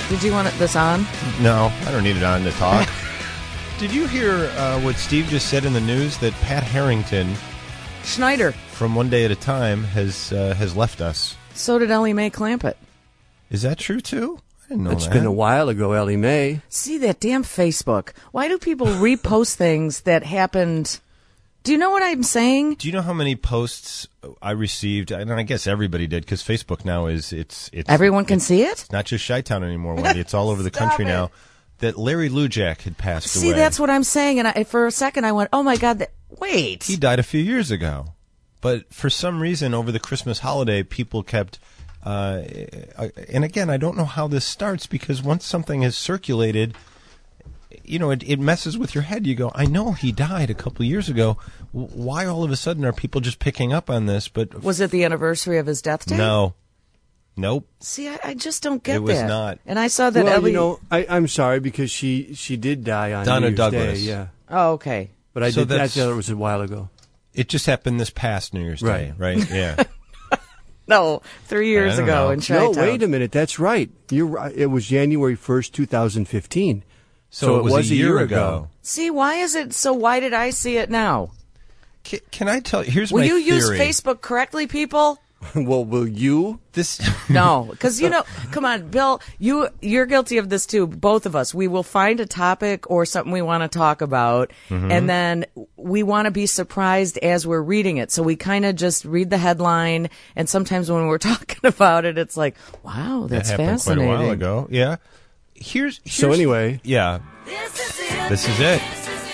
Did you want this on? No, I don't need it on to talk. Did you hear what Steve just said in the news, that Pat Harrington Schneider from One Day at a Time has left us? So did Ellie Mae Clampett. Is that true, too? I didn't know It's that. been a while ago, Ellie Mae. See that damn Facebook. Why do people repost things that happened? Do you know what I'm saying? Do you know how many posts I received? And I guess everybody did, because Facebook now is it's Everyone can see it? It's not just Chi-Town anymore, Wendy. It's all over the country now. That Larry Lujak had passed away. See, that's what I'm saying. And for a second, I went, "Oh my God! Wait." He died a few years ago, but for some reason, over the Christmas holiday, people kept. And again, I don't know how this starts, because once something is circulated, it messes with your head. You go, I know he died a couple of years ago. Why all of a sudden are people just picking up on this? But was it the anniversary of his death day? No. Nope. See, I just don't get that. It was not. And I saw that Well, Ellie... I'm sorry, because she did die on Donna New Year's Douglas. Day, yeah. Oh, okay. But I So thought it was a while ago. It just happened this past New Year's Day, right? Yeah. No, 3 years I don't ago know. in Chi-Town. No, wait a minute. That's right. You're right. It was January 1st, 2015. So it was a year ago. See, why is it so? Why did I see it now? Can I tell you? Here's Will my you use theory. Facebook correctly, people? Well, will you? This No, because come on, Bill, you're guilty of this too. Both of us. We will find a topic or something we want to talk about, and then we want to be surprised as we're reading it. So we kind of just read the headline, and sometimes when we're talking about it, it's like, wow, that's that happened fascinating. quite a while ago. Yeah. Here's So anyway. Yeah. This is it.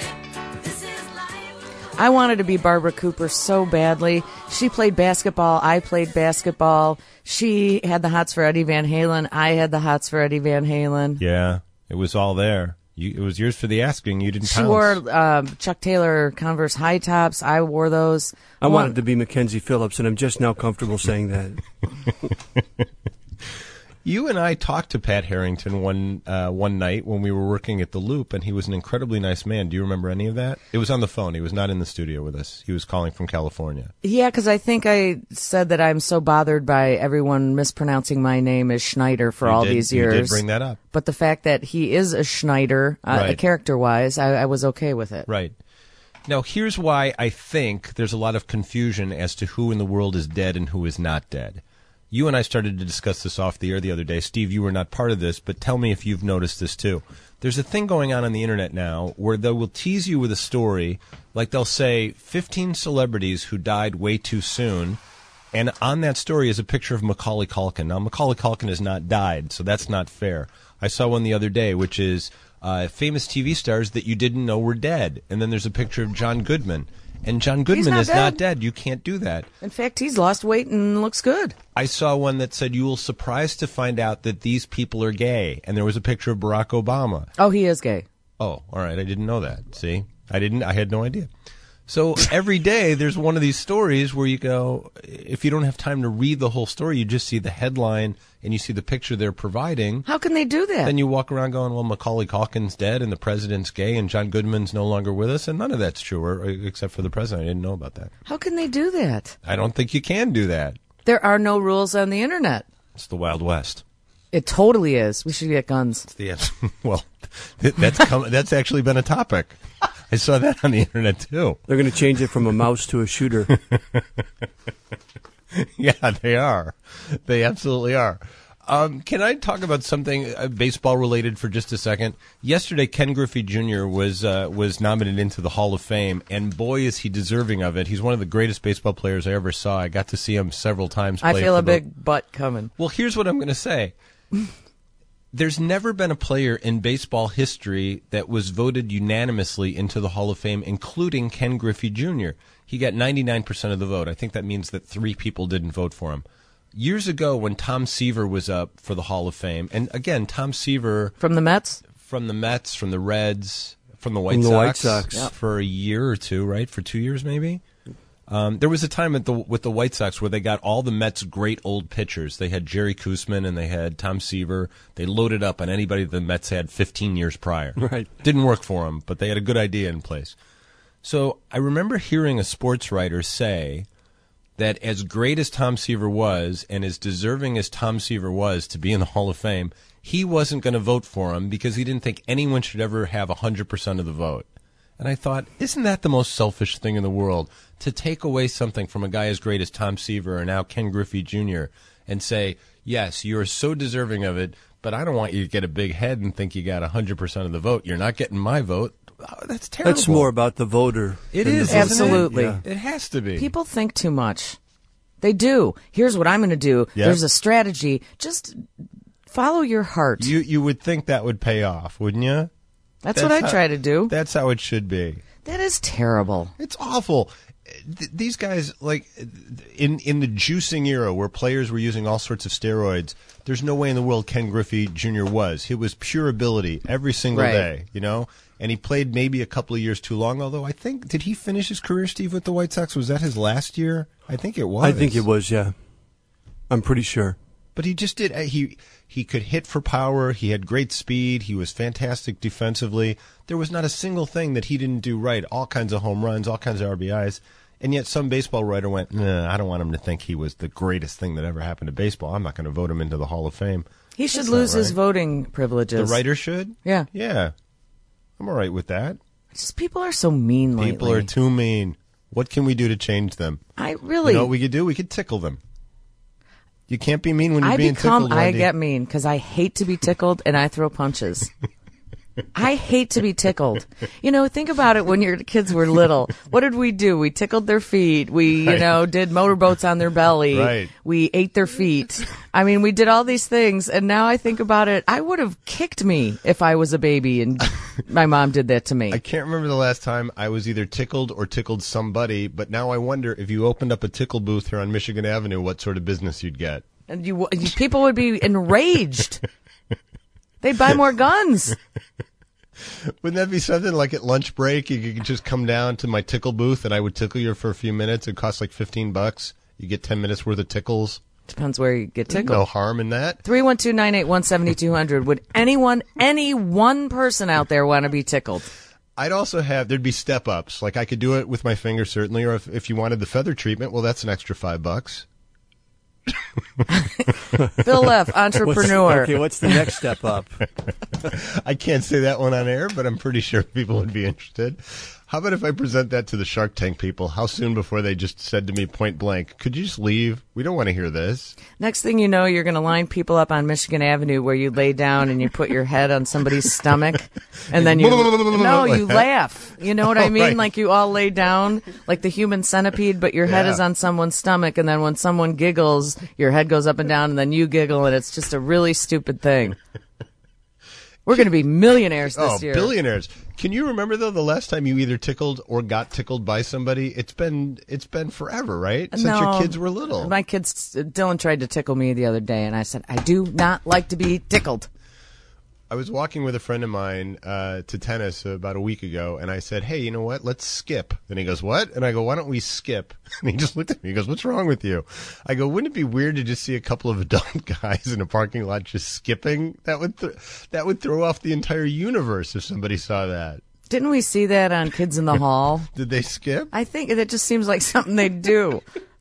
I wanted to be Barbara Cooper so badly. She played basketball. I played basketball. She had the hots for Eddie Van Halen. I had the hots for Eddie Van Halen. Yeah. It was all there. It was yours for the asking. You didn't She pounce. wore Chuck Taylor Converse high tops. I wore those. I wanted to be Mackenzie Phillips, and I'm just now comfortable saying that. You and I talked to Pat Harrington one night when we were working at the Loop, and he was an incredibly nice man. Do you remember any of that? It was on the phone. He was not in the studio with us. He was calling from California. Yeah, because I think I said that I'm so bothered by everyone mispronouncing my name as Schneider for all these years. You did bring that up. But the fact that he is a Schneider, Right. character-wise, I was okay with it. Right. Now, here's why I think there's a lot of confusion as to who in the world is dead and who is not dead. You and I started to discuss this off the air the other day. Steve, you were not part of this, but tell me if you've noticed this too. There's a thing going on the internet now where they will tease you with a story, like they'll say 15 celebrities who died way too soon, and on that story is a picture of Macaulay Culkin. Now, Macaulay Culkin has not died, so that's not fair. I saw one the other day, which is famous TV stars that you didn't know were dead, and then there's a picture of John Goodman. And John Goodman is not dead. You can't do that. In fact, he's lost weight and looks good. I saw one that said, you will surprised to find out that these people are gay. And there was a picture of Barack Obama. Oh, he is gay. Oh, all right. I didn't know that. See? I had no idea. So every day there's one of these stories where you go, if you don't have time to read the whole story, you just see the headline and you see the picture they're providing. How can they do that? Then you walk around going, well, Macaulay Culkin's dead and the president's gay and John Goodman's no longer with us. And none of that's true, except for the president. I didn't know about that. How can they do that? I don't think you can do that. There are no rules on the internet. It's the Wild West. It totally is. We should get guns. Well, that's actually been a topic. I saw that on the internet, too. They're going to change it from a mouse to a shooter. Yeah, they are. They absolutely are. Can I talk about something baseball-related for just a second? Yesterday, Ken Griffey Jr. was nominated into the Hall of Fame, and boy, is he deserving of it. He's one of the greatest baseball players I ever saw. I got to see him several times play. I feel a big butt coming. Well, here's what I'm going to say. There's never been a player in baseball history that was voted unanimously into the Hall of Fame, including Ken Griffey Jr. He got 99% of the vote. I think that means that 3 people didn't vote for him. Years ago, when Tom Seaver was up for the Hall of Fame, and again, Tom Seaver... From the Mets? From the Mets, from the Reds, from the White Sox. Yep. For a year or two, right? For 2 years, maybe? There was a time with the White Sox where they got all the Mets' great old pitchers. They had Jerry Koosman and they had Tom Seaver. They loaded up on anybody the Mets had 15 years prior. Right. Didn't work for them, but they had a good idea in place. So I remember hearing a sports writer say that as great as Tom Seaver was and as deserving as Tom Seaver was to be in the Hall of Fame, he wasn't going to vote for him because he didn't think anyone should ever have 100% of the vote. And I thought, isn't that the most selfish thing in the world, to take away something from a guy as great as Tom Seaver or now Ken Griffey Jr. and say, yes, you're so deserving of it, but I don't want you to get a big head and think you got 100% of the vote. You're not getting my vote. Oh, that's terrible. That's more about the voter. It is, isn't it? Absolutely. Yeah. It has to be. People think too much. They do. Here's what I'm going to do. Yep. There's a strategy. Just follow your heart. You would think that would pay off, wouldn't you? That's what I try to do. That's how it should be. That is terrible. It's awful. These guys, like, in the juicing era where players were using all sorts of steroids, there's no way in the world Ken Griffey Jr. was. It was pure ability every single Right. day, you know? And he played maybe a couple of years too long, although I think, did he finish his career, Steve, with the White Sox? Was that his last year? I think it was. I think it was, yeah. I'm pretty sure. But he just did. He could hit for power. He had great speed. He was fantastic defensively. There was not a single thing that he didn't do right. All kinds of home runs, all kinds of RBIs. And yet some baseball writer went, nah, I don't want him to think he was the greatest thing that ever happened to baseball. I'm not going to vote him into the Hall of Fame. He should That's lose not his right. voting privileges. The writer should? Yeah. Yeah. I'm all right with that. Just people are so mean lately. People are too mean. What can we do to change them? I really. You know what we could do? We could tickle them. You can't be mean when you're being tickled, I Wendy. get mean because I hate to be tickled and I throw punches. I hate to be tickled. You know, think about it when your kids were little. What did we do? We tickled their feet. We, you know, did motorboats on their belly. Right. We ate their feet. I mean, we did all these things. And now I think about it, I would have kicked me if I was a baby and my mom did that to me. I can't remember the last time I was either tickled or tickled somebody, but now I wonder if you opened up a tickle booth here on Michigan Avenue, what sort of business you'd get. And people would be enraged. They'd buy more guns. Wouldn't that be something like at lunch break? You could just come down to my tickle booth and I would tickle you for a few minutes. It costs like $15. You get 10 minutes worth of tickles. Depends where you get tickled. No harm in that. 312-981-7200. Would any one person out there want to be tickled? I'd also there'd be step ups. Like I could do it with my finger certainly, or if you wanted the feather treatment, well, that's an extra $5. Bill F., entrepreneur. What's the next step up? I can't say that one on air, but I'm pretty sure people would be interested. How about if I present that to the Shark Tank people? How soon before they just said to me point blank, could you just leave? We don't want to hear this. Next thing you know, you're going to line people up on Michigan Avenue where you lay down and you put your head on somebody's stomach, and then you laugh. You know what I mean? Right. Like you all lay down like the human centipede, but your head Yeah. is on someone's stomach, and then when someone giggles, your head goes up and down, and then you giggle, and it's just a really stupid thing. We're going to be millionaires this year. Billionaires. Can you remember, though, the last time you either tickled or got tickled by somebody? It's been forever, right? Since your kids were little. My kids, Dylan tried to tickle me the other day, and I said, I do not like to be tickled. I was walking with a friend of mine to tennis about a week ago, and I said, hey, you know what? Let's skip. And he goes, what? And I go, why don't we skip? And he just looked at me. He goes, what's wrong with you? I go, wouldn't it be weird to just see a couple of adult guys in a parking lot just skipping? That would throw off the entire universe if somebody saw that. Didn't we see that on Kids in the Hall? Did they skip? I think that just seems like something they do.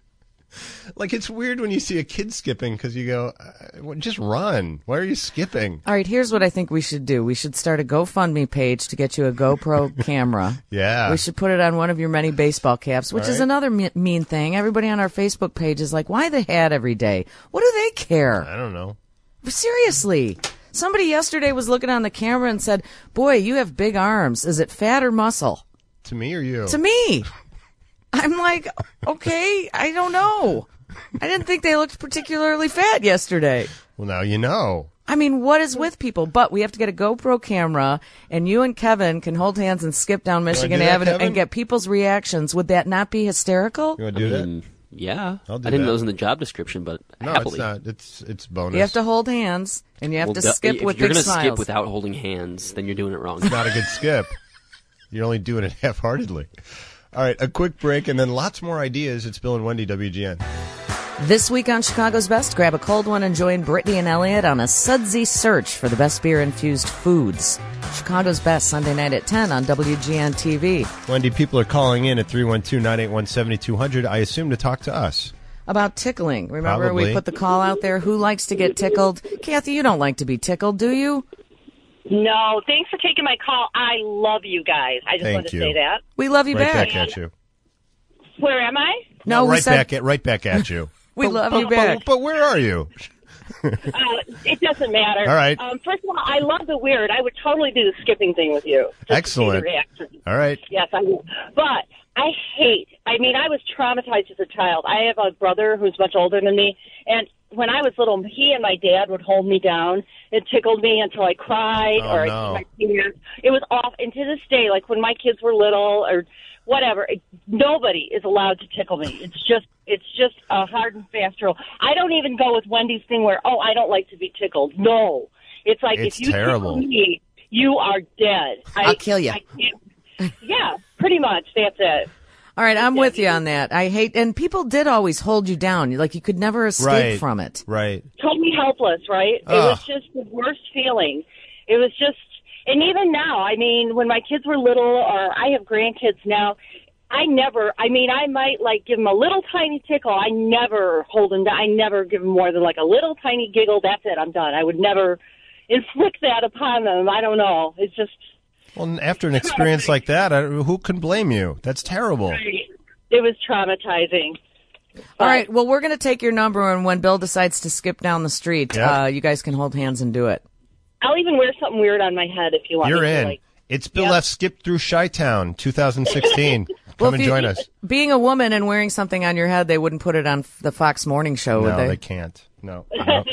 Like, it's weird when you see a kid skipping because you go, just run. Why are you skipping? All right, here's what I think we should do. We should start a GoFundMe page to get you a GoPro camera. Yeah. We should put it on one of your many baseball caps, which is another mean thing. Everybody on our Facebook page is like, why the hat every day? What do they care? I don't know. Seriously. Somebody yesterday was looking on the camera and said, boy, you have big arms. Is it fat or muscle? To me or you? To me. I'm like, okay, I don't know. I didn't think they looked particularly fat yesterday. Well, now you know. I mean, what is with people? But we have to get a GoPro camera, and you and Kevin can hold hands and skip down Michigan do that, Avenue Kevin? and get people's reactions. Would that not be hysterical? You want to do that? Yeah. I'll do I didn't that. know it was in the job description, but No, happily. it's not. It's bonus. You have to hold hands, and you have to skip if with you're big gonna smiles. skip without holding hands, then you're doing it wrong. It's not a good skip. You're only doing it half-heartedly. All right, a quick break, and then lots more ideas. It's Bill and Wendy, WGN. This week on Chicago's Best, grab a cold one and join Brittany and Elliot on a sudsy search for the best beer-infused foods. Chicago's Best, Sunday night at 10 on WGN TV. Wendy, people are calling in at 312-981-7200, I assume to talk to us. About tickling. Remember, Probably. we put the call out there. Who likes to get tickled? Kathy, you don't like to be tickled, do you? No, thanks for taking my call. I love you guys. I just wanted to say that. We love you Right back. back at you. Where am I? No, we right said back at you. we love you back. But where are you? It doesn't matter. All right. First of all, I love the weird. I would totally do the skipping thing with you. Just Excellent. To see the reaction. All right. Yes, I would. But I was traumatized as a child. I have a brother who's much older than me, and when I was little, he and my dad would hold me down and tickled me until I cried or no. I tears. It was off. And to this day, like when my kids were little or whatever, nobody is allowed to tickle me. It's just a hard and fast rule. I don't even go with Wendy's thing where, I don't like to be tickled. No. It's like It's if you terrible. tickle me, you are dead. I'll kill you. Yeah, pretty much. That's it. All right, I'm with you on that. I hate, and people did always hold you down. Like you could never escape Right. from it. Right. Totally helpless, right? It Ugh. was just the worst feeling. It was just, and even now, I mean, when my kids were little, or I have grandkids now, I might like give them a little tiny tickle. I never hold them down. I never give them more than like a little tiny giggle. That's it. I'm done. I would never inflict that upon them. I don't know. It's just. Well, after an experience like that, who can blame you? That's terrible. It was traumatizing. All right, well, we're going to take your number, and when Bill decides to skip down the street, Yeah. you guys can hold hands and do it. I'll even wear something weird on my head if you want. You're me to, in. like, It's Bill Yep. F. Skip Through Chi-Town 2016. Come Well, and if you- join us. Being a woman and wearing something on your head, they wouldn't put it on the Fox Morning Show, would No, they can't. No.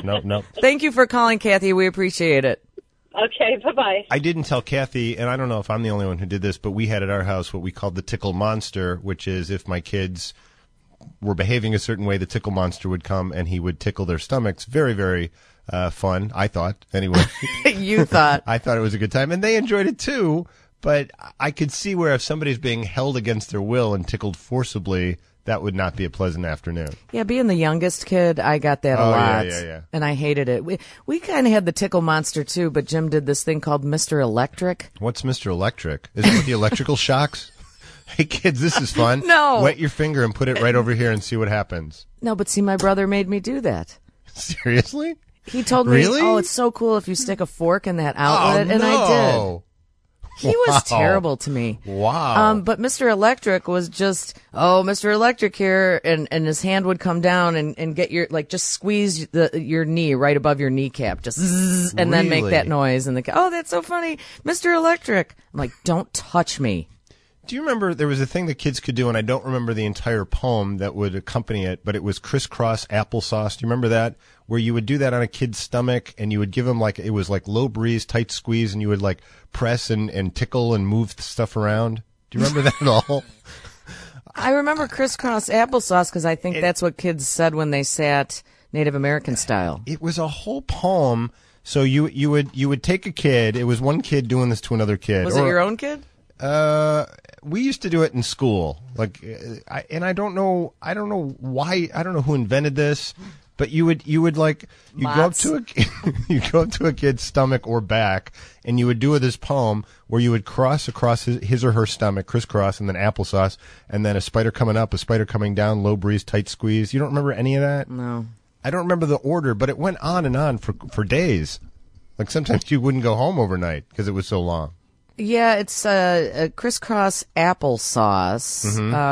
Thank you for calling, Kathy. We appreciate it. Okay, bye-bye. I didn't tell Kathy, and I don't know if I'm the only one who did this, but we had at our house what we called the tickle monster, which is if my kids were behaving a certain way, the tickle monster would come and he would tickle their stomachs. Very, very fun, I thought. Anyway, You thought. I thought it was a good time, and they enjoyed it too. But I could see where if somebody's being held against their will and tickled forcibly, that would not be a pleasant afternoon. Yeah, being the youngest kid, I got that a Oh, lot. yeah. And I hated it. We kind of had the tickle monster, too, but Jim did this thing called Mr. Electric. What's Mr. Electric? Is it with the electrical shocks? Hey, kids, this is fun. No. Wet your finger and put it right over here and see what happens. No, but see, my brother made me do that. Seriously? He told me, Really? oh, it's so cool if you stick a fork in that outlet, oh, and I did. no. He was Wow. terrible to me. Wow. But Mr. Electric was just, Mr. Electric here, and his hand would come down and get your, like, just squeeze your knee right above your kneecap, just zzz, and then make Really? that noise, and that's so funny, Mr. Electric. I'm like, don't touch me. Do you remember there was a thing that kids could do, and I don't remember the entire poem that would accompany it, but it was crisscross applesauce. Do you remember that? Where you would do that on a kid's stomach, and you would give them it was like low breeze, tight squeeze, and you would like press and tickle and move stuff around. Do you remember that at all? I remember crisscross applesauce because I think that's what kids said when they sat Native American style. It was a whole poem. So you would take a kid. It was one kid doing this to another kid. Was it your own kid? We used to do it in school. I don't know why. I don't know who invented this, but you would go up to a kid's stomach or back, and you would do this poem where you would cross across his or her stomach, crisscross, and then applesauce, and then a spider coming up, a spider coming down, low breeze, tight squeeze. You don't remember any of that? No. I don't remember the order, but it went on and on for days. Like sometimes you wouldn't go home overnight because it was so long. Yeah, it's a crisscross applesauce.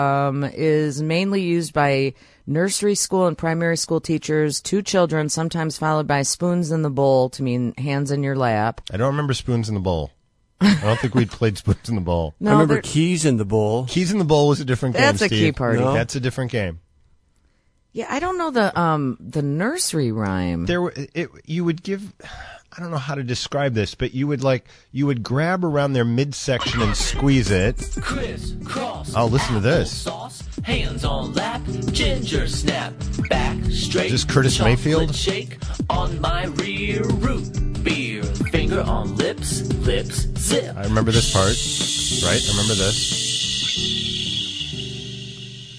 Is mainly used by nursery school and primary school teachers, 2 children, sometimes followed by spoons in the bowl to mean hands in your lap. I don't remember spoons in the bowl. I don't think we'd played spoons in the bowl. No, I remember they're- keys in the bowl. Keys in the bowl was a different game. That's a Steve. key party. No. That's a different game. Yeah, I don't know the nursery rhyme. You would give. I don't know how to describe this, but you would grab around their midsection and squeeze it. Criss-cross. Oh, listen to this. Sauce, hands on lap, ginger snap, back straight. Is this Curtis chocolate Mayfield? Shake on my rear root beer, finger on lips zip. I remember this part. Right? I remember this.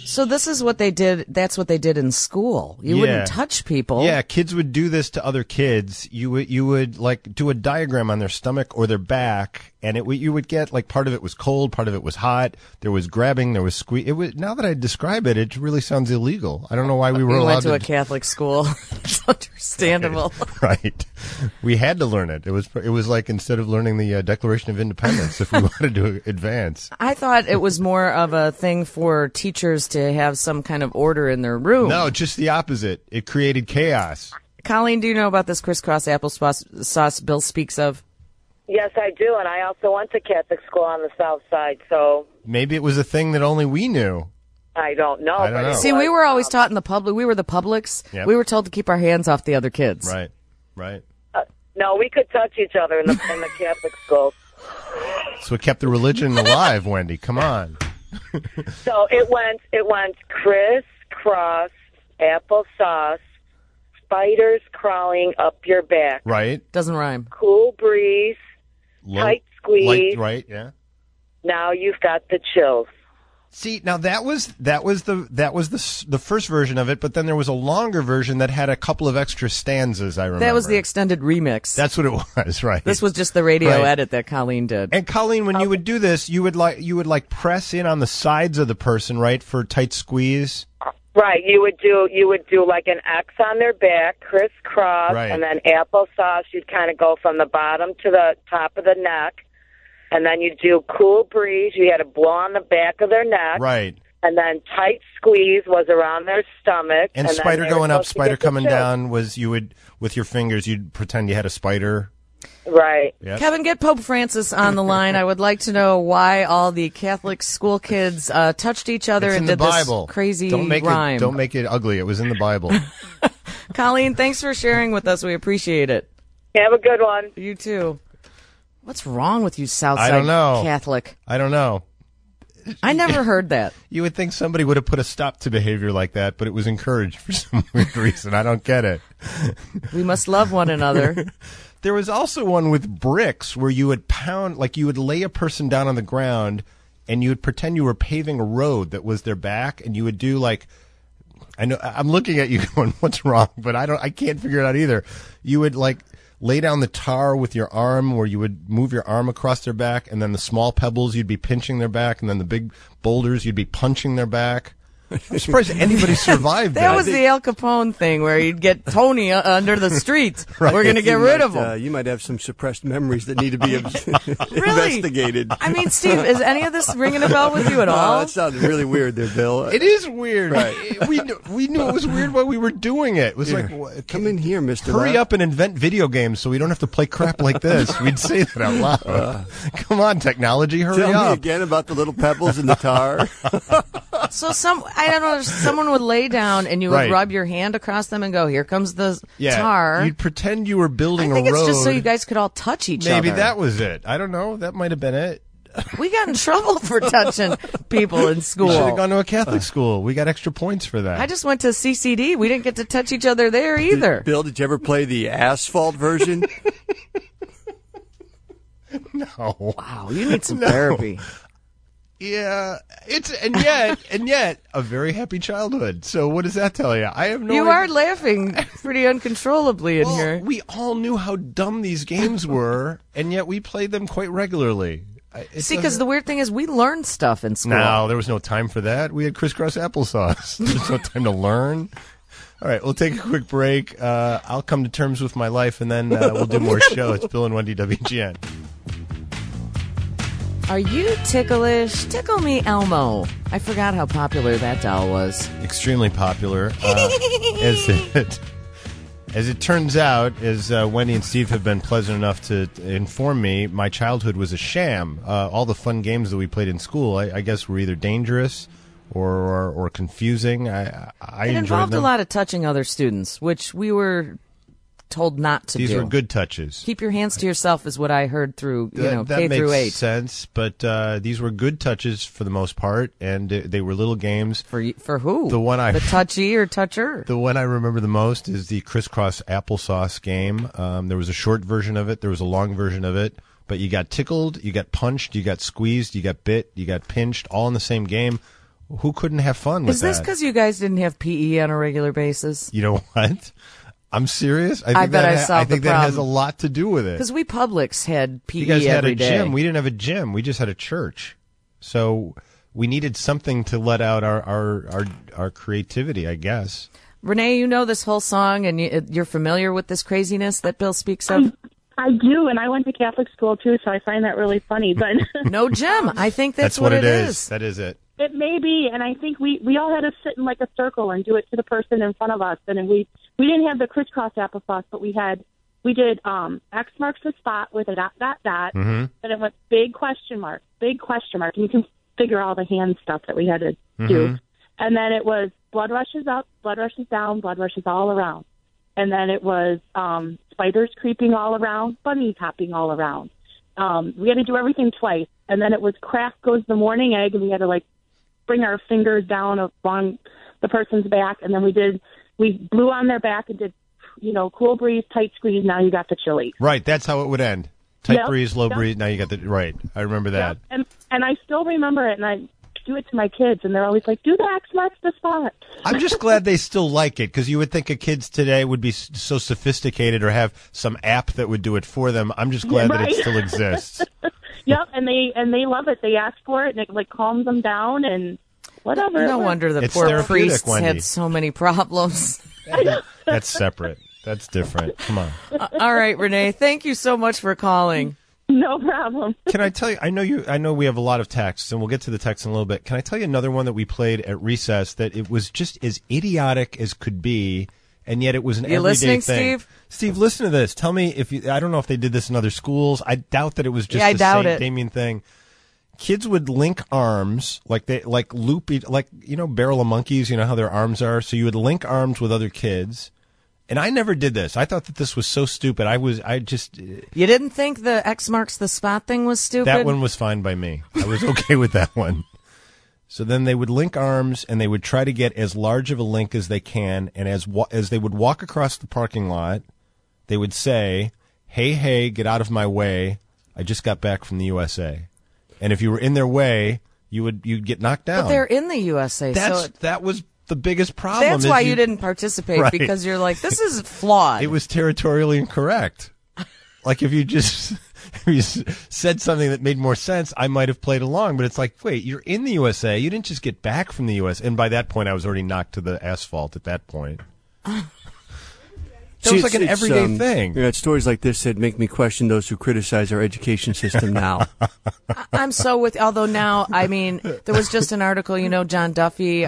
So this is what they did. That's what they did in school. You Yeah. wouldn't touch people. Yeah, kids would do this to other kids. You would like do a diagram on their stomach or their back, and you would get like part of it was cold, part of it was hot. There was grabbing, there was squeeze. It was, now that I describe it, it really sounds illegal. I don't know why we were We allowed went to a Catholic school. It's understandable. Right. We had to learn it. It was like instead of learning the Declaration of Independence, if we wanted to advance. I thought it was more of a thing for teachers to have some kind of order in their room. No, just the opposite. It created chaos. Colleen, do you know about this crisscross applesauce Bill speaks of? Yes, I do, and I also went to Catholic school on the South Side, so Maybe it was a thing that only we knew. I don't know. I don't but know. it See, was, we were always taught in the public. We were the publics. Yep. We were told to keep our hands off the other kids. Right. no, we could touch each other in the Catholic schools. That's what kept the religion alive, Wendy. Come on. So it went crisscross, applesauce, spiders crawling up your back, Right. Doesn't rhyme. cool breeze, tight squeeze. Right, yeah. Now you've got the chills. See, now that was the first version of it, but then there was a longer version that had a couple of extra stanzas, I remember. That was the extended remix. That's what it was, right. This was just the radio Right. edit that Colleen did. And Colleen, when you would do this, you would like press in on the sides of the person, right, for tight squeeze. Right, you would do like an X on their back, crisscross, Right. and then applesauce. You'd kind of go from the bottom to the top of the neck, and then you'd do cool breeze. You had to blow on the back of their neck, Right. and then tight squeeze was around their stomach, And then spider they were going up, supposed to spider get the coming chills. down was you would, with your fingers, you'd pretend you had a spider. Right. Yep. Kevin, get Pope Francis on the line. I would like to know why all the Catholic school kids touched each other It's and in the did Bible. this crazy don't make rhyme. It, don't make it ugly. It was in the Bible. Colleen, thanks for sharing with us. We appreciate it. Have a good one. You too. What's wrong with you, Southside I don't know. Catholic? I don't know. I never heard that. You would think somebody would have put a stop to behavior like that, but it was encouraged for some weird reason. I don't get it. We must love one another. There was also one with bricks where you would pound, like you would lay a person down on the ground and you would pretend you were paving a road that was their back, and you would do like, I know I'm looking at you going, what's wrong? But I can't figure it out either. You would like lay down the tar with your arm, where you would move your arm across their back, and then the small pebbles you'd be pinching their back, and then the big boulders you'd be punching their back. I'm surprised anybody survived that. That was the Al Capone thing where you'd get Tony under the street. Right. We're going to get rid of him. You might have some suppressed memories that need to be Really? investigated. I mean, Steve, is any of this ringing a bell with you at all? That sounded really weird there, Bill. It is weird. Right. We knew it was weird while we were doing it. It was Here, like, what, come in here, Mr. hurry Rapp. up and invent video games so we don't have to play crap like this. We'd say that out loud. Come on, technology, hurry Tell me up. again about the little pebbles in the tar. So I don't know, someone would lay down and you would Right. rub your hand across them and go, here comes the Yeah, tar. you'd pretend you were I building think a road. it's just so you guys could all touch each other. Maybe that was it. I don't know. That might have been it. We got in trouble for touching people in We school. should have gone to a Catholic school. We got extra points for that. I just went to CCD. We didn't get to touch each other there either. Bill, did you ever play the asphalt version? No. Wow, you need some therapy. Yeah, and yet a very happy childhood. So what does that tell you? I have no. You idea. are laughing pretty uncontrollably in Well, here. we all knew how dumb these games were, and yet we played them quite regularly. See, because the weird thing is we learned stuff in school. No, there was no time for that. We had crisscross applesauce. There's no time to learn. All right, we'll take a quick break. I'll come to terms with my life, and then we'll do more show. It's Bill and Wendy WGN. Are you ticklish? Tickle me, Elmo. I forgot how popular that doll was. Extremely popular. As it turns out, as Wendy and Steve have been pleasant enough to inform me, my childhood was a sham. All the fun games that we played in school, I guess, were either dangerous or confusing. I It enjoyed involved them. a lot of touching other students, which we were told not to These do. were good touches. Keep your hands to yourself is what I heard through, That K through makes 8. sense, but these were good touches for the most part, and they were little games. For who? The touchy or toucher? The one I remember the most is the crisscross applesauce game. There was a short version of it. There was a long version of it. But you got tickled, you got punched, you got squeezed, you got bit, you got pinched, all in the same game. Who couldn't have fun with Is this that? because you guys didn't have PE on a regular basis? You know what? I'm serious. I bet I solved I think the that has a problem. lot to do with it. Because we Publix had PE You guys had every a day. gym. We didn't have a gym. We just had a church. So we needed something to let out our creativity, I guess. Renee, you know this whole song, and you're familiar with this craziness that Bill speaks of? I do, and I went to Catholic school too, so I find that really funny. But No gym. I think that's what it is. is. That is it. it may be, and I think we all had to sit in like a circle and do it to the person in front of us. And then we didn't have the crisscross applesauce, but we did X marks the spot with a dot, Mm-hmm. and it went big question mark, and you can figure all the hand stuff that we had to do. And then it was blood rushes up, blood rushes down, blood rushes all around. And then it was spiders creeping all around, bunnies hopping all around. We had to do everything twice. And then it was crack goes the morning egg, and we had to like bring our fingers down along the person's back. And then we blew on their back and did, cool breeze, tight squeeze. Now you got the chili. Right. That's how it would end. Tight Yep, breeze, low yep. breeze. Now you got the right. I remember that. Yep. And I still remember it, and I do it to my kids, and they're always like, do the X marks the spot. I'm just glad they still like it, because you would think kids today would be so sophisticated or have some app that would do it for them. I'm just glad that it Right. still exists. Yep, and they love it. They ask for it, and it like calms them down and whatever. No wonder the It's poor therapeutic, priests Wendy. had so many problems. That's separate. That's different. Come on. All right, Renee, thank you so much for calling. No problem. Can I tell you? I know we have a lot of texts, and we'll get to the text in a little bit. Can I tell you another one that we played at recess that it was just as idiotic as could be, and yet it was an You everyday listening, thing. Steve? Steve, listen to this. Tell me if I don't know if they did this in other schools. I doubt that it was just Yeah, I the doubt St. it. Damien thing. Kids would link arms barrel of monkeys. You know how their arms are. So you would link arms with other kids. And I never did this. I thought that this was so stupid. You didn't think the X marks the spot thing was stupid? That one was fine by me. I was okay with that one. So then they would link arms, and they would try to get as large of a link as they can. And as they would walk across the parking lot, they would say, hey, get out of my way. I just got back from the USA. And if you were in their way, you'd get knocked down. But they're in the USA. That was the biggest problem. That's why you didn't participate, Right. because you're like, this is flawed. It was territorially incorrect. Like if you said something that made more sense, I might have played along. But it's like, wait, you're in the USA. You didn't just get back from the US. And by that point, I was already knocked to the asphalt at that point. That was like an everyday thing. Yeah, stories like this that make me question those who criticize our education system now. I'm so although now, I mean, there was just an article, John Duffy,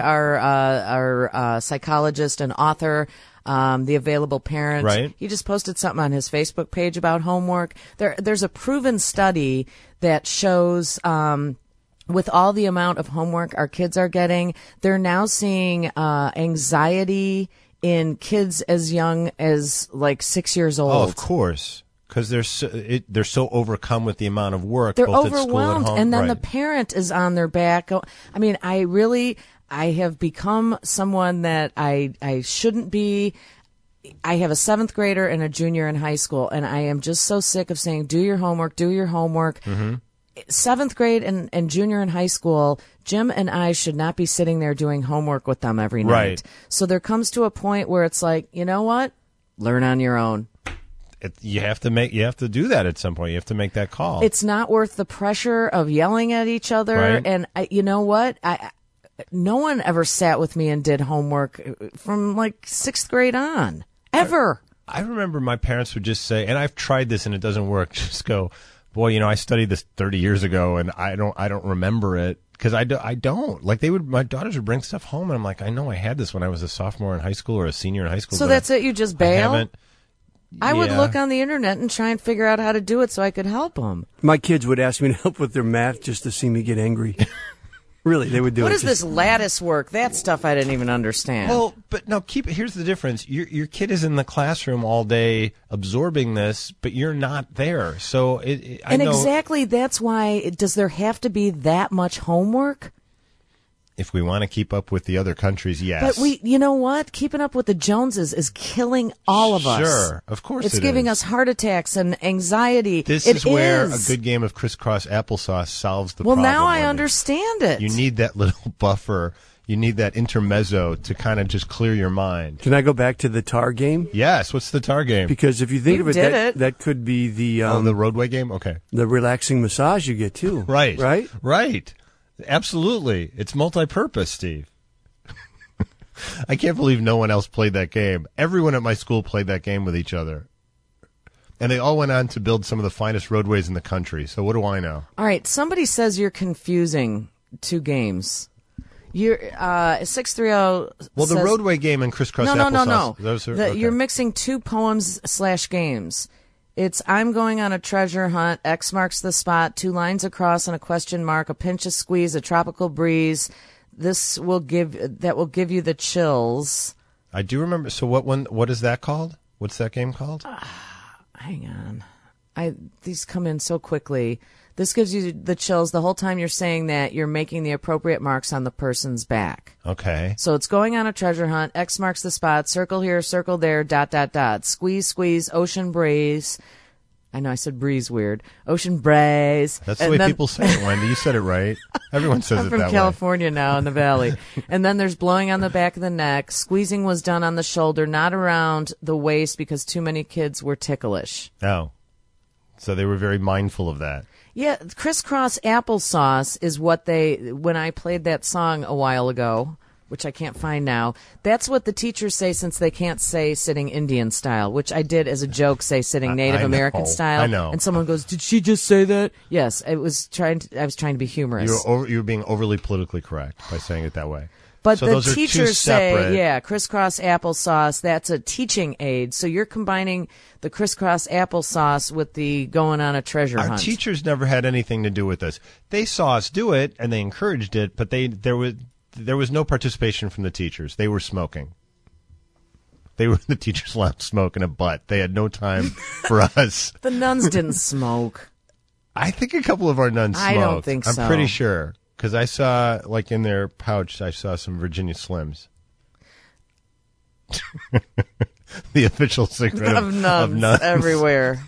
our psychologist and author, The Available Parent. Right. He just posted something on his Facebook page about homework. There's a proven study that shows, with all the amount of homework our kids are getting, they're now seeing, anxiety in kids as young as like 6 years old. Oh, of course. Because they're so overcome with the amount of work. They're both at school overwhelmed, and home. and then Right. the parent is on their back. I mean, I have become someone that I shouldn't be. I have a 7th grader and a junior in high school, and I am just so sick of saying, do your homework. Mm-hmm. 7th grade and junior in high school, Jim and I should not be sitting there doing homework with them every night. Right. So there comes to a point where it's like, you know what? Learn on your own. You have to do that at some point. You have to make that call. It's not worth the pressure of yelling at each other. Right. And you know what? No one ever sat with me and did homework from like 6th grade on, ever. I remember my parents would just say, and I've tried this and it doesn't work. Just go, boy, I studied this 30 years ago and I don't remember it. Because I don't. Like my daughters would bring stuff home and I'm like, I know I had this when I was a sophomore in high school or a senior in high school. So but that's it? You just bail? I haven't. I would Yeah. look on the internet and try and figure out how to do it so I could help them. My kids would ask me to help with their math just to see me get angry. Really, they would do it. What is this lattice work? That stuff I didn't even understand. Well, but no, here's the difference. Your kid is in the classroom all day absorbing this, but you're not there. So I know. Exactly, that's why, does there have to be that much homework? If we want to keep up with the other countries, yes. But you know what? Keeping up with the Joneses is killing all of us. Sure, of course it's giving is. us heart attacks and anxiety. This is where a good game of crisscross applesauce solves the problem. Well, now I Wendy. understand it. You need that little buffer. You need that intermezzo to kind of just clear your mind. Can I go back to the tar game? Yes. What's the tar game? Because if you think You of it, did it. that could be the the roadway game? Okay. the relaxing massage you get too. Right. Right? Right. Absolutely. It's multi-purpose, Steve. I can't believe no one else played that game. Everyone at my school played that game with each other. And they all went on to build some of the finest roadways in the country. So what do I know? All right. Somebody says you're confusing two games. You're 630. Well, the says, roadway game and crisscross applesauce. No. Those are, okay. You're mixing two poems / games. It's I'm going on a treasure hunt. X marks the spot. 2 lines across and a question mark. A pinch, a squeeze, a tropical breeze. That will give you the chills. I do remember. So what is that called? What's that game called? Hang on. These come in so quickly. This gives you the chills the whole time you're saying that. You're making the appropriate marks on the person's back. Okay. So it's going on a treasure hunt. X marks the spot. Circle here, circle there, ... Squeeze, squeeze, ocean breeze. I know I said breeze weird. Ocean breeze. That's the way people say it, Wendy. You said it right. Everyone says I'm it from that California now in the valley. And then there's blowing on the back of the neck. Squeezing was done on the shoulder, not around the waist because too many kids were ticklish. way. Oh. So they were very mindful of that. Yeah, crisscross applesauce is what when I played that song a while ago, which I can't find now, that's what the teachers say since they can't say sitting Indian style, which I did as a joke say sitting Native I know. American style. I know. And someone goes, "Did she just say that?" Yes, I was trying to be humorous. You were being overly politically correct by saying it that way. But so the those are two teachers separate. say, crisscross applesauce, that's a teaching aid. So you're combining the crisscross applesauce with the going on a treasure Our hunt. teachers never had anything to do with this. They saw us do it and they encouraged it, but there was no participation from the teachers. They were smoking. They were in the teachers' lounge smoking a butt. They had no time for us. The nuns didn't smoke. I think a couple of our nuns smoked. I don't think so. I'm pretty sure. Because I saw, like, in their pouch, I saw some Virginia Slims. The official cigarette of nuns everywhere.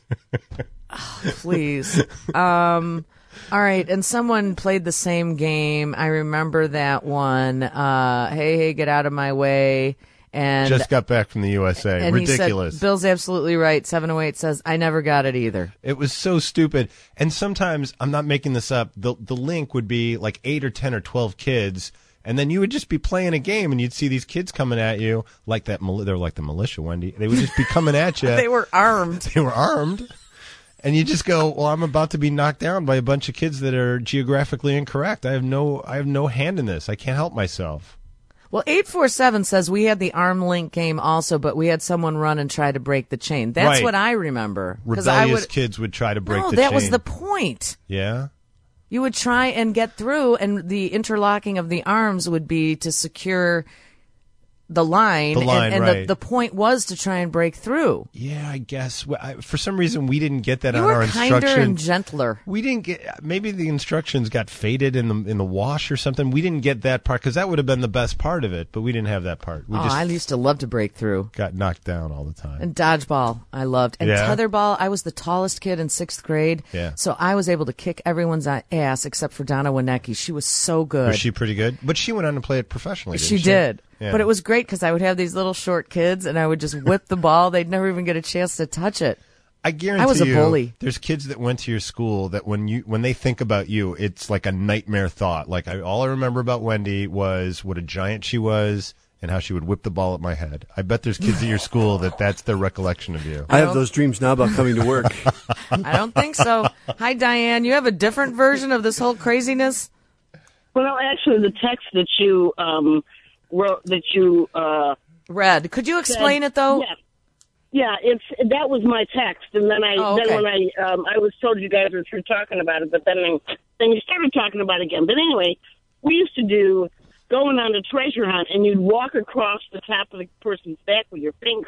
Oh, please. All right, and someone played the same game. I remember that one. Hey, get out of my way. And just got back from the USA. And Ridiculous. He said, Bill's absolutely right. 708 says, I never got it either. It was so stupid. And sometimes, I'm not making this up, the link would be like 8 or 10 or 12 kids, and then you would just be playing a game, and you'd see these kids coming at you like that. They were like the militia, Wendy. They would just be coming at you. They were armed. They were armed. And you just go, well, I'm about to be knocked down by a bunch of kids that are geographically incorrect. I have no hand in this. I can't help myself. Well, 847 says we had the arm link game also, but we had someone run and try to break the chain. That's right. what I remember. Rebellious kids would try to break the chain. No, that was the point. Yeah? You would try and get through, and the interlocking of the arms would be to secure the line. And right. the point was to try and break through. Yeah, I guess. For some reason, we didn't get that you on were our kinder instruction. and gentler. We didn't get. Maybe the instructions got faded in the wash or something. We didn't get that part because that would have been the best part of it. But we didn't have that part. I used to love to break through. Got knocked down all the time. And dodgeball, I loved. And tetherball, I was the tallest kid in 6th grade. Yeah. So I was able to kick everyone's ass except for Donna Winnecki. She was so good. Was she pretty good? But she went on to play it professionally. Didn't she did. Yeah. But it was great because I would have these little short kids, and I would just whip the ball. They'd never even get a chance to touch it. I guarantee I was a bully. There's kids that went to your school that when they think about you, it's like a nightmare thought. Like all I remember about Wendy was what a giant she was and how she would whip the ball at my head. I bet there's kids at your school that's their recollection of you. I have those dreams now about coming to work. I don't think so. Hi, Diane. You have a different version of this whole craziness? Well, actually, the text that you wrote, that you read. Could you explain it though? Yeah, that was my text, and then okay. when I was told you guys were through talking about it, but then you started talking about it again. But anyway, we used to do going on a treasure hunt, and you'd walk across the top of the person's back with your fingers.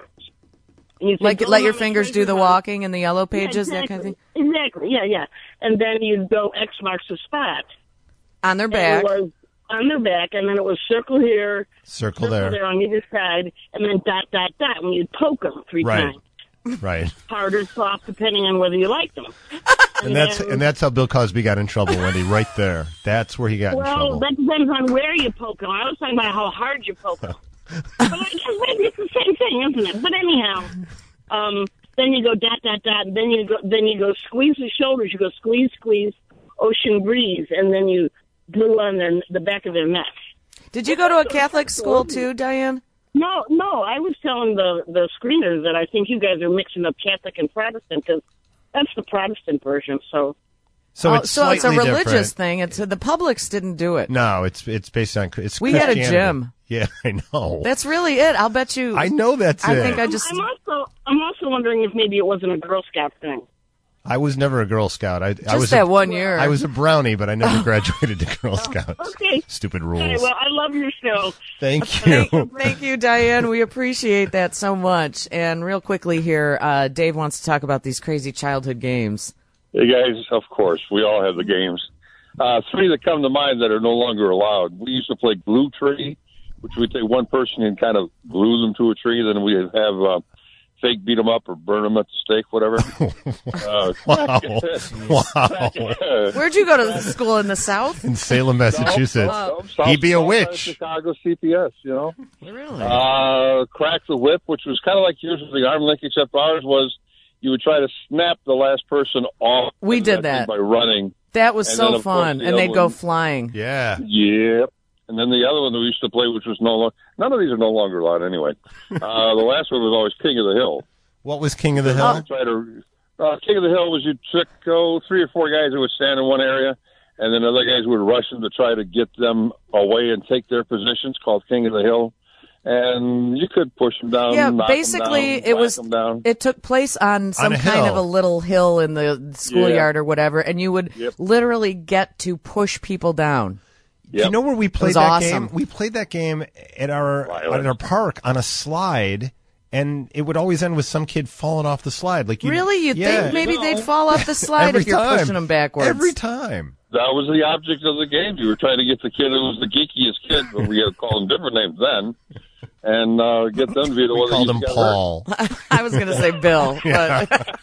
And you'd say, let your fingers do the walking in the yellow pages, exactly, that kind of thing. Exactly. Yeah. And then you'd go X marks the spot on their back. on their back, and then it was circle here, Circle there. on either side, and then dot, dot, dot, and you'd poke them 3 Right. times. Right. Hard or soft, depending on whether you liked them. And that's how Bill Cosby got in trouble, Wendy, right there. That's where he got in Well, trouble. that depends on where you poke them. I was talking about how hard you poke them. But I guess maybe it's the same thing, isn't it? But anyhow, then you go dot, dot, dot, and then you go squeeze the shoulders. You go squeeze, squeeze, ocean breeze, and then you blew on the back of their neck. Did you go to a Catholic school too, Diane? No. I was telling the screener that I think you guys are mixing up Catholic and Protestant because that's the Protestant version. So it's so it's a slightly religious different. thing. The Publix didn't do it. No, it's based on it's. We had a Christianity. gym. Yeah, I know. That's really it. I'll bet you. I know that's I it. think I just. I'm also wondering if maybe it wasn't a Girl Scout thing. I was never a Girl Scout. I was that 1 year. I was a brownie, but I never graduated to Girl Scouts. Okay. Stupid rules. Okay, well, I love your show. Thank you. Thank you, Diane. We appreciate that so much. And real quickly here, Dave wants to talk about these crazy childhood games. Hey, guys, of course, we all have the games. 3 that come to mind that are no longer allowed. We used to play glue tree, which we'd take one person and kind of glue them to a tree. Then we'd have fake beat them up or burn them at the stake, whatever. Wow. Where'd you go to school, in the South? In Salem, Massachusetts. He'd be a witch. Chicago CPS, you know. Really? Crack the whip, which was kind of like yours with the arm length, except ours was you would try to snap the last person off. We did that. By running. That was And so then, of course, fun. the And other they'd go one- flying. Yeah. Yep. And then the other one that we used to play, which was none of these are no longer allowed anyway. The last one was always King of the Hill. What was King of the Hill? King of the Hill was you took 3 or 4 guys who would stand in one area, and then other guys would rush them to try to get them away and take their positions, called King of the Hill. And you could push them down. Yeah, knock basically them down, it was. whack them down. It took place on some a kind hill. of a little hill in the schoolyard or whatever, and you would literally get to push people down. Do you know where we played was that awesome. game? We played that game at our park on a slide, and it would always end with some kid falling off the slide. Like Really? You'd think maybe they'd fall off the slide Every if you're time. pushing them backwards. Every time. That was the object of the game. You were trying to get the kid who was the geekiest kid, but we had to call him different names then, and get them to be the one that Called him used to get Paul. I was going to say Bill. But.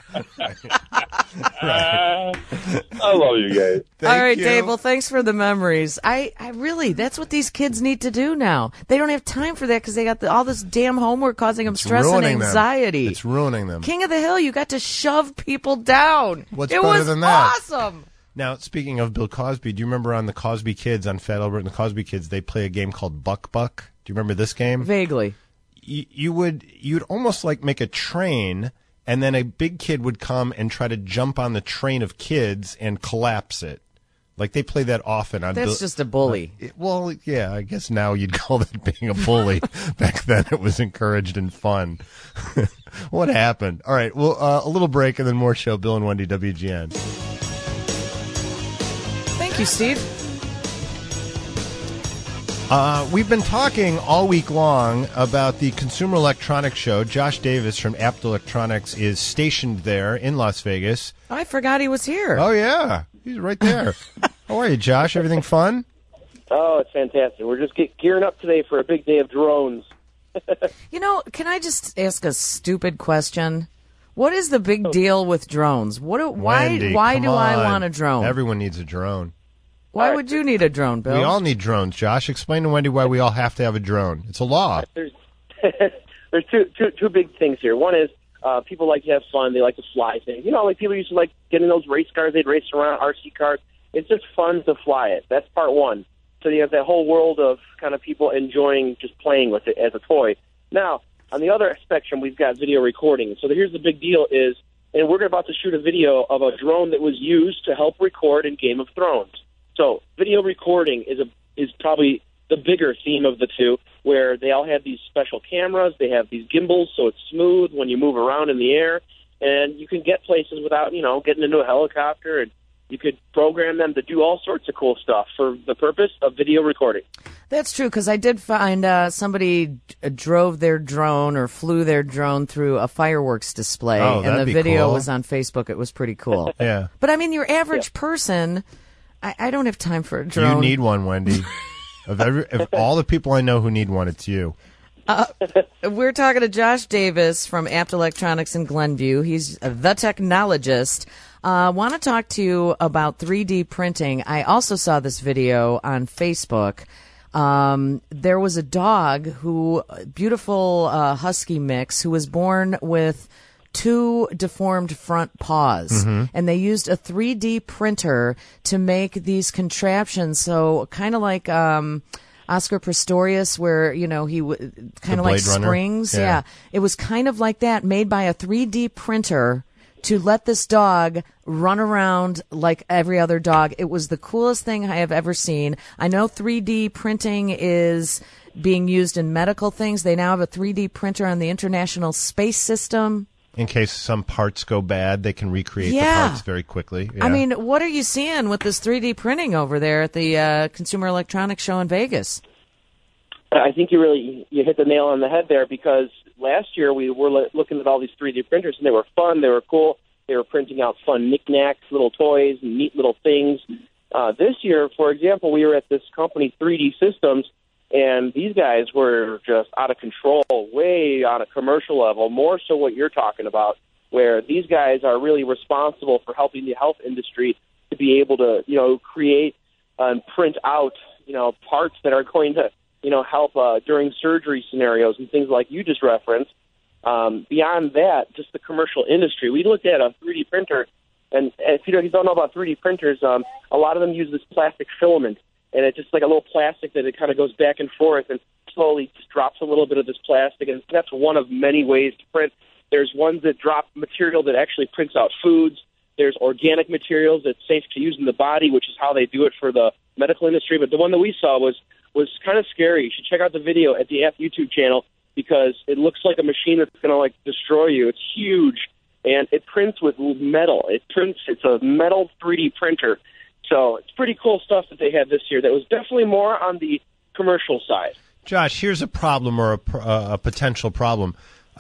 I love you guys. All right, Dave. Well, thanks for the memories. I really, that's what these kids need to do now. They don't have time for that because they got all this damn homework causing them stress and ruining them. anxiety. It's ruining them. King of the Hill, you got to shove people down. What's it better was than that? awesome. Now, speaking of Bill Cosby, do you remember on the Cosby Kids, on Fat Albert and the Cosby Kids, they play a game called Buck Buck? Do you remember this game? Vaguely. You'd almost like make a train, and then a big kid would come and try to jump on the train of kids and collapse it. Like they play that often. On That's just a bully. Well, yeah, I guess now you'd call that being a bully. Back then it was encouraged and fun. What happened? All right, well, a little break and then more show. Bill and Wendy, WGN. Thank you, Steve. We've been talking all week long about the Consumer Electronics Show. Josh Davis from Apt Electronics is stationed there in Las Vegas. I forgot he was here. Oh, yeah. He's right there. How are you, Josh? Everything fun? Oh, it's fantastic. We're just gearing up today for a big day of drones. You know, can I just ask a stupid question? What is the big deal with drones? Wendy, why come do I on. want a drone? Everyone needs a drone. Why would you need a drone, Bill? We all need drones, Josh. Explain to Wendy why we all have to have a drone. It's a law. There's two big things here. One is people like to have fun. They like to fly things. You know, like people used to like getting those race cars. They'd race around, RC cars. It's just fun to fly it. That's part one. So you have that whole world of kind of people enjoying just playing with it as a toy. Now, on the other spectrum, we've got video recording. So here's the big deal is, and we're about to shoot a video of a drone that was used to help record in Game of Thrones. So video recording is probably the bigger theme of the two, where they all have these special cameras. They have these gimbals, so it's smooth when you move around in the air, and you can get places without, getting into a helicopter, and you could program them to do all sorts of cool stuff for the purpose of video recording. That's true, because I did find somebody drove their drone or flew their drone through a fireworks display, and the that'd be video cool. was on Facebook. It was pretty cool. Yeah. But, I mean, your average person, I don't have time for a drone. You need one, Wendy. Of all the people I know who need one, it's you. We're talking to Josh Davis from Apt Electronics in Glenview. He's the technologist. Want to talk to you about 3D printing. I also saw this video on Facebook. There was a dog beautiful husky mix, who was born with 2 deformed front paws, and they used a 3D printer to make these contraptions. So kind of like Oscar Pistorius, where he kind of like springs. Yeah, it was kind of like that, made by a 3D printer to let this dog run around like every other dog. It was the coolest thing I have ever seen. I know 3D printing is being used in medical things. They now have a 3D printer on the International Space System. In case some parts go bad, they can recreate the parts very quickly. Yeah. I mean, what are you seeing with this 3D printing over there at the Consumer Electronics Show in Vegas? I think you hit the nail on the head there, because last year we were looking at all these 3D printers, and they were fun, they were cool, they were printing out fun knickknacks, little toys, and neat little things. This year, for example, we were at this company, 3D Systems, and these guys were just out of control, way on a commercial level, more so what you're talking about, where these guys are really responsible for helping the health industry to be able to, create and print out, parts that are going to, help during surgery scenarios and things like you just referenced. Beyond that, just the commercial industry. We looked at a 3D printer, and if you don't know about 3D printers, a lot of them use this plastic filament, and it's just like a little plastic that it kind of goes back and forth and slowly just drops a little bit of this plastic, and that's one of many ways to print. There's ones that drop material that actually prints out foods. There's organic materials that's safe to use in the body, which is how they do it for the medical industry. But the one that we saw was kind of scary. You should check out the video at the App YouTube channel, because it looks like a machine that's going to destroy you. It's huge, and it prints with metal. It's a metal 3D printer. So it's pretty cool stuff that they had this year. That was definitely more on the commercial side. Josh, here's a problem, or a potential problem.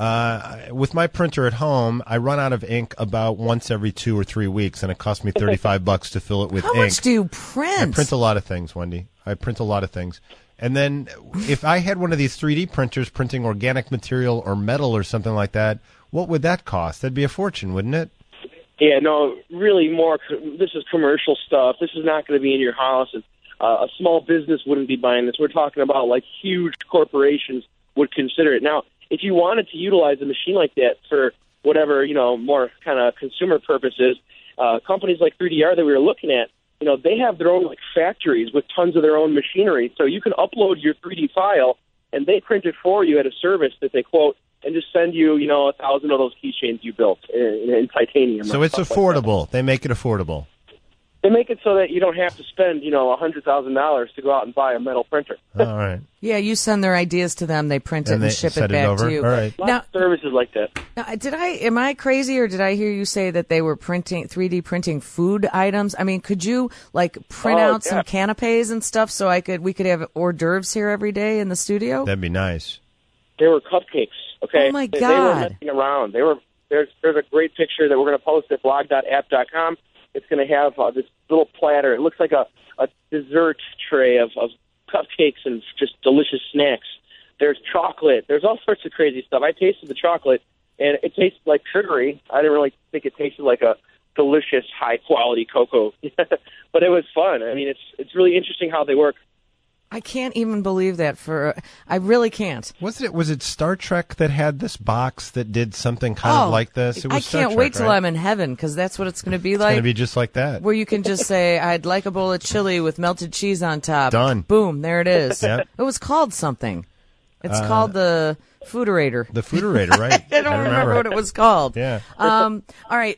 With my printer at home, I run out of ink about once every 2 or 3 weeks, and it costs me $35 to fill it with ink. How much do you print? I print a lot of things, Wendy. I print a lot of things. And then if I had one of these 3D printers printing organic material or metal or something like that, what would that cost? That'd be a fortune, wouldn't it? Yeah, no, really more. This is commercial stuff. This is not going to be in your house. A small business wouldn't be buying this. We're talking about huge corporations would consider it. Now, if you wanted to utilize a machine like that for whatever, more kind of consumer purposes, companies like 3DR that we were looking at, they have their own factories with tons of their own machinery. So you can upload your 3D file, and they print it for you at a service that they quote, and just send you, 1,000 of those keychains you built in titanium. So it's affordable. They make it affordable. They make it so that you don't have to spend, $100,000 to go out and buy a metal printer. All right. Yeah, you send their ideas to them, they print it and ship it back to you. All right. Lots of services like that. Now, am I crazy, or did I hear you say that they were 3D printing food items? I mean, could you print out some canapes and stuff so we could have hors d'oeuvres here every day in the studio? That'd be nice. They were cupcakes. Okay. Oh my God. They weren't messing around. There's a great picture that we're going to post at blog.app.com. It's going to have this little platter. It looks like a dessert tray of cupcakes and just delicious snacks. There's chocolate. There's all sorts of crazy stuff. I tasted the chocolate, and it tasted like sugary. I didn't really think it tasted like a delicious, high-quality cocoa. But it was fun. I mean, it's really interesting how they work. I can't even believe that. I really can't. Was it Star Trek that had this box that did something kind of like this? It was I can't wait till I'm in heaven, because that's what it's going to be like. It's going to be just like that. Where you can just say, I'd like a bowl of chili with melted cheese on top. Done. Boom, there it is. Yep. It was called something. It's called the Fooderator. The Fooderator, right. I don't remember what it was called. Yeah. All right.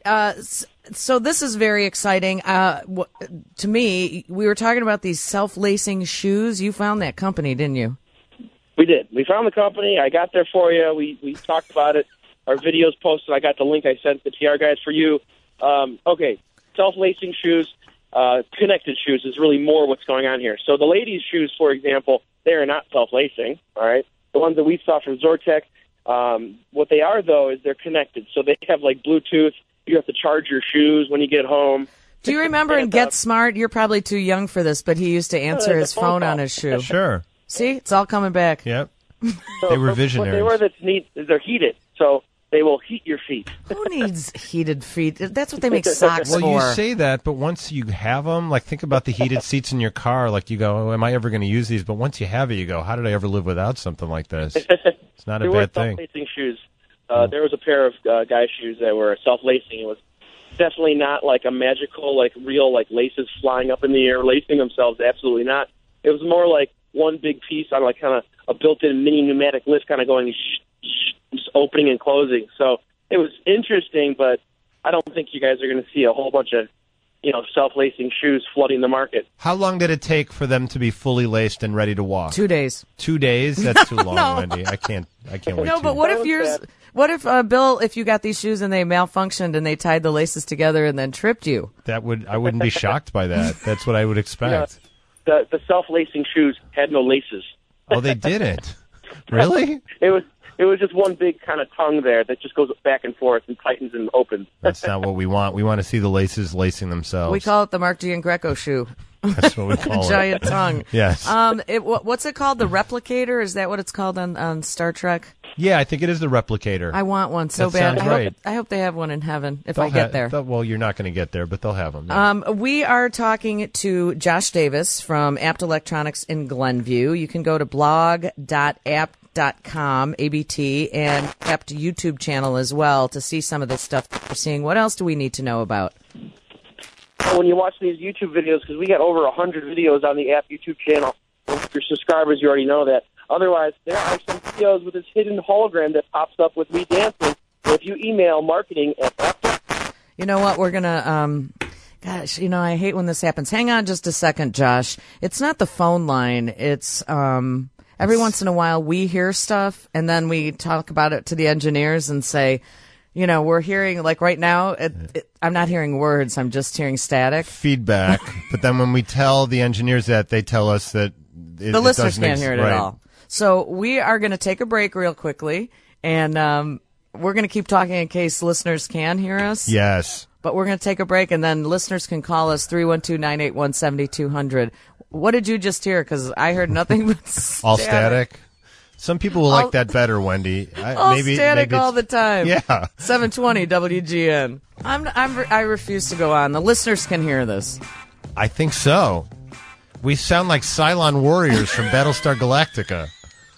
So this is very exciting. To me, we were talking about these self-lacing shoes. You found that company, didn't you? We did. We found the company. I got there for you. We talked about it. Our video's posted. I got the link I sent the TR guys for you. Okay, self-lacing shoes, connected shoes is really more what's going on here. So the ladies' shoes, for example, they are not self-lacing, all right? The ones that we saw from Zortec, what they are, though, is they're connected. So they have Bluetooth. You have to charge your shoes when you get home. Do you remember in Get Smart? You're probably too young for this, but he used to answer his phone on his shoe. Sure. See, it's all coming back. Yep. So, They were What visionaries. they were that's neat is they're heated, so they will heat your feet. Who needs heated feet? That's what they make socks Well, for. you say that, but once you have them, like think about the heated seats in your car. Like you go, oh, am I ever going to use these? But once you have it, you go, how did I ever live without something like this? It's not a There were bad thing. self-lacing shoes. There was a pair of guy shoes that were self-lacing. It was definitely not like a magical, like real, like laces flying up in the air, lacing themselves. Absolutely not. It was more like one big piece on like kind of a built-in mini pneumatic lift, kind of going just opening and closing. So it was interesting, but I don't think you guys are going to see a whole bunch of self-lacing shoes flooding the market. How long did it take for them to be fully laced and ready to walk? 2 days. 2 days? That's too long, No. Wendy. I can't wait. No, but what if yours? What if Bill? If you got these shoes and they malfunctioned and they tied the laces together and then tripped you? I wouldn't be shocked by that. That's what I would expect. The self-lacing shoes had no laces. Oh, they didn't. Really? It was just one big kind of tongue there that just goes back and forth and tightens and opens. That's not what we want. We want to see the laces lacing themselves. We call it the Mark Giangreco shoe. That's what we call it. Giant tongue. Yes. What's it called? The Replicator? Is that what it's called on Star Trek? Yeah, I think it is the Replicator. I want one so That bad. sounds right. I hope they have one in heaven if I get there. Well, you're not going to get there, but they'll have them. Yeah. We are talking to Josh Davis from Apt Electronics in Glenview. You can go to blog.apt.com, ABT, and Apt YouTube channel as well to see some of the stuff that we're seeing. What else do we need to know about? When you watch these YouTube videos, because we got over 100 videos on the App YouTube channel, if you're subscribers, you already know that. Otherwise, there are some videos with this hidden hologram that pops up with me dancing. If you email marketing at App. You know what? We're going to, gosh, I hate when this happens. Hang on just a second, Josh. It's not the phone line. It's, every once in a while we hear stuff and then we talk about it to the engineers and say, we're hearing, like right now, I'm not hearing words. I'm just hearing static. Feedback. But then when we tell the engineers that, they tell us that the listeners can't hear it at all. So we are going to take a break real quickly, and we're going to keep talking in case listeners can hear us. Yes. But we're going to take a break, and then listeners can call us 312-981-7200. What did you just hear? Because I heard nothing but static. All static? Some people will like that better, Wendy. Static all the time. Yeah. 720 WGN. I refuse to go on. The listeners can hear this. I think so. We sound like Cylon warriors from Battlestar Galactica.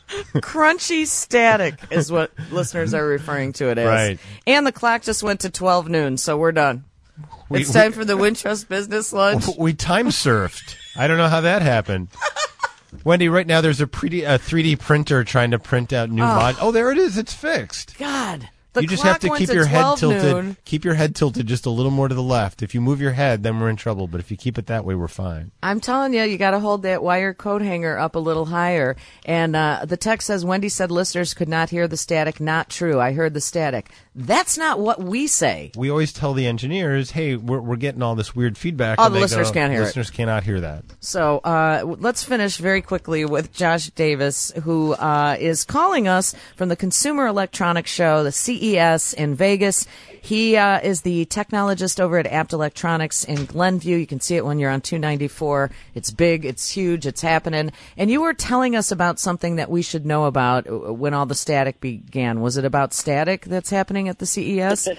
Crunchy static is what listeners are referring to it as. Right. And the clock just went to 12 noon, so we're done. It's time for the Wintrust Business Lunch. We time surfed. I don't know how that happened. Wendy, right now there's a 3D printer trying to print out new mods. Oh, there it is. It's fixed. God. You just have to keep your head tilted. Keep your head tilted just a little more to the left. If you move your head, then we're in trouble. But if you keep it that way, we're fine. I'm telling you, you got to hold that wire coat hanger up a little higher. And the text says, Wendy said listeners could not hear the static. Not true. I heard the static. That's not what we say. We always tell the engineers, hey, we're getting all this weird feedback. Oh, the listeners can't hear it. Listeners cannot hear that. So let's finish very quickly with Josh Davis, who is calling us from the Consumer Electronics Show, the CES in Vegas. He is the technologist over at Apt Electronics in Glenview. You can see it when you're on 294. It's big, it's huge, it's happening. And you were telling us about something that we should know about when all the static began. Was it about static that's happening at the CES?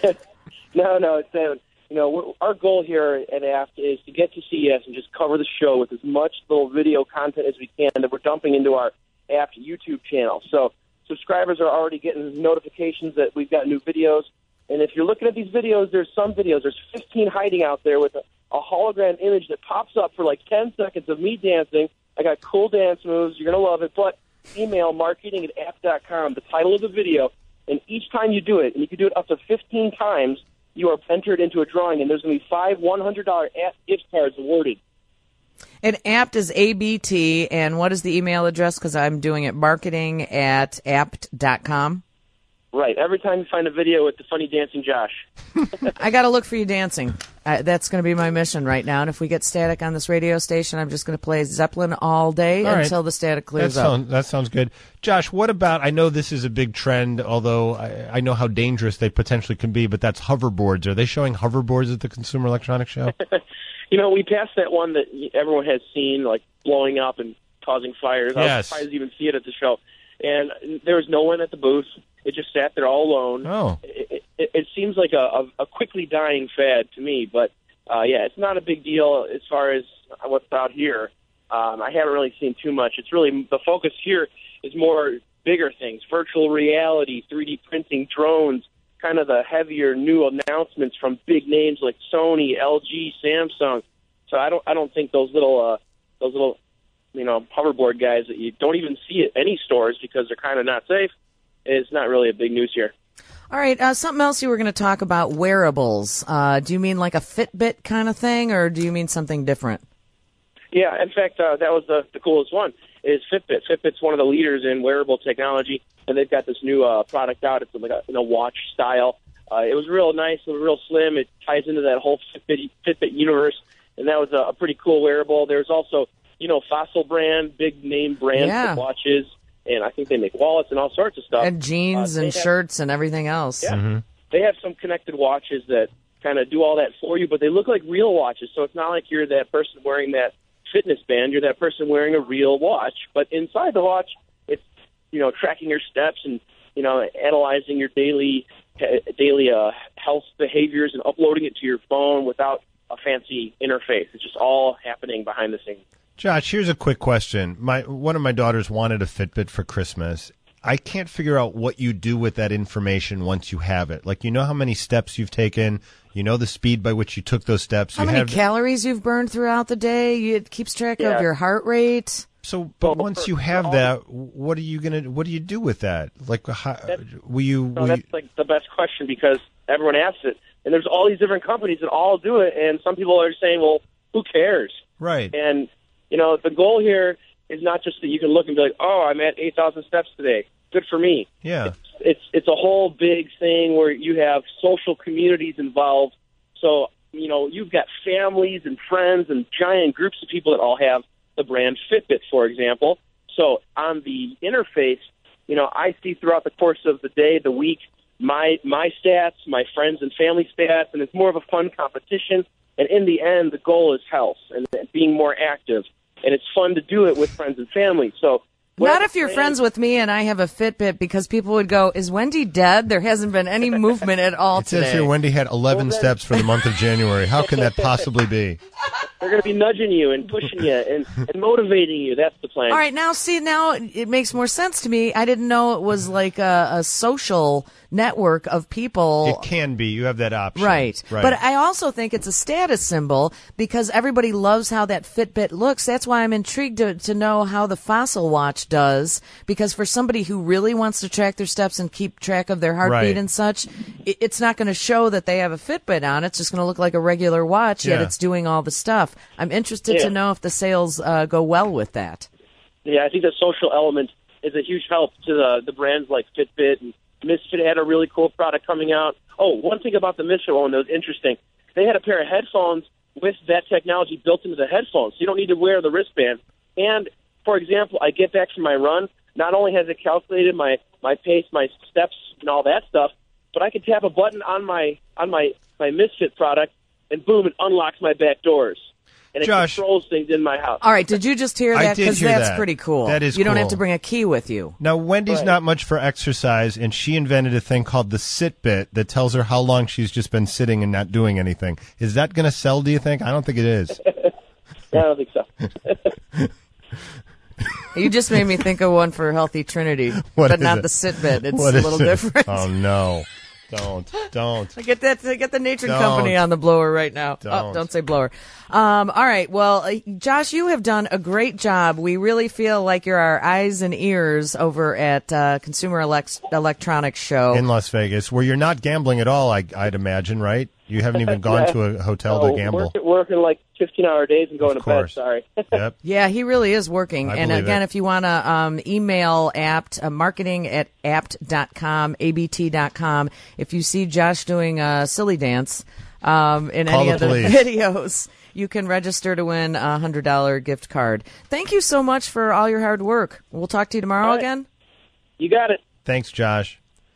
No, it's our goal here at Apt is to get to CES and just cover the show with as much little video content as we can that we're dumping into our Apt YouTube channel. So subscribers are already getting notifications that we've got new videos. And if you're looking at these videos, there's 15 hiding out there with a hologram image that pops up for like 10 seconds of me dancing. I got cool dance moves. You're going to love it. But email marketing@apt.com, the title of the video, and each time you do it, and you can do it up to 15 times, you are entered into a drawing, and there's going to be 5 $100 Apt gift cards awarded. And Apt is ABT, and what is the email address? Because I'm doing it marketing@apt.com. Right. Every time you find a video with the funny dancing Josh. I got to look for you dancing. That's going to be my mission right now. And if we get static on this radio station, I'm just going to play Zeppelin all day until the static clears up. That sounds good. Josh, what about, I know this is a big trend, although I know how dangerous they potentially can be, but that's hoverboards. Are they showing hoverboards at the Consumer Electronics Show? We passed that one that everyone has seen, like blowing up and causing fires. I was surprised to even see it at the show. And there was no one at the booth. It just sat there all alone. Oh. It seems like a quickly dying fad to me, but it's not a big deal as far as what's out here. I haven't really seen too much. It's really, the focus here is more bigger things, virtual reality, 3D printing, drones, kind of the heavier new announcements from big names like Sony, LG, Samsung. So I don't think those little hoverboard guys that you don't even see at any stores because they're kind of not safe, is not really a big news here. All right, something else you were going to talk about, wearables. Do you mean like a Fitbit kind of thing, or do you mean something different? Yeah, in fact, that was the coolest one, is Fitbit. Fitbit's one of the leaders in wearable technology, and they've got this new product out. It's like a watch style. It was real nice, it was real slim. It ties into that whole Fitbit universe, and that was a pretty cool wearable. There's also, Fossil brand, big name brand for watches, and I think they make wallets and all sorts of stuff. And jeans and shirts and everything else. Yeah, They have some connected watches that kind of do all that for you, but they look like real watches, so it's not like you're that person wearing that fitness band. You're that person wearing a real watch, but inside the watch, it's tracking your steps and analyzing your daily health behaviors and uploading it to your phone without a fancy interface. It's just all happening behind the scenes. Josh, here's a quick question. One of my daughters wanted a Fitbit for Christmas. I can't figure out what you do with that information once you have it. Like, how many steps you've taken, the speed by which you took those steps. How many calories you've burned throughout the day. It keeps track of your heart rate. So, but once you have that, what do you do with that? Like, that's like the best question, because everyone asks it, and there's all these different companies that all do it, and some people are saying, well, who cares? Right. And, the goal here is not just that you can look and be like, oh, I'm at 8,000 steps today. Good for me. Yeah. It's a whole big thing where you have social communities involved. So, you've got families and friends and giant groups of people that all have the brand Fitbit, for example. So on the interface, I see throughout the course of the day, the week, my stats, my friends and family stats, and it's more of a fun competition. And in the end, the goal is health and being more active. And it's fun to do it with friends and family. So not if you're friends with me and I have a Fitbit, because people would go, is Wendy dead? There hasn't been any movement at all today. It says here Wendy had 11 steps for the month of January. How can that possibly be? They're going to be nudging you and pushing you and motivating you. That's the plan. All right, now it makes more sense to me. I didn't know it was like a social network of people. It can be. You have that option. Right. But I also think it's a status symbol, because everybody loves how that Fitbit looks. That's why I'm intrigued to know how the Fossil watch does, because for somebody who really wants to track their steps and keep track of their heartbeat and such, it's not going to show that they have a Fitbit on. It's just going to look like a regular watch, yet it's doing all the stuff. I'm interested to know if the sales go well with that. Yeah, I think the social element is a huge help to the brands like Fitbit, and Misfit had a really cool product coming out. Oh, one thing about the Misfit one that was interesting, they had a pair of headphones with that technology built into the headphones, so you don't need to wear the wristband. And, for example, I get back from my run, not only has it calculated my pace, my steps, and all that stuff, but I can tap a button on my Misfit product, and boom, it unlocks my back doors. And it controls things in my house. All right, did you just hear that? Because that's pretty cool. That is You don't cool. have to bring a key with you. Now, Wendy's not much for exercise, and she invented a thing called the Sitbit that tells her how long she's just been sitting and not doing anything. Is that going to sell, do you think? I don't think it is. I don't think so. You just made me think of one for Healthy Trinity, but not the Sitbit. It's a little different. Oh, no. Don't. I get the Nature Company on the blower right now. Don't say blower. All right. Well, Josh, you have done a great job. We really feel like you're our eyes and ears over at Consumer Electronics Show in Las Vegas, where you're not gambling at all, I'd imagine, right? You haven't even gone to a hotel to gamble. Working like 15-hour days and going to bed. Sorry. Yep. Yeah, he really is working. And again, if you want to email apt, marketing at apt.com, abt.com. If you see Josh doing a silly dance in any of the videos, you can register to win a $100 gift card. Thank you so much for all your hard work. We'll talk to you tomorrow again. You got it. Thanks, Josh.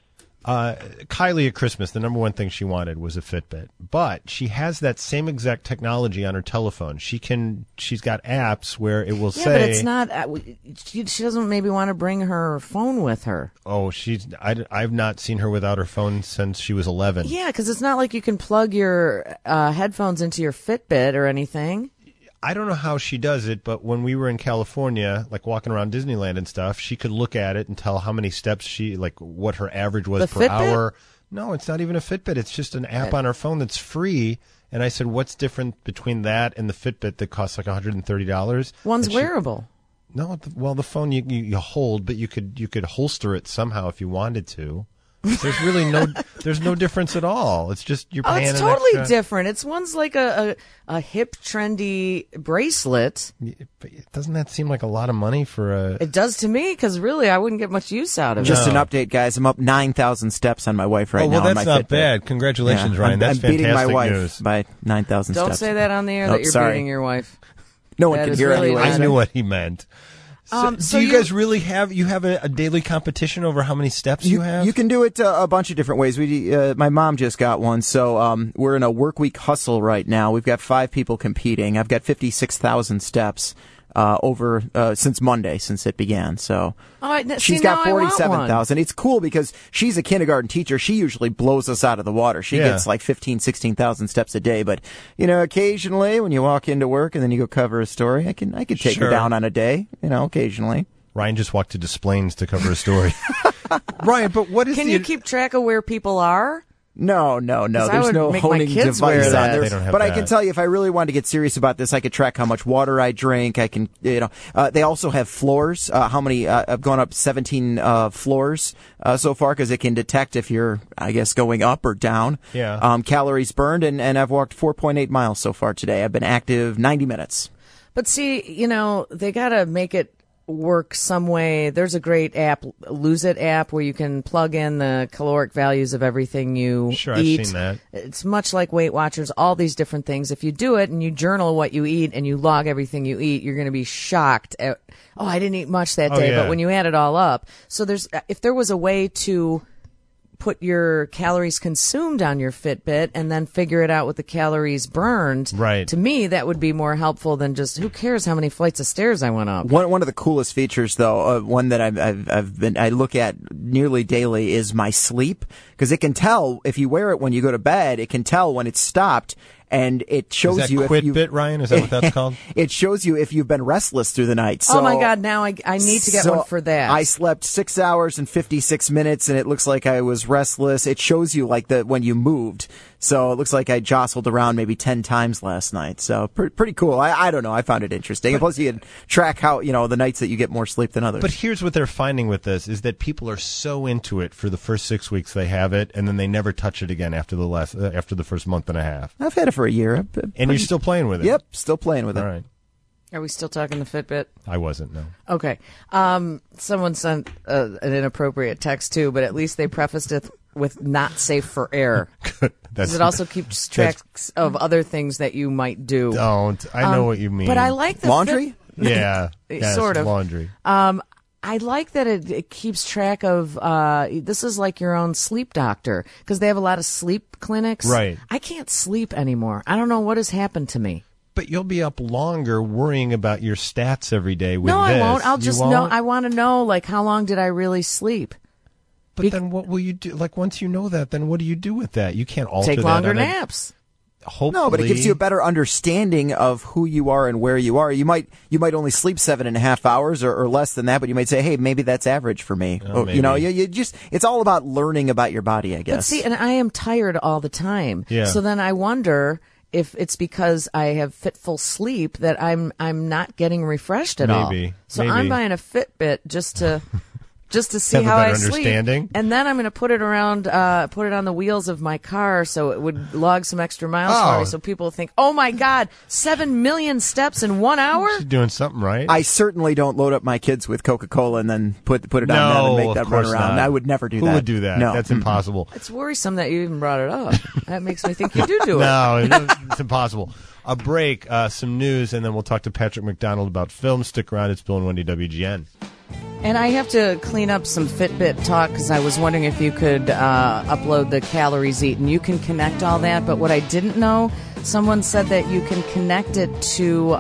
Kylie at Christmas, the number one thing she wanted was a Fitbit, but she has that same exact technology on her telephone. She's got apps where it will say, but it's not. She doesn't maybe want to bring her phone with her. Oh, I've not seen her without her phone since she was 11. Yeah, because it's not like you can plug your headphones into your Fitbit or anything. I don't know how she does it, but when we were in California, like walking around Disneyland and stuff, she could look at it and tell how many steps what her average was per hour. No, it's not even a Fitbit. It's just an app on her phone that's free. And I said, what's different between that and the Fitbit that costs like $130? One's wearable. No, the phone you hold, but you could holster it somehow if you wanted to. There's really there's no difference at all. It's just you're paying. Oh, it's totally different. One's like a hip, trendy bracelet. But doesn't that seem like a lot of money for a? It does to me, because really I wouldn't get much use out of it. Just an update, guys. I'm up 9,000 steps on my wife now. Oh, well, on that's my not Fitbit. bad. Congratulations, Ryan. That's I'm fantastic beating my wife news. by 9,000 steps. Don't say that on the air, Oh, that you're sorry. beating your wife. No one That can is hear really anyway. I knew what he meant. So so do you guys really have a daily competition over how many steps you have? You can do it a bunch of different ways. My mom just got one, so we're in a work week hustle right now. We've got 5 people competing. I've got 56,000 steps over since Monday, since it began. So she's got 47,000. It's cool because she's a kindergarten teacher. She usually blows us out of the water. She gets like 15,000, 16,000 steps a day. But occasionally when you walk into work and then you go cover a story, I can take her down on a day. Occasionally. Ryan just walked to Des Plaines to cover a story. Ryan, but what is Can you keep track of where people are? No. There's no honing device on there. They don't have but that. I can tell you, if I really wanted to get serious about this, I could track how much water I drink. I can, they also have floors. How many? I've gone up 17 floors so far because it can detect if you're, I guess, going up or down. Yeah. Calories burned, and I've walked 4.8 miles so far today. I've been active 90 minutes. But see, they got to make it work some way. There's a great app, Lose It app, where you can plug in the caloric values of everything you eat. Sure, I've seen that. It's much like Weight Watchers, all these different things. If you do it and you journal what you eat and you log everything you eat, you're going to be shocked at, I didn't eat much that day, but when you add it all up. So if there was a way to put your calories consumed on your Fitbit and then figure it out with the calories burned. Right. To me, that would be more helpful than just, who cares how many flights of stairs I went up. One of the coolest features, though, one that I look at nearly daily is my sleep, because it can tell if you wear it when you go to bed. It can tell when it's stopped. And it shows is that you if you Quitbit, Ryan? Is that what that's called? It shows you if you've been restless through the night. So, oh my God! Now I need to get one for that. I slept 6 hours and 56 minutes, and it looks like I was restless. It shows you like when you moved. So it looks like I jostled around maybe 10 times last night. So pretty cool. I don't know. I found it interesting. And plus, you can track how the nights that you get more sleep than others. But here's what they're finding with this is that people are so into it for the first 6 weeks they have it, and then they never touch it again after the first month and a half. I've had it for a year. And you're still playing with it? Yep, still playing with it. All right. Are we still talking the Fitbit? I wasn't, no. Okay. Someone sent an inappropriate text, too, but at least they prefaced it with not safe for air. Because it also keeps tracks of other things that you might do. Don't. I know what you mean. But I like the laundry? Yeah. Yes, sort of. Laundry. I like that it keeps track of, this is like your own sleep doctor, because they have a lot of sleep clinics. Right. I can't sleep anymore. I don't know what has happened to me. But you'll be up longer worrying about your stats every day with No, this. I won't. I'll You just won't? know. I want to know, like, how long did I really sleep? But then what will you do? Like, once you know that, then what do you do with that? You can't alter Take that longer on naps. Hopefully. No, but it gives you a better understanding of who you are and where you are. You might only sleep 7.5 hours or less than that, but you might say, hey, maybe that's average for me. Oh, maybe. You just, it's all about learning about your body, I guess. But see, and I am tired all the time. Yeah. So then I wonder if it's because I have fitful sleep that I'm not getting refreshed at all. Maybe. So Maybe. I'm buying a Fitbit just to see Have a how better I sleep. understanding. And then I'm going to put it on the wheels of my car so it would log some extra miles for me, so people think, oh my God, 7 million steps in 1 hour? She's doing something right. I certainly don't load up my kids with Coca-Cola and then put it on them and make them run around. Not. I would never do that. Who would do that? No. That's impossible. It's worrisome that you even brought it up. That makes me think you do it. No, it's impossible. A break, some news, and then we'll talk to Patrick McDonald about film. Stick around. It's Bill and Wendy WGN. And I have to clean up some Fitbit talk because I was wondering if you could upload the calories eaten. You can connect all that, but what I didn't know, someone said that you can connect it to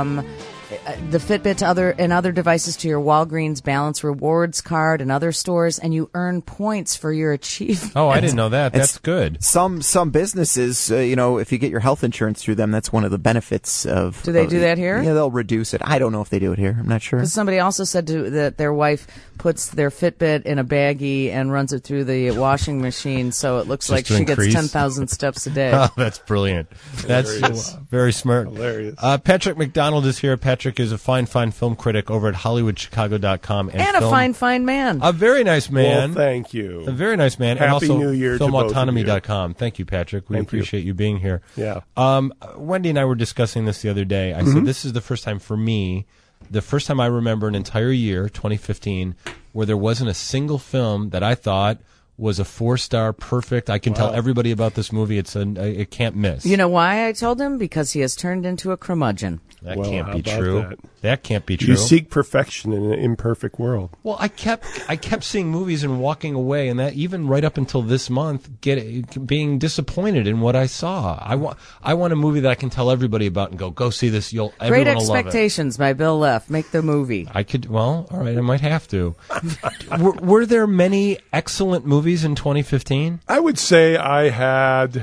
the Fitbit to other devices to your Walgreens Balance Rewards card and other stores, and you earn points for your achievement. Oh, I didn't know that. That's good. Some businesses, if you get your health insurance through them, that's one of the benefits of. Do they do that here? Yeah, they'll reduce it. I don't know if they do it here. I'm not sure. Because somebody also said that their wife puts their Fitbit in a baggie and runs it through the washing machine, so it looks like she gets 10,000 steps a day. Oh, that's brilliant. That's very smart. Hilarious. Patrick McDonald is here. Patrick is a fine film critic over at HollywoodChicago.com. And a fine man. A very nice man. Well, thank you. A very nice man. Happy and also New Year to both of you. FilmAutonomy.com. Thank you, Patrick. We appreciate you being here. Yeah. Wendy and I were discussing this the other day. I said this is the first time for me, the first time I remember an entire year, 2015, where there wasn't a single film that I thought was a 4-star perfect. I can tell everybody about this movie. It can't miss. You know why I told him? Because he has turned into a curmudgeon. That can't be true. That can't be true. You seek perfection in an imperfect world. Well, I kept seeing movies and walking away, and that even right up until this month, being disappointed in what I saw. I want a movie that I can tell everybody about and go see this. Great Everyone will love it. Expectations by Bill Leff. Make the movie. All right, I might have to. were there many excellent movies in 2015? I would say I had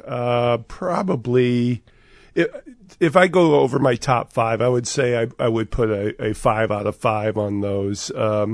probably. If I go over my top 5, I would say I would put a 5 out of 5 on those.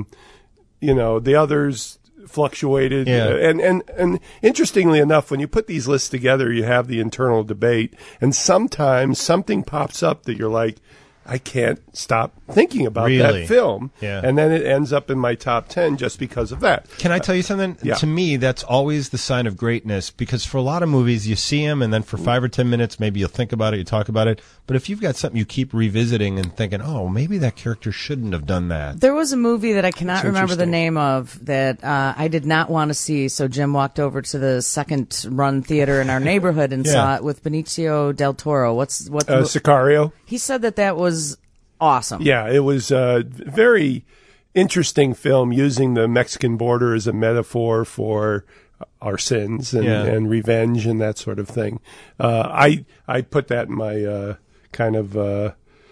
The others fluctuated. Yeah. And interestingly enough, when you put these lists together, you have the internal debate, and sometimes something pops up that you're like, I can't stop thinking about that film. Yeah. And then it ends up in my top 10 just because of that. Can I tell you something? Yeah. To me, that's always the sign of greatness, because for a lot of movies, you see them, and then for 5 or 10 minutes, maybe you'll think about it, you talk about it. But if you've got something you keep revisiting and thinking, oh, maybe that character shouldn't have done that. There was a movie that I cannot remember the name of that I did not want to see, so Jim walked over to the second-run theater in our neighborhood and saw it with Benicio del Toro. Sicario? He said that was awesome. Yeah, it was a very interesting film using the Mexican border as a metaphor for our sins and revenge and that sort of thing. I put that in my kind of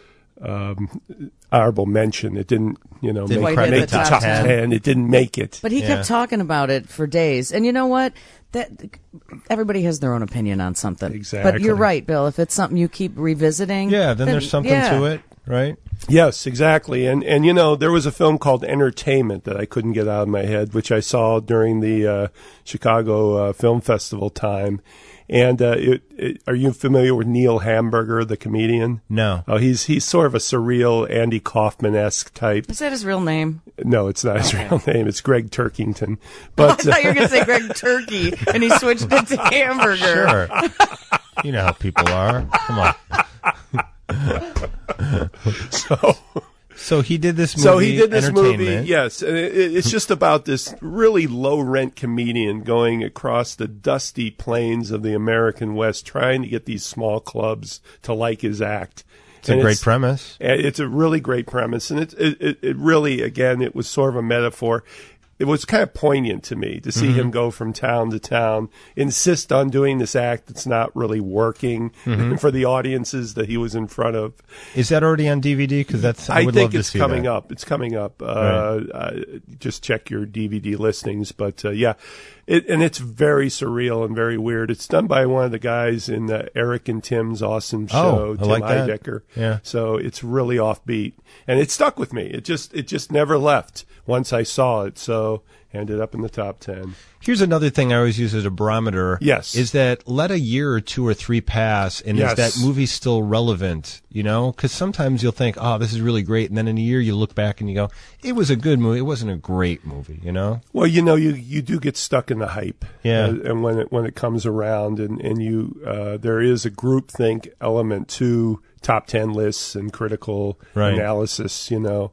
honorable mention. It didn't, make the top 10. It didn't make it. But he kept talking about it for days. And you know what? That everybody has their own opinion on something. Exactly. But you're right, Bill. If it's something you keep revisiting, then there's something to it, right? Yes, exactly. And there was a film called Entertainment that I couldn't get out of my head, which I saw during the Chicago Film Festival time. And are you familiar with Neil Hamburger, the comedian? No. Oh, he's sort of a surreal Andy Kaufman-esque type. Is that his real name? No, it's not his real name. It's Greg Turkington. But I thought you were going to say Greg Turkey, and he switched it to Hamburger. Sure. You know how people are. Come on. So he did this movie. So he did this movie, yes. And it's just about this really low-rent comedian going across the dusty plains of the American West trying to get these small clubs to like his act. It's a great premise. It's a really great premise. And it really, again, it was sort of a metaphor. It was kind of poignant to me to see him go from town to town, insist on doing this act that's not really working for the audiences that he was in front of. Is that already on DVD? Because I think it's coming up. It's coming up. Just check your DVD listings. But and it's very surreal and very weird. It's done by one of the guys in Eric and Tim's awesome show, Tim Heidecker. Yeah. So it's really offbeat, and it stuck with me. It just never left once I saw it. So ended up in the top 10. Here's another thing I always use as a barometer. Yes. Is that let a year or 2 or 3 pass, and is that movie still relevant? Because sometimes you'll think, oh, this is really great, and then in a year you look back and you go, it was a good movie. It wasn't a great movie, Well, you do get stuck in the hype. Yeah. And when it comes around, and you there is a groupthink element to top 10 lists and critical analysis,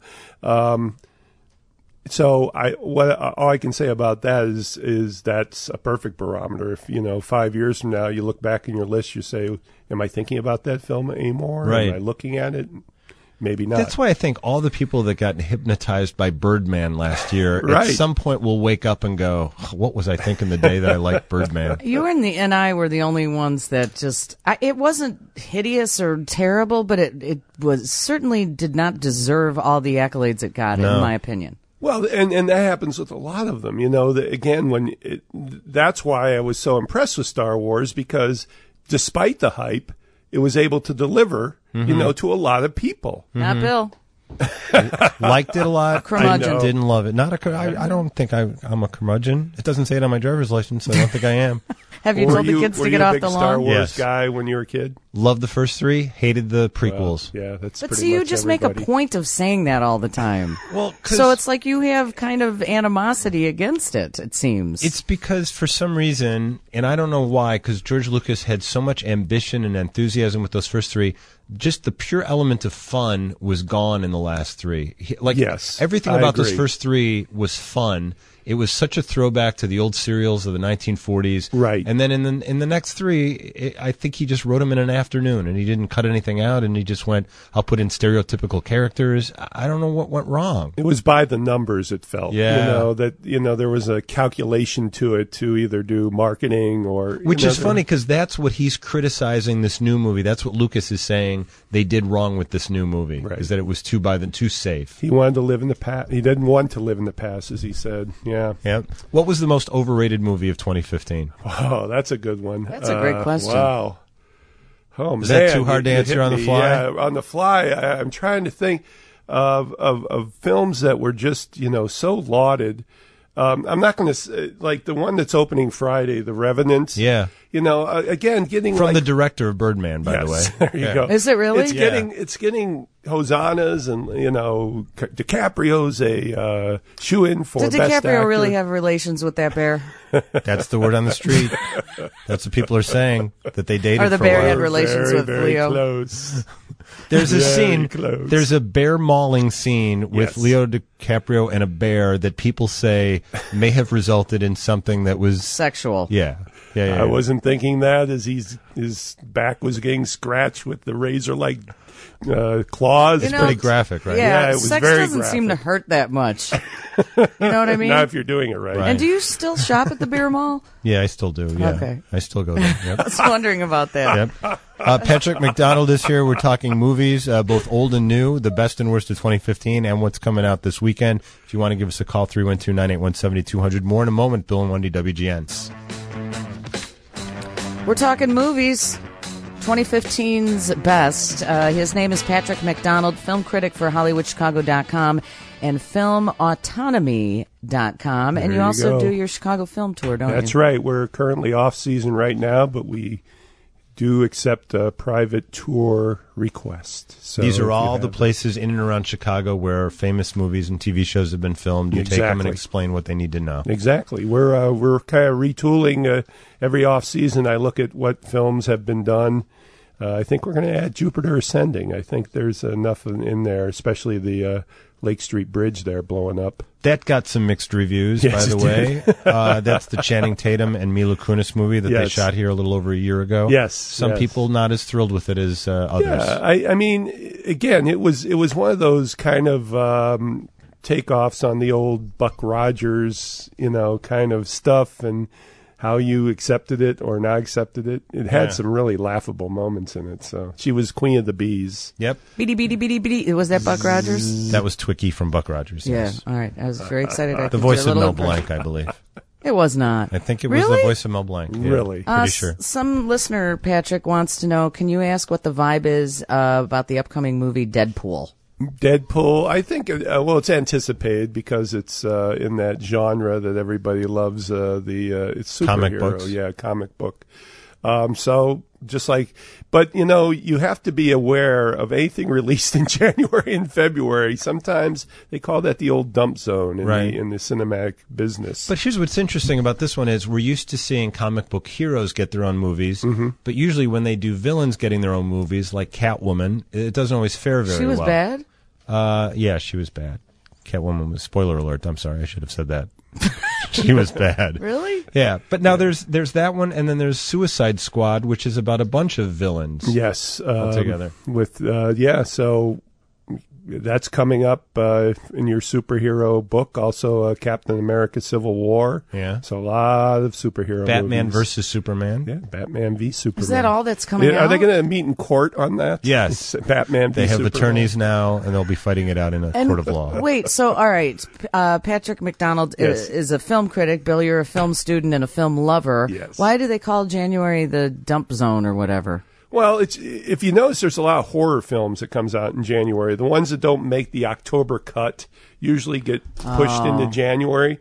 So all I can say about that is that's a perfect barometer. If 5 years from now you look back in your list, you say, "Am I thinking about that film anymore? Right. Am I looking at it?" maybe not. That's why I think all the people that got hypnotized by Birdman last year Right. at some point will wake up and go, what was I thinking the day that I liked Birdman? You and I were the only ones that just. It wasn't hideous or terrible, but it was certainly did not deserve all the accolades it got, No. in my opinion. Well, and that happens with a lot of them. You know, again, that's why I was so impressed with Star Wars, because despite the hype, it was able to deliver, you know, to a lot of people. Not Bill. Liked it a lot. Curmudgeon. I didn't love it. I don't think I'm a curmudgeon. It doesn't say it on my driver's license, so I don't think I am. Have you told the kids to get off the Were you a big Star lawn? Wars Yes. guy when you were a kid? Loved the first three, hated the prequels. Yeah, that's But pretty see, you much just everybody. make a point of saying that all the time. Well, so it's like you have kind of animosity against it, it seems. It's because for some reason, and I don't know why, because George Lucas had so much ambition and enthusiasm with those first three, just the pure element of fun was gone in the last three. Yes, everything I about those agree. first three was fun. It was such a throwback to the old serials of the 1940s. Right. And then in the next three, I think he just wrote them in an afternoon, and he didn't cut anything out, and he just went, I'll put in stereotypical characters. I don't know what went wrong. It was by the numbers, it felt. Yeah. You know, there was a calculation to it to either do marketing or... Which is funny, because that's what he's criticizing this new movie. That's what Lucas is saying they did wrong with this new movie, is that it was too safe. He wanted to live in the past. He didn't want to live in the past, as he said. Yeah. Yeah. What was the most overrated movie of 2015? Oh, that's a good one. That's a great question. Wow. Oh, Is man. that too hard to You answer hit on the me. fly? Yeah, on the fly. I'm trying to think of films that were just, you know, so lauded. I'm not going to, like the one that's opening Friday, The Revenant. Yeah. You know, again, getting From like, the director of Birdman, by the way. There you Yeah. go. Is it really? It's getting hosannas, and you know, DiCaprio's a shoe-in for Did best DiCaprio actor. really have relations with that bear? That's the word on the street. That's what people are saying, that they dated Or the for a bear while. had relations very, with very Leo? Close. There's a Very scene. close. There's a bear mauling scene with Yes. Leo DiCaprio and a bear that people say may have resulted in something that was Sexual. Yeah. I wasn't thinking that as his back was getting scratched with the razor-like claws. You know, pretty graphic, right? Yeah, it was sex very doesn't seem to graphic. hurt that much. You know what I mean? Not if you're doing it right. Right. And do you still shop at the beer mall? Yeah, I still do. Yeah. Okay. I still go there. Yep. I was wondering about that. Yep. Patrick McDonald is here. We're talking movies, both old and new, the best and worst of 2015, and what's coming out this weekend. If you want to give us a call, 312-981-7200. More in a moment. Bill and Wendy, WGN. We're talking movies. 2015's best. His name is Patrick McDonald, film critic for HollywoodChicago.com and FilmAutonomy.com. And There you you also go. do your Chicago film tour, don't you? That's right. We're currently off season right now, but we do accept a private tour request. So These if are you all the have- places in and around Chicago where famous movies and TV shows have been filmed. You take them and Exactly. explain what they need to know. Exactly. We're kind of retooling every off season. I look at what films have been done. I think we're going to add Jupiter Ascending. I think there's enough in there, especially the Lake Street Bridge there blowing up. That got some mixed reviews, Yes, by the it way. That's the Channing Tatum and Mila Kunis movie that they Yes. shot here a little over a year ago. Yes, Some yes. people not as thrilled with it as others. Yeah, I mean, again, it was one of those kind of takeoffs on the old Buck Rogers, kind of stuff, and how you accepted it or not accepted it. It had Yeah. some really laughable moments in it. So she was Queen of the Bees. Yep. Beady, beady, beady, beady. Was that Buck Rogers? That was Twiki from Buck Rogers. Yeah. Yes. All right. I was very excited. I The could voice do a of little Mel impression. Blanc, I believe. It was not. I think it was Really? the voice of Mel Blanc. Yeah, Really? Pretty sure. Some listener, Patrick, wants to know, can you ask what the vibe is about the upcoming movie Deadpool? Deadpool, I think, it's anticipated because it's in that genre that everybody loves, it's superhero. Comic books. Yeah, comic book. So just like, but you have to be aware of anything released in January and February. Sometimes they call that the old dump zone Right. in the cinematic business. But here's what's interesting about this one is we're used to seeing comic book heroes get their own movies, Mm-hmm. but usually when they do villains getting their own movies, like Catwoman, it doesn't always fare very well. She was bad? Yeah, she was bad. Catwoman was, spoiler alert, I'm sorry, I should have said that. She was bad. Really? Yeah, but now there's that one, and then there's Suicide Squad, which is about a bunch of villains. Yes, Altogether. with so that's coming up in your superhero book. Also, Captain America: Civil War. Yeah. So a lot of superhero Batman movies. versus Superman. Yeah, Batman v Superman. Is that all that's coming out? Are they going to meet in court on that? Yes. Batman v They have Superman. attorneys now, and they'll be fighting it out in a court of law. Wait, so all right, Patrick McDonald Yes. is a film critic. Bill, you're a film student and a film lover. Yes. Why do they call January the dump zone or whatever? Well, if you notice, there's a lot of horror films that comes out in January. The ones that don't make the October cut usually get pushed into January.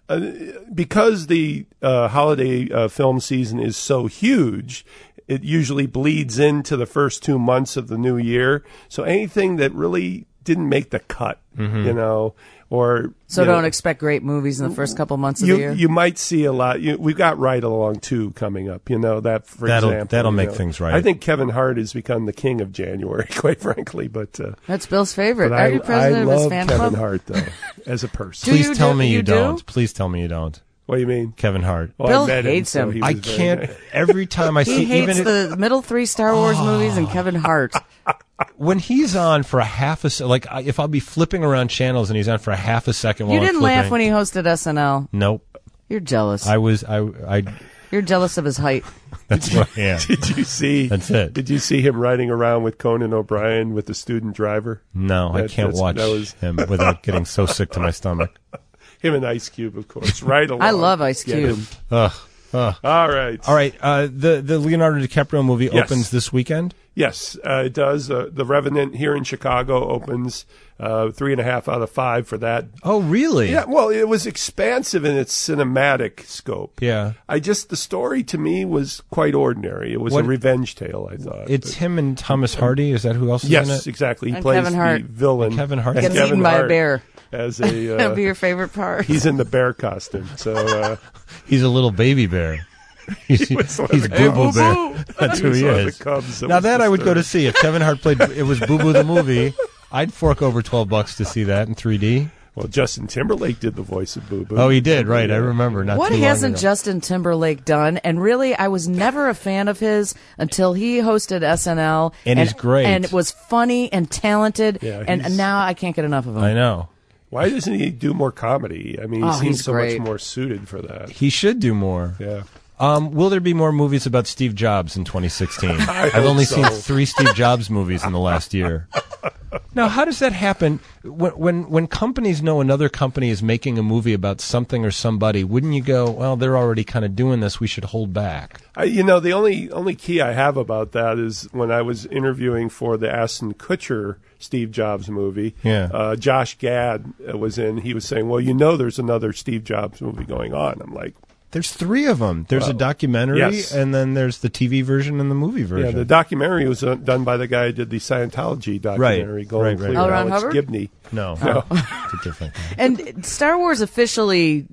Because the holiday film season is so huge, it usually bleeds into the first 2 months of the new year. So anything that really didn't make the cut, you know, or... So you know, don't expect great movies in the first couple months of the year? You might see a lot. We've got Ride Along 2 coming up, you know, that, for example. That'll you make know. things right. I think Kevin Hart has become the king of January, quite frankly, but... That's Bill's favorite. but Are you president I of his love fan Kevin club? Hart, though, as a person. Please tell me you you do? don't. Please tell me you don't. What do you mean? Kevin Hart. Well, Bill I met hates so him. he was I very can't. nice. Every time I He see, hates even the middle 3 Star Wars movies and Kevin Hart. when he's on for a half a like, if I'll be flipping around channels and he's on for a half a second while You I'm didn't laugh flipping- when he hosted SNL. Nope. You're jealous. I. You're jealous of his height. That's what I am. Did you see? That's it. Did you see him riding around with Conan O'Brien with the student driver? No, I can't watch that was him without getting so sick to my stomach. him and Ice Cube, of course. Right along. I love Ice Get Cube. him. Ugh. All right. All right. The Leonardo DiCaprio movie Yes. opens this weekend. Yes, it does. The Revenant here in Chicago opens 3.5 out of 5 for that. Oh, really? Yeah. Well, it was expansive in its cinematic scope. Yeah. The story to me was quite ordinary. It was What- a revenge tale, I thought. It's him and Thomas Hardy. Is that who else is in it? Yes, exactly. He And plays Kevin Hart. the villain. And Kevin Hart. as Gets Kevin eaten by a Hart bear. As That'd a be your favorite part. he's in the bear costume. So He's a little baby bear. He's was one of Boo the Boo Cubs. Bear. That's who was he one of the is. Cubs that Now was that I would go to disturbed. see if Kevin Hart played. It was Boo Boo the movie. I'd fork over $12 to see that in 3D. Well, Justin Timberlake did the voice of Boo Boo. Oh, he did. Right, I remember. Not What too long hasn't ago. Justin Timberlake done? And really, I was never a fan of his until he hosted SNL. And he's great. And was funny and talented. Yeah, and he's- now I can't get enough of him. I know. Why doesn't he do more comedy? I mean, he Oh, seems he's so great. much more suited for that. He should do more. Yeah. Will there be more movies about Steve Jobs in 2016? I've hope only so. seen 3 Steve Jobs movies in the last year. Now, how does that happen? When companies know another company is making a movie about something or somebody, wouldn't you go, well, they're already kind of doing this, we should hold back? The only key I have about that is when I was interviewing for the Ashton Kutcher Steve Jobs movie. Yeah. Josh Gad was in. He was saying, "Well, there's another Steve Jobs movie going on." I'm like, There's 3 of them. There's a documentary, yes. and then there's the TV version and the movie "Yeah, version. the documentary was done by the guy who did the Scientology documentary, Right, Golden right, right. Clear, L. Ron Alex Hubbard? Gibney." No, No. it's a different thing. And Star Wars officially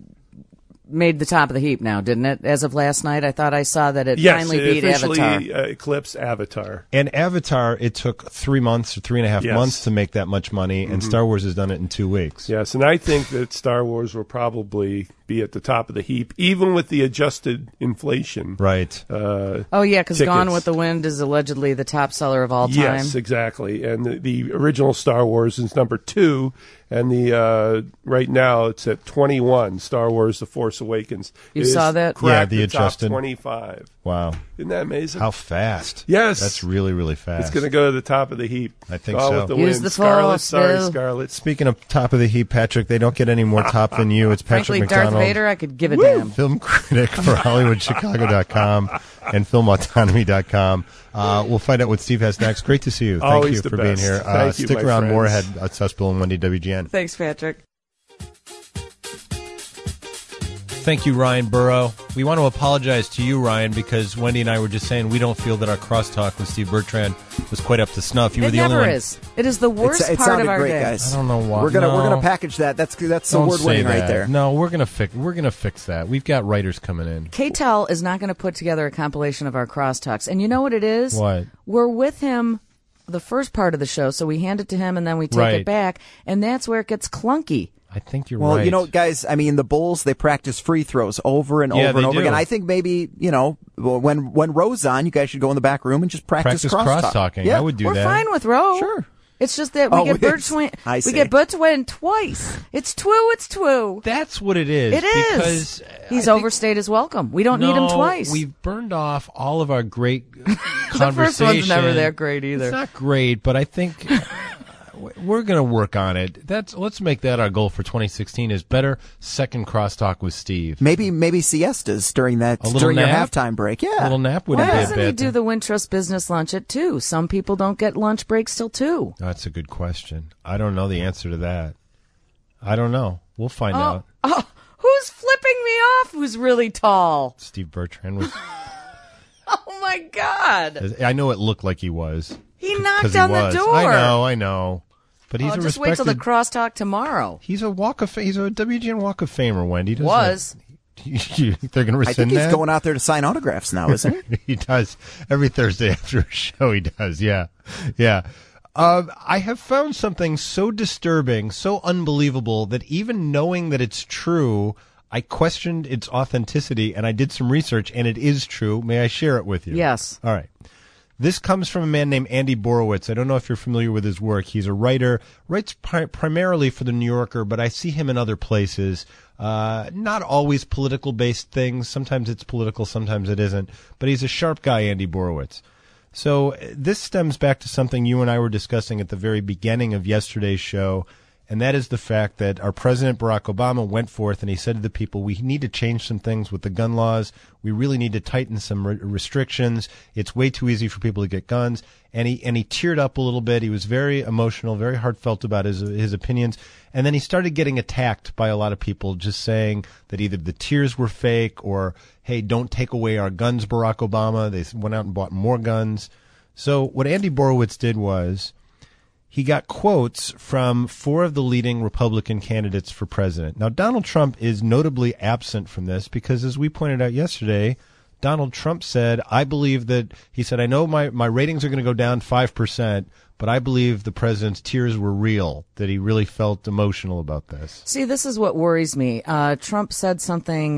made the top of the heap now, didn't it? As of last night, I thought I saw that it Yes, finally it beat officially Avatar. eclipsed Avatar. And Avatar, it took 3 months or 3.5 Yes. months to make that much money, and Star Wars has done it in 2 weeks. Yes, and I think that Star Wars will probably be at the top of the heap, even with the adjusted inflation. Right. Oh, yeah, because Gone tickets. with the Wind is allegedly the top seller of all time. Yes, exactly. And the original Star Wars is number 2, and the right now it's at 21. Star Wars: The Force Awakens. You It saw has that? cracked Yeah, the the top adjusted. 25. Wow. Isn't that amazing? How fast. Yes. That's really, really fast. It's going to go to the top of the heap. I think Gone so. with the Use Wind. the Scarlet, Force, sorry, Bill. Scarlet. Speaking of top of the heap, Patrick, they don't get any more top than you. It's Patrick Frankly, McDonald, Darth Vader, I could give a damn. film critic for HollywoodChicago.com and FilmAutonomy.com. We'll find out what Steve has next. Great to see you. Thank Always you the for being best. here. Thank you, Stick my around. friends. More ahead at Sussbill and Wendy WGN. Thanks, Patrick. Thank you, Ryan Burrow. We want to apologize to you, Ryan, because Wendy and I were just saying we don't feel that our crosstalk with Steve Bertrand was quite up to snuff. You were It the only never one. is. It is the worst It part sounded of our great, day. guys. I don't know why. We're gonna package that. That's Don't award say winning that. right there. No, we're gonna fix that. We've got writers coming in. KTEL is not going to put together a compilation of our crosstalks. And you know what it is? What? We're with him the first part of the show, so we hand it to him and then we take Right. it back. And that's where it gets clunky. I think you're Well, right. guys, I mean, the Bulls, they practice free throws over and Yeah, over and they over do. again. I think maybe, when Roe's on, you guys should go in the back room and just practice cross-talking. Yeah. I would do We're that. fine with Roe. Sure. It's just that we get Bertrand. I We see. get Bertrand twice. It's two. That's what it is. It is. Because He's overstayed his welcome. We don't need him twice. We've burned off all of our great The conversation. first one's never that great either. It's not great, but I think we're going to work on it. Let's make that our goal for 2016 is better second crosstalk with Steve. Maybe siestas during your halftime break. Yeah. A little nap wouldn't Why be a doesn't he bad do thing. the Wintrust business lunch at 2? Some people don't get lunch breaks till 2. That's a good question. I don't know the answer to that. I don't know. We'll find out. Oh, who's flipping me off? Who's really tall? Steve Bertrand was. Oh my God! I know it looked like he was. He knocked 'Cause he on the was. door. I know. But he's a just respected. wait till the crosstalk tomorrow. He's a WGN Walk of Famer, Wendy. They're going to rescind I think he's that? going out there to sign autographs now, isn't he? He does. Every Thursday after a show, he does. Yeah. I have found something so disturbing, so unbelievable, that even knowing that it's true, I questioned its authenticity, and I did some research, and it is true. May I share it with you? Yes. All right. This comes from a man named Andy Borowitz. I don't know if you're familiar with his work. He's a writer, writes primarily for The New Yorker, but I see him in other places. Not always political-based things. Sometimes it's political, sometimes it isn't. But he's a sharp guy, Andy Borowitz. So this stems back to something you and I were discussing at the very beginning of yesterday's show, and that is the fact that our President Barack Obama went forth and he said to the people, we need to change some things with the gun laws. We really need to tighten some restrictions. It's way too easy for people to get guns. And he teared up a little bit. He was very emotional, very heartfelt about his opinions. And then he started getting attacked by a lot of people just saying that either the tears were fake or, hey, don't take away our guns, Barack Obama. They went out and bought more guns. So what Andy Borowitz did was he got quotes from 4 of the leading Republican candidates for president. Now, Donald Trump is notably absent from this because, as we pointed out yesterday, Donald Trump said, I believe that, he said, I know my ratings are going to go down 5%, but I believe the president's tears were real, that he really felt emotional about this. See, this is what worries me. Trump said something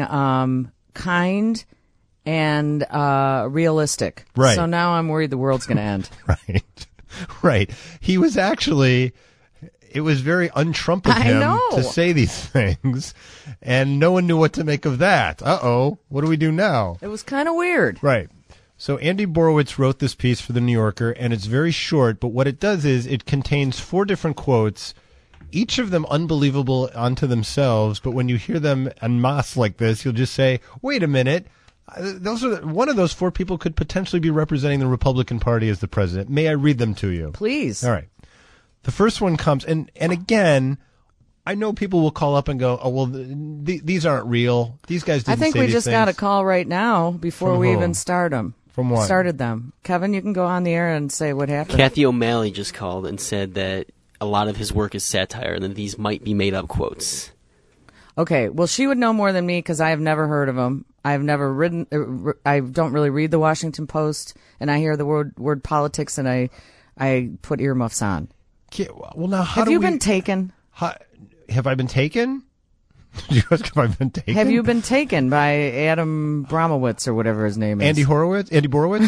kind and realistic. Right. So now I'm worried the world's going to end. Right. He was actually, it was very un-Trump of him to say these things, and no one knew what to make of that. Uh-oh, what do we do now? It was kind of weird. Right. So Andy Borowitz wrote this piece for The New Yorker, and it's very short, but what it does is it contains 4 different quotes, each of them unbelievable unto themselves, but when you hear them en masse like this, you'll just say, wait a minute, one of those 4 people could potentially be representing the Republican Party as the president. May I read them to you? Please. All right. The first one comes, and again, I know people will call up and go, oh, well, these aren't real. These guys didn't say these things. I think we just got a call right now before From we whom? even start them. From what? Started them. Kevin, you can go on the air and say what happened. Kathy O'Malley just called and said that a lot of his work is satire and that these might be made-up quotes. Okay, well, she would know more than me because I have never heard of them. I've never written. I don't really read the Washington Post, and I hear the word politics, and I put earmuffs on. Okay, well, now have you been taken? Have I been taken? Did you ask if I've been taken? Have you been taken by Adam Bromowitz or whatever his name is? Andy Borowitz?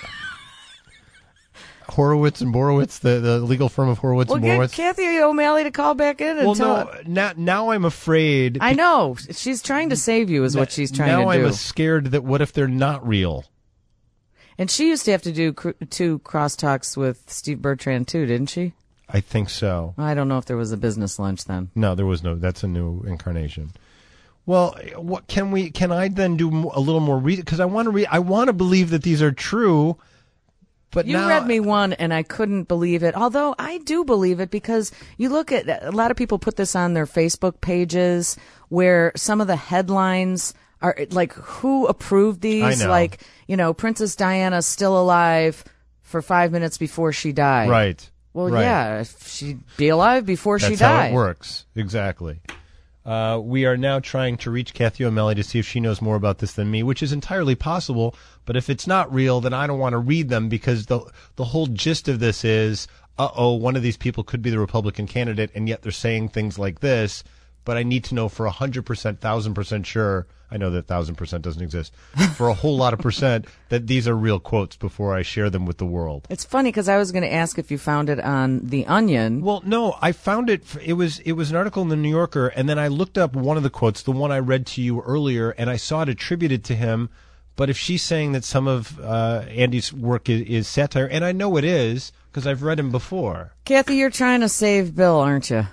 Horowitz and Borowitz, the legal firm of Horowitz and Well, Borowitz. get Kathy O'Malley to call back in and tell. Now I'm afraid. I know she's trying to save you, is what she's trying to do. Now I'm scared that what if they're not real? And she used to have to do 2 crosstalks with Steve Bertrand too, didn't she? I think so. I don't know if there was a business lunch then. No, there was no. That's a new incarnation. Well, what can I then do a little more read? Because I want to read. I want to believe that these are true. But you read me one, and I couldn't believe it. Although I do believe it because you look at a lot of people put this on their Facebook pages, where some of the headlines are like, "Who approved these?" I know. Like, Princess Diana's still alive for 5 minutes before she died. Right. Well, right. yeah, she'd be alive before she died. That's how it works. Exactly. We are now trying to reach Kathy O'Malley to see if she knows more about this than me, which is entirely possible. But if it's not real, then I don't want to read them because the whole gist of this is, one of these people could be the Republican candidate, and yet they're saying things like this. but I need to know for 100%, 1,000% sure. I know that 1,000% doesn't exist. For a whole lot of percent, that these are real quotes before I share them with the world. It's funny because I was going to ask if you found it on The Onion. Well, no, I found it. It was an article in the New Yorker, and then I looked up one of the quotes, the one I read to you earlier, and I saw it attributed to him. But if she's saying that some of Andy's work is satire, and I know it is because I've read him before. Kathy, you're trying to save Bill, aren't you?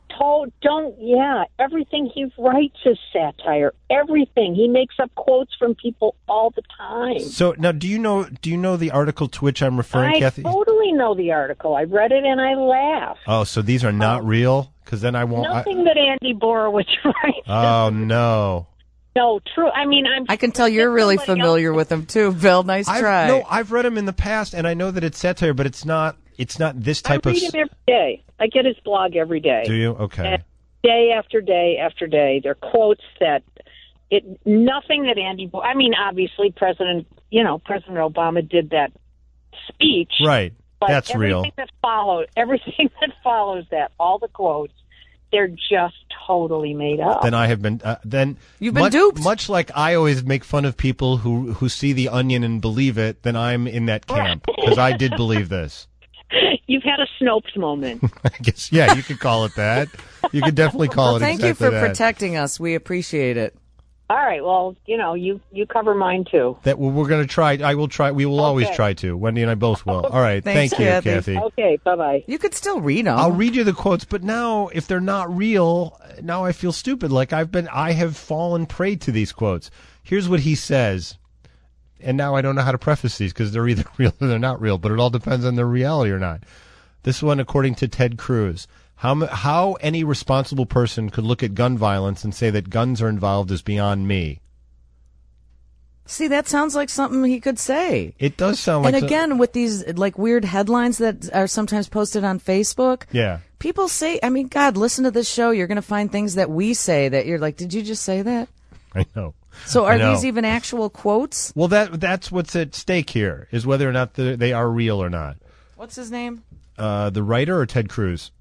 Yeah, everything he writes is satire. Everything. He makes up quotes from people all the time. So now, do you know the article to which I'm referring, Kathy? I totally know the article. I read it and I laughed. Oh, so these are not real? Because then I won't. Nothing that Andy Borowitz writes. Oh, no. No, true. I mean, I can tell you're really familiar with him too, Bill. Nice try. No, I've read him in the past, and I know that it's satire, but it's not this type of. I read him every day. I get his blog every day. Do you? Okay. And day after day after day, there are quotes that nothing that Andy. I mean, obviously, President Obama did that speech, right? But that's real. Everything that follows that, all the quotes, they're just totally made up. Then I have been. Then you've been duped. Much like I always make fun of people who see The Onion and believe it. Then I'm in that camp because I did believe this. You've had a Snopes moment. I guess, yeah, you could call it that. You could definitely call it thank exactly you for that. protecting us. We appreciate it. All right. Well, you cover mine too. We're going to try. I will try. We will always try to. Wendy and I both will. All right. Thanks, thank you, Kathy. Okay. Bye-bye. You could still read them. I'll read you the quotes, but now if they're not real, now I feel stupid. Like I have fallen prey to these quotes. Here's what he says. And now I don't know how to preface these because they're either real or they're not real, but it all depends on their reality or not. This one, according to Ted Cruz. How any responsible person could look at gun violence and say that guns are involved is beyond me. See, that sounds like something he could say. It does sound like. And again, with these like weird headlines that are sometimes posted on Facebook. Yeah. People say, I mean, God, listen to this show. You're going to find things that we say that you're like, did you just say that? I know. So are these even actual quotes? Well, that's what's at stake here, is whether or not they are real or not. What's his name? The writer or Ted Cruz?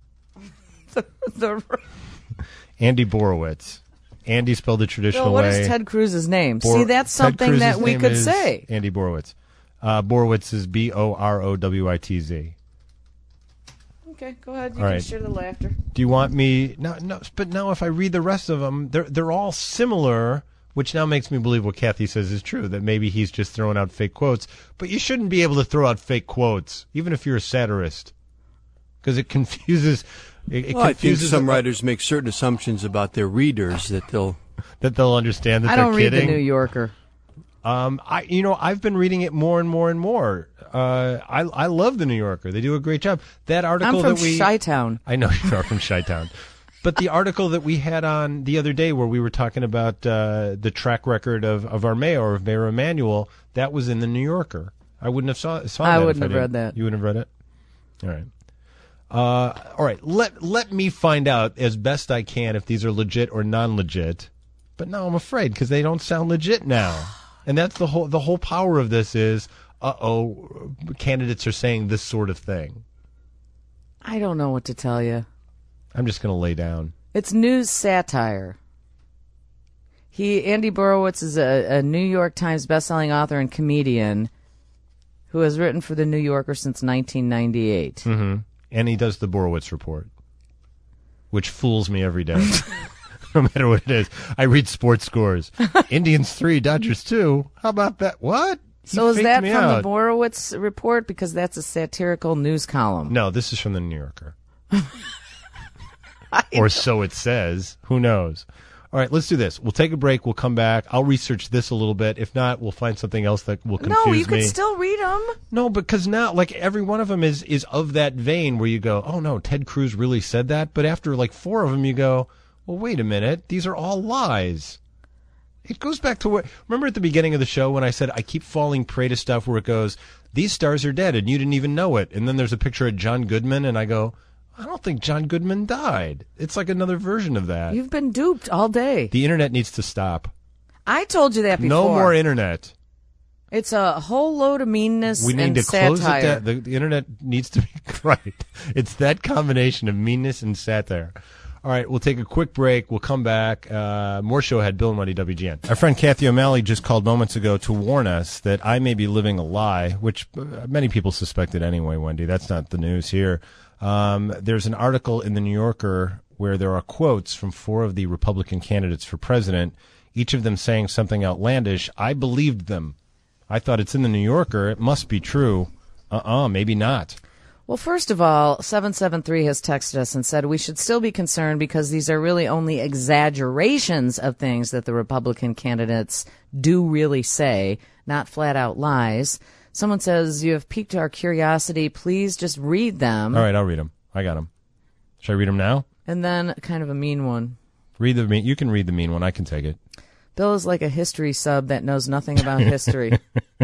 Andy Borowitz. Andy spelled the traditional what way. What is Ted Cruz's name? See, that's something that we could say. Andy Borowitz. Borowitz is Borowitz. Okay, go ahead. You can share the laughter. Do you want me? No. But now, if I read the rest of them, they're all similar, which now makes me believe what Kathy says is true. That maybe he's just throwing out fake quotes. But you shouldn't be able to throw out fake quotes, even if you're a satirist, because it confuses. I think some writers make certain assumptions about their readers that they'll understand that I they're don't kidding. read the New Yorker. I've been reading it more and more and more. I love the New Yorker. They do a great job. That article I'm from Chi-Town. I know you are from Chi-Town. But the article that we had on the other day where we were talking about the track record of our mayor, of Mayor Emanuel, that was in the New Yorker. I wouldn't have saw that. I wouldn't have read that. You wouldn't have read it? All right. All right. Let me find out as best I can if these are legit or non-legit. But now I'm afraid because they don't sound legit now. And that's the whole power of this is, candidates are saying this sort of thing. I don't know what to tell you. I'm just going to lay down. It's news satire. Andy Borowitz is a New York Times bestselling author and comedian who has written for the New Yorker since 1998. Mm-hmm. And he does the Borowitz Report, which fools me every day. No matter what it is. I read sports scores. Indians 3, Dodgers 2. How about that? What? So is that from the Borowitz Report? Because that's a satirical news column. No, this is from the New Yorker. Or so it says. Who knows? All right, let's do this. We'll take a break. We'll come back. I'll research this a little bit. If not, we'll find something else that will confuse me. No, you can still read them. No, because now, like, every one of them is of that vein where you go, oh, no, Ted Cruz really said that. But after, like, 4 of them, you go, well, wait a minute. These are all lies. It goes back to what... Remember at the beginning of the show when I said I keep falling prey to stuff where it goes, these stars are dead, and you didn't even know it. And then there's a picture of John Goodman, and I go... I don't think John Goodman died. It's like another version of that. You've been duped all day. The internet needs to stop. I told you that before. No more internet. It's a whole load of meanness and satire. We need to close it down. The internet needs to be right. It's that combination of meanness and satire. All right, we'll take a quick break. We'll come back. More show ahead. Bill and Wendy, WGN. Our friend Kathy O'Malley just called moments ago to warn us that I may be living a lie, which many people suspected anyway, Wendy. That's not the news here. There's an article in the New Yorker where there are quotes from 4 of the Republican candidates for president, each of them saying something outlandish. I believed them. I thought it's in the New Yorker. It must be true. Maybe not. Well, first of all, 773 has texted us and said we should still be concerned because these are really only exaggerations of things that the Republican candidates do really say, not flat-out lies. Someone says, you have piqued our curiosity. Please just read them. All right, I'll read them. I got them. Should I read them now? And then kind of a mean one. You can read the mean one. I can take it. Bill is like a history sub that knows nothing about history.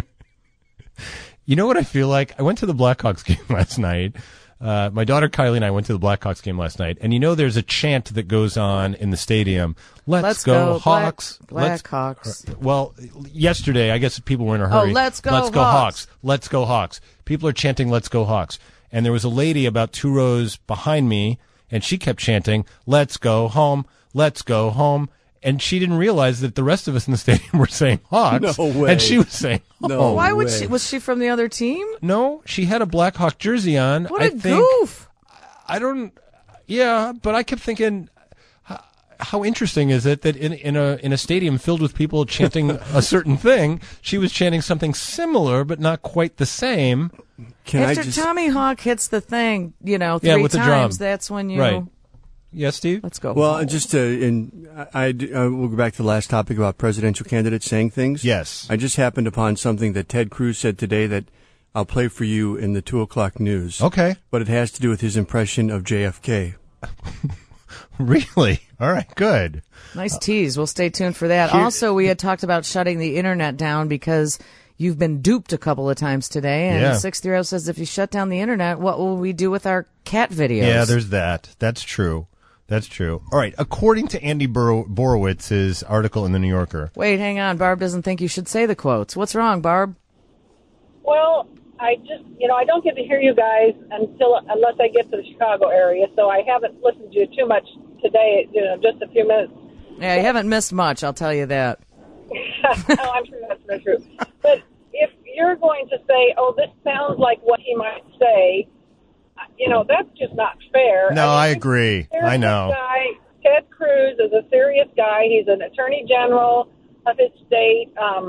You know what I feel like? I went to the Blackhawks game last night. My daughter Kylie and I went to the Blackhawks game last night. And you know there's a chant that goes on in the stadium. Let's go Hawks. Blackhawks. Well, yesterday, I guess people were in a hurry. Let's go Hawks. Let's go Hawks. People are chanting, let's go Hawks. And there was a lady about 2 rows behind me, and she kept chanting, let's go home, let's go home. And she didn't realize that the rest of us in the stadium were saying Hawks. No way. And she was saying, no Why would way. she? Was she from the other team? No, she had a Blackhawk jersey on. What a goof. Yeah, but I kept thinking, how interesting is it that in a stadium filled with people chanting a certain thing, she was chanting something similar but not quite the same. After Tommy Hawk hits the thing, 3 with the drum. times, that's when you... Right. Yes, Steve? Let's go. Well, we'll go back to the last topic about presidential candidates saying things. Yes. I just happened upon something that Ted Cruz said today that I'll play for you in the 2 o'clock news. Okay. But it has to do with his impression of JFK. Really? All right, good. Nice tease. We'll stay tuned for that. Also, we had talked about shutting the internet down because you've been duped a couple of times today. And the 630 says, if you shut down the internet, what will we do with our cat videos? Yeah, there's that. That's true. That's true. All right. According to Andy Borowitz's article in the New Yorker. Wait, hang on. Barb doesn't think you should say the quotes. What's wrong, Barb? Well, I just, I don't get to hear you guys unless I get to the Chicago area, so I haven't listened to you too much today, just a few minutes. Yeah, you haven't missed much, I'll tell you that. No, I'm sure that's not true. But if you're going to say, this sounds like what he might say, that's just not fair. No, I agree. I know. Ted Cruz is a serious guy. He's an attorney general of his state.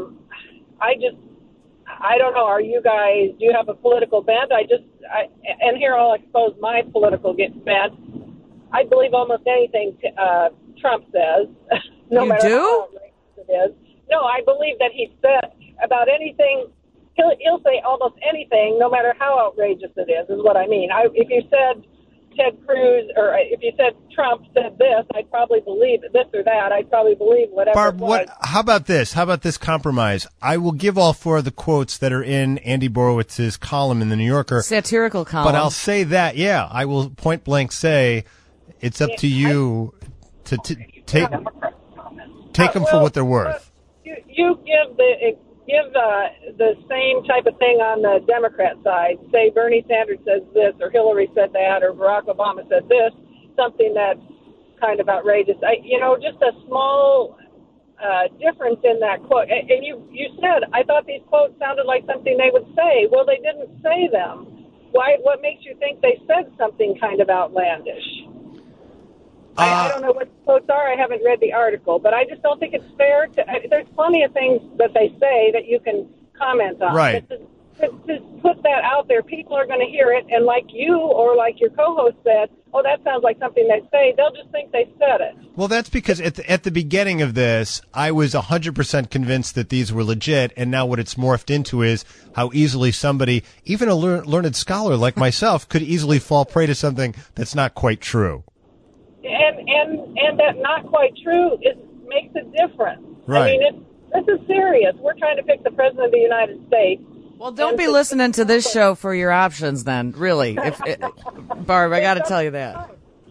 I don't know. Do you have a political bent? And here I'll expose my political bent. I believe almost anything Trump says, no matter how outrageous it is. No, I believe that he said about anything. He'll say almost anything, no matter how outrageous it is what I mean. If you said Ted Cruz, or if you said Trump said this, I'd probably believe this or that. I'd probably believe whatever. Barb, how about this? How about this compromise? I will give all 4 of the quotes that are in Andy Borowitz's column in the New Yorker. Satirical column. But I'll say that, I will point blank say it's up to you to take them for what they're worth. You give the same type of thing on the Democrat side. Say Bernie Sanders says this, or Hillary said that, or Barack Obama said this, something that's kind of outrageous. Just a small difference in that quote. And you said, I thought these quotes sounded like something they would say. Well, they didn't say them. Why? What makes you think they said something kind of outlandish? I don't know what the quotes are. I haven't read the article, but I just don't think it's fair there's plenty of things that they say that you can comment on. Right. But to put that out there, people are going to hear it, and like you or like your co-host said, that sounds like something they say, they'll just think they said it. Well, that's because at the beginning of this, I was 100% convinced that these were legit, and now what it's morphed into is how easily somebody, even a learned scholar like myself, could easily fall prey to something that's not quite true. And that not quite true makes a difference. Right. I mean, this is serious. We're trying to pick the President of the United States. Well, don't be listening to this show for your options then, really. Barb, I got to tell you that.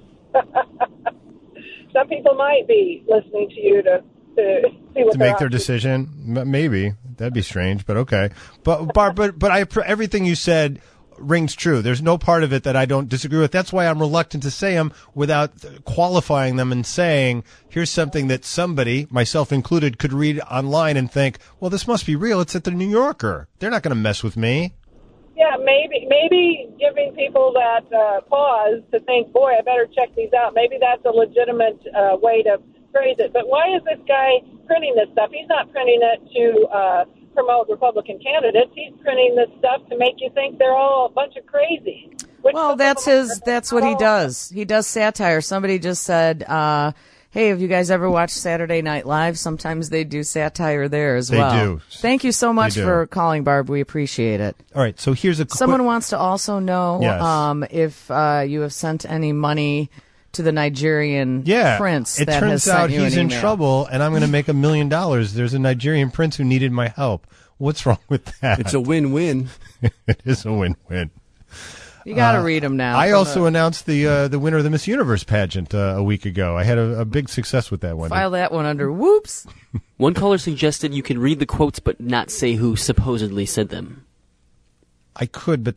Some people might be listening to you to see what to make their decision. Maybe that'd be strange, but okay. But Barb, but everything you said rings true. There's no part of it that I don't disagree with. That's why I'm reluctant to say them without qualifying them and saying, here's something that somebody, myself included, could read online and think, well, this must be real. It's at the New Yorker. They're not going to mess with me. Yeah, maybe giving people that pause to think, boy, I better check these out. Maybe that's a legitimate way to phrase it. But why is this guy printing this stuff? He's not printing it to promote Republican candidates. He's printing this stuff to make you think they're all a bunch of crazy. Well, that's what he does. He does satire. Somebody just said, hey, have you guys ever watched Saturday Night Live? Sometimes they do satire there as well. They do. Thank you so much for calling, Barb. We appreciate it. All right, so here's a Someone wants to also know Yes. if you have sent any money to the Nigerian prince it that turns has sent out you he's an in email. trouble, and I'm going to make $1 million. There's a Nigerian prince who needed my help. What's wrong with that? It's a win-win. It is a win-win. You got to read them now. I also announced the winner of the Miss Universe pageant a week ago. I had a big success with that one. File that one under whoops. One caller suggested you can read the quotes but not say who supposedly said them. I could, but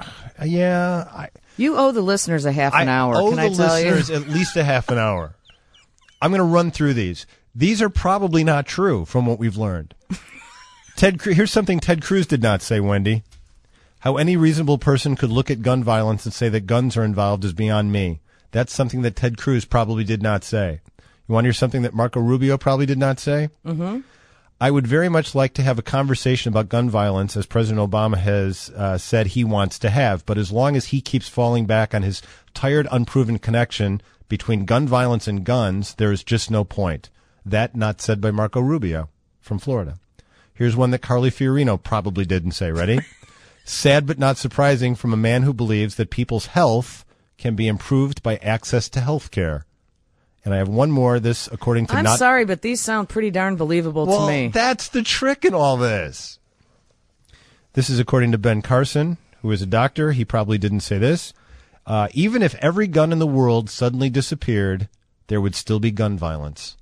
You owe the listeners a half an hour. Can I tell you? listeners at least a half an hour. I'm going to run through these. These are probably not true from what we've learned. Here's something Ted Cruz did not say, Wendy. How any reasonable person could look at gun violence and say that guns are involved is beyond me. That's something that Ted Cruz probably did not say. You want to hear something that Marco Rubio probably did not say? Mm-hmm. I would very much like to have a conversation about gun violence, as President Obama has said he wants to have. But as long as he keeps falling back on his tired, unproven connection between gun violence and guns, there is just no point. That not said by Marco Rubio from Florida. Here's one that Carly Fiorino probably didn't say. Ready? Sad but not surprising from a man who believes that people's health can be improved by access to health care. And I have one more. This, according to I'm sorry, but these sound pretty darn believable to me. That's the trick in all this. This is according to Ben Carson, who is a doctor. He probably didn't say this. Even if every gun in the world suddenly disappeared, there would still be gun violence.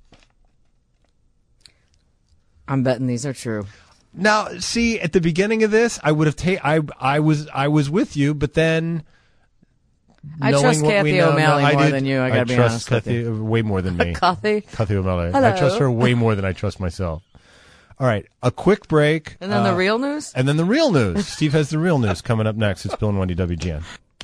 I'm betting these are true. Now, see, at the beginning of this, I would have I was with you, but then I trust Kathy O'Malley more than you. I got to be honest with you. Way more than me. Kathy O'Malley. Hello. I trust her way more than I trust myself. All right, a quick break. And then the real news? And then the real news. Steve has the real news coming up next. It's Bill and Wendy, WGN.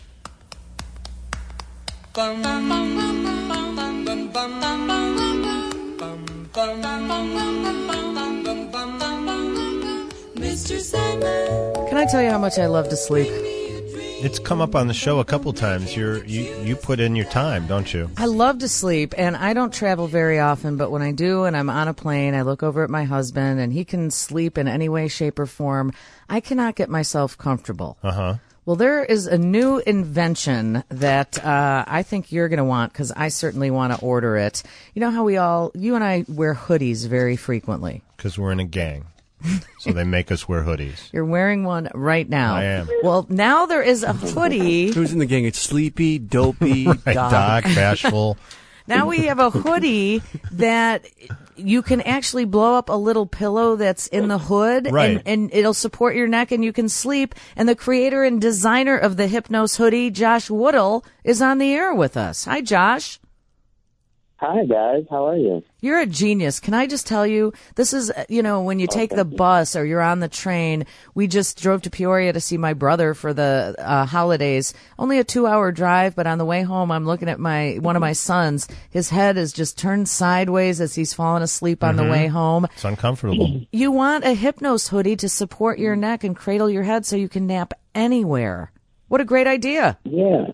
Mr. Sandman. Can I tell you how much I love to sleep? It's come up on the show a couple times. You put in your time, don't you? I love to sleep, and I don't travel very often, but when I do and I'm on a plane, I look over at my husband, and he can sleep in any way, shape, or form. I cannot get myself comfortable. Uh-huh. Well, there is a new invention that I think you're going to want, because I certainly want to order it. You know how you and I wear hoodies very frequently. Because we're in a gang. So they make us wear hoodies. You're wearing one right now. I am. Well, now there is a hoodie. Who's in the gang? It's Sleepy, Dopey, Right, Doc, Bashful. Now we have a hoodie that you can actually blow up a little pillow that's in the hood, right, and it'll support your neck and you can sleep. And the creator and designer of the Hypnos hoodie, Josh Woodall, is on the air with us. Hi, Josh. Hi, guys. How are you? You're a genius. Can I just tell you, this is, when you take the bus or you're on the train. We just drove to Peoria to see my brother for the holidays. Only a 2-hour drive, but on the way home, I'm looking at one of my sons. His head is just turned sideways as he's fallen asleep on the way home. It's uncomfortable. You want a Hypnos hoodie to support your neck and cradle your head so you can nap anywhere. What a great idea. Yeah.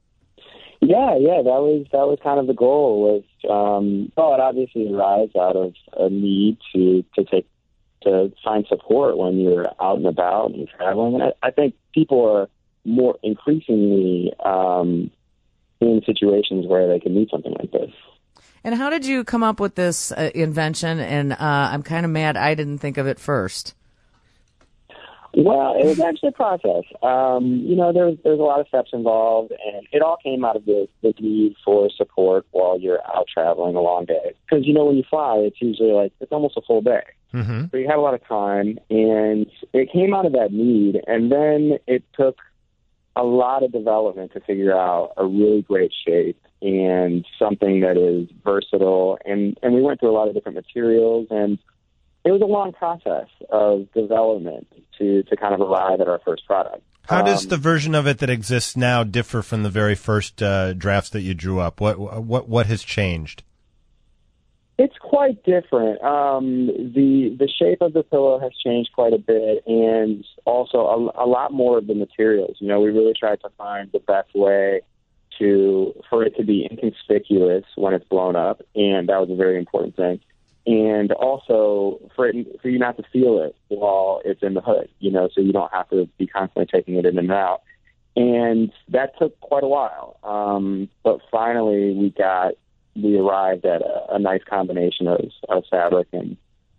That was kind of the goal. It obviously arises out of a need to find support when you're out and about and traveling. And I think people are more increasingly in situations where they can need something like this. And how did you come up with this invention? And I'm kind of mad I didn't think of it first. Well, it was actually a process. There's a lot of steps involved, and it all came out of the need for support while you're out traveling a long day. Because, when you fly, it's usually it's almost a full day. Mm-hmm. So you have a lot of time, and it came out of that need, and then it took a lot of development to figure out a really great shape and something that is versatile. And we went through a lot of different materials, and it was a long process of development to kind of arrive at our first product. How does the version of it that exists now differ from the very first drafts that you drew up? What has changed? It's quite different. The shape of the pillow has changed quite a bit, and also a lot more of the materials. You know, we really tried to find the best way for it to be inconspicuous when it's blown up, and that was a very important thing. And also for you not to feel it while it's in the hood, you know, so you don't have to be constantly taking it in and out. And that took quite a while. But finally we arrived at a nice combination of fabric and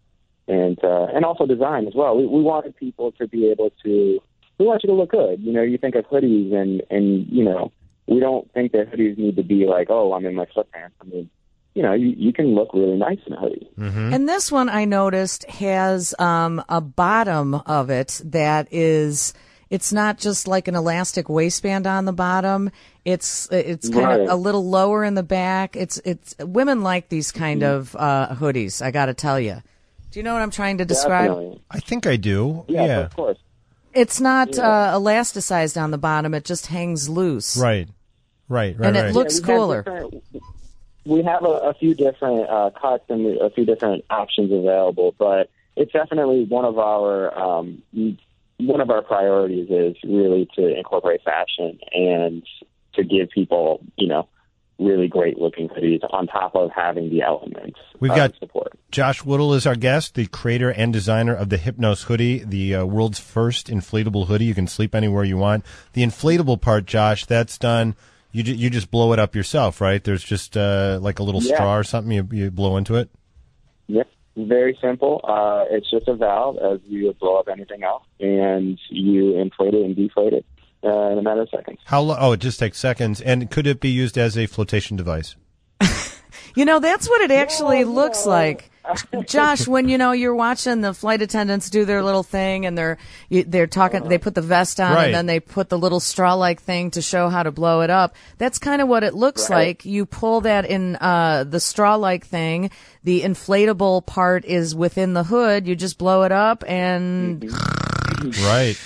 also design as well. We wanted people to be able to, we want you to look good. You know, you think of hoodies and you know, we don't think that hoodies need to be like, oh, I'm in my sweatpants. I mean, you know, you can look really nice in a hoodie. Mm-hmm. And this one I noticed has a bottom of it that is, it's not just like an elastic waistband on the bottom. It's kind of a little lower in the back. It's women like these kind of hoodies, I got to tell you. Do you know what I'm trying to describe? Definitely. I think I do. Yeah, of course. It's not elasticized on the bottom. It just hangs loose. Right. And it looks cooler. We have a few different cuts and a few different options available, but it's definitely one of our priorities is really to incorporate fashion and to give people, you know, really great looking hoodies on top of having the elements. We've got support. Josh Woodall is our guest, the creator and designer of the Hypnos hoodie, the world's first inflatable hoodie. You can sleep anywhere you want. The inflatable part, Josh, that's done. You just blow it up yourself, right? There's just like a little straw or something you blow into it? Yep. Very simple. It's just a valve as you would blow up anything else, and you inflate it and deflate it in a matter of seconds. It just takes seconds. And could it be used as a flotation device? You know, that's what it actually looks like. Josh, when you're watching the flight attendants do their little thing and they're talking, they put the vest on and then they put the little straw-like thing to show how to blow it up. That's kind of what it looks like. You pull that in the straw-like thing. The inflatable part is within the hood. You just blow it up and Right.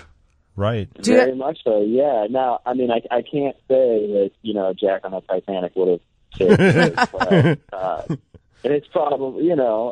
Very much so. Yeah. Now, I mean, I can't say that Jack on the Titanic would have saved it, but it's probably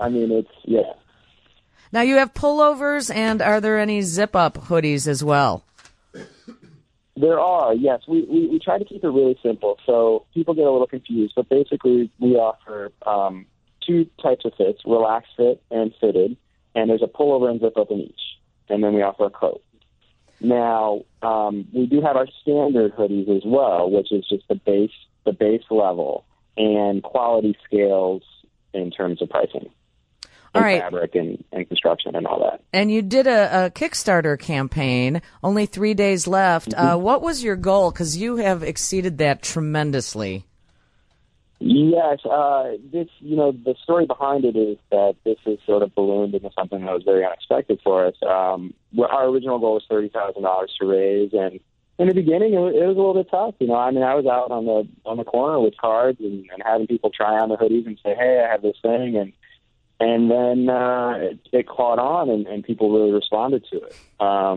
Now you have pullovers, and are there any zip-up hoodies as well? There are, yes. We try to keep it really simple, so people get a little confused. But basically, we offer two types of fits: relaxed fit and fitted. And there's a pullover and zip-up in each. And then we offer a coat. Now, we do have our standard hoodies as well, which is just the base level and quality scales in terms of pricing. All right. Fabric and construction and all that. And you did a Kickstarter campaign, only 3 days left. What was your goal? Because you have exceeded that tremendously. Yes, the story behind it is that this has sort of ballooned into something that was very unexpected for us. Our original goal was $30,000 to raise, and in the beginning it was a little bit tough. I was out on the corner with cards and having people try on the hoodies and say, "Hey, I have this thing," and then it caught on and people really responded to it.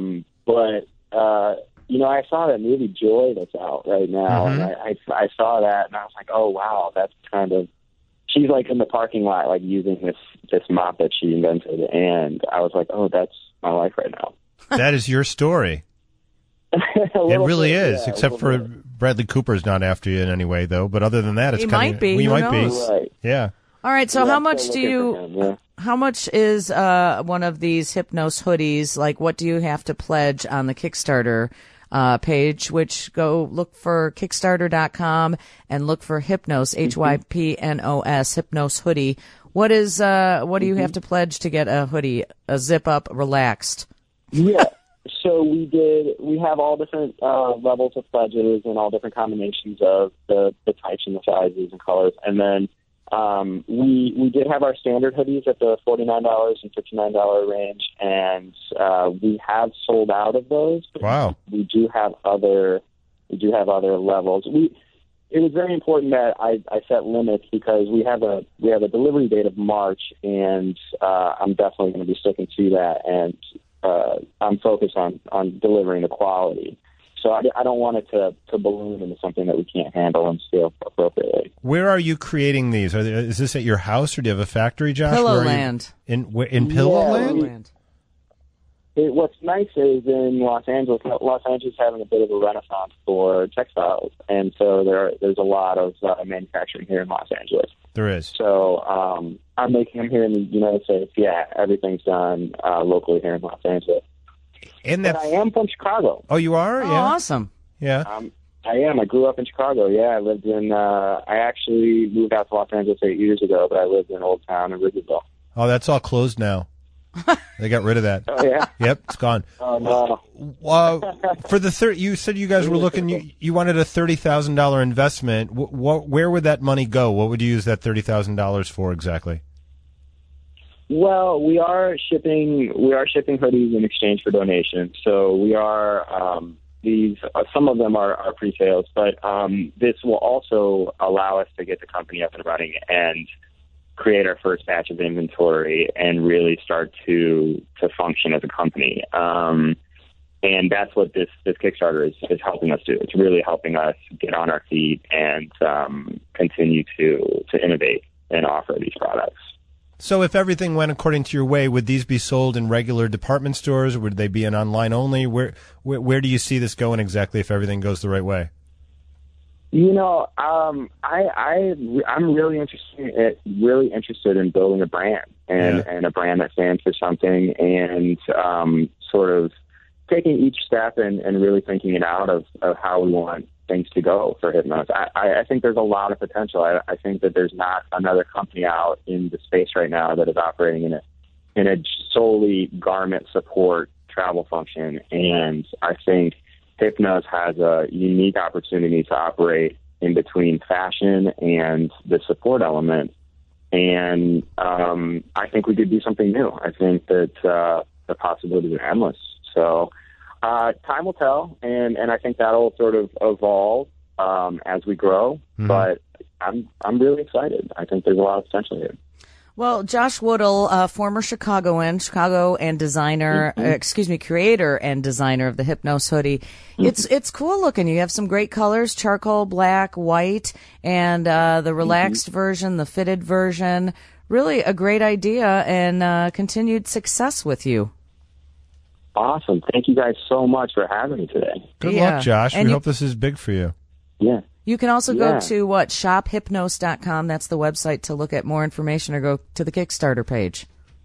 I saw that movie Joy that's out right now, and I saw that, and I was like, oh, wow, that's she's like in the parking lot, like using this mop that she invented, and I was like, oh, that's my life right now. That is your story. It really is, except for Bradley Cooper's not after you in any way, though, but other than that, it's kind of... Might be. He might be. Right. Yeah. All right, so how much how much is one of these Hypnos hoodies? Like, what do you have to pledge on the Kickstarter page, which go look for Kickstarter.com and look for Hypnos, Hypnos, Hypnos hoodie. What do you have to pledge to get a hoodie, a zip up, relaxed? Yeah. So we have all different levels of pledges and all different combinations of the types and the sizes and colors. And then We did have our standard hoodies at the $49 and $59 range, and we have sold out of those. Wow. We do have other levels. It was very important that I set limits because we have a delivery date of March, and I'm definitely going to be sticking to that, and I'm focused on delivering the quality. So I don't want it to balloon into something that we can't handle and scale appropriately. Where are you creating these? Is this at your house, or do you have a factory, Josh? Pillowland. In Pillowland? What's nice is in Los Angeles is having a bit of a renaissance for textiles, and so there's a lot of manufacturing here in Los Angeles. There is. So I'm making them here in the United States. Yeah, everything's done locally here in Los Angeles. But I am from Chicago. Oh, you are? Oh, Yeah. awesome. Yeah. I am. I grew up in Chicago. Yeah, I lived in. I actually moved out to Los Angeles 8 years ago, but I lived in Old Town in Ridgeville. Oh, that's all closed now. They got rid of that. Oh yeah. Yep, it's gone. Oh no. For the you said you guys were looking. You wanted a $30,000 investment. Where would that money go? What would you use that $30,000 for exactly? Well, we are shipping hoodies in exchange for donations. So we are these. Some of them are pre-sales, but this will also allow us to get the company up and running and create our first batch of inventory and really start to function as a company. And that's what this Kickstarter is helping us do. It's really helping us get on our feet and continue to innovate and offer these products. So if everything went according to your way, would these be sold in regular department stores, or would they be an online only? Where do you see this going exactly if everything goes the right way? You know, I'm really interested in building a brand and a brand that stands for something, and sort of taking each step and really thinking it out of how we want things to go for Hypnos. I think there's a lot of potential. I think that there's not another company out in the space right now that is operating in a solely garment support travel function, and I think Hypnos has a unique opportunity to operate in between fashion and the support element. And I think we could do something new. I think that the possibilities are endless. So time will tell, and I think that'll sort of evolve as we grow. Mm-hmm. But I'm really excited. I think there's a lot of potential here. Well, Josh Woodall, former Chicago and designer, creator and designer of the Hypnos hoodie. It's cool looking. You have some great colors: charcoal, black, white, and the relaxed version, the fitted version. Really a great idea, and continued success with you. Awesome. Thank you guys so much for having me today. Good luck, Josh. We hope this is big for you. Yeah. You can also go to shophypnos.com. That's the website to look at more information, or go to the Kickstarter page.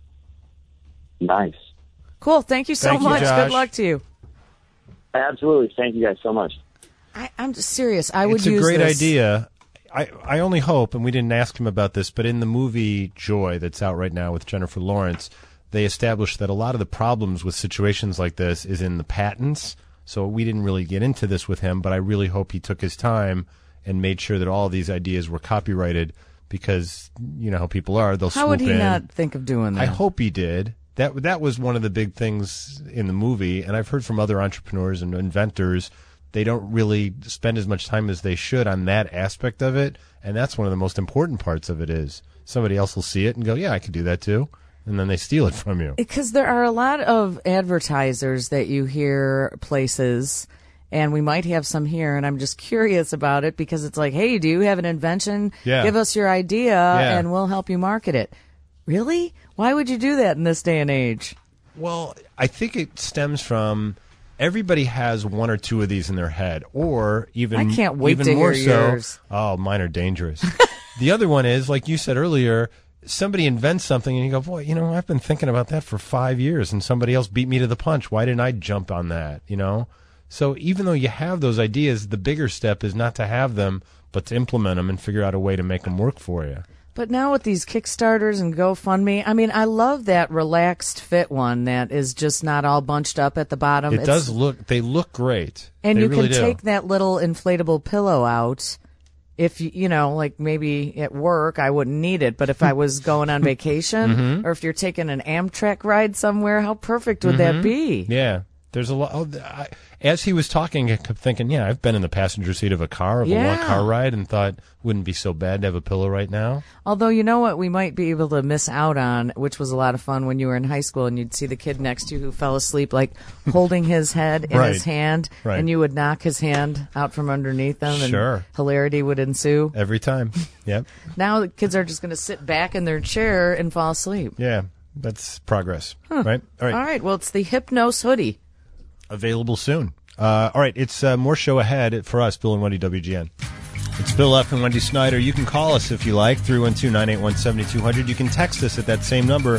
Nice. Cool. Thank you so much. Good luck to you. Absolutely. Thank you guys so much. I'm just serious. I would use this. It's a great idea. I only hope, and we didn't ask him about this, but in the movie Joy that's out right now with Jennifer Lawrence, they established that a lot of the problems with situations like this is in the patents. So we didn't really get into this with him, but I really hope he took his time and made sure that all of these ideas were copyrighted, because you know how people are. They'll swoop in. How would he not think of doing that? I hope he did. That was one of the big things in the movie, and I've heard from other entrepreneurs and inventors, they don't really spend as much time as they should on that aspect of it, and that's one of the most important parts of it. Is somebody else will see it and go, yeah, I could do that too. And then they steal it from you. Because there are a lot of advertisers that you hear places, and we might have some here, and I'm just curious about it, because it's like, hey, do you have an invention? Yeah. Give us your idea, and we'll help you market it. Really? Why would you do that in this day and age? Well, I think it stems from everybody has one or two of these in their head, or even I can't wait even to more hear so. yours. Oh, mine are dangerous. The other one is, like you said earlier, somebody invents something and you go, boy, you know, I've been thinking about that for 5 years and somebody else beat me to the punch. Why didn't I jump on that, you know? So even though you have those ideas, the bigger step is not to have them, but to implement them and figure out a way to make them work for you. But now with these Kickstarters and GoFundMe, I mean, I love that relaxed fit one that is just not all bunched up at the bottom. They look great. And they you really can take that little inflatable pillow out if you know, like maybe at work, I wouldn't need it. But if I was going on vacation or if you're taking an Amtrak ride somewhere, how perfect would that be? Yeah. There's a lot. As he was talking, I kept thinking, yeah, I've been in the passenger seat of a car, of a long car ride, and thought, wouldn't be so bad to have a pillow right now. Although, you know what we might be able to miss out on, which was a lot of fun when you were in high school and you'd see the kid next to you who fell asleep, like holding his head in his hand, and you would knock his hand out from underneath him, and hilarity would ensue. Every time. Yep. Now the kids are just going to sit back in their chair and fall asleep. Yeah, that's progress. Right? All right. Well, it's the Hypnos hoodie. Available soon. All right, it's more show ahead for us, Bill and Wendy WGN. It's Bill F. and Wendy Snyder. You can call us if you like, 312-981-7200. You can text us at that same number,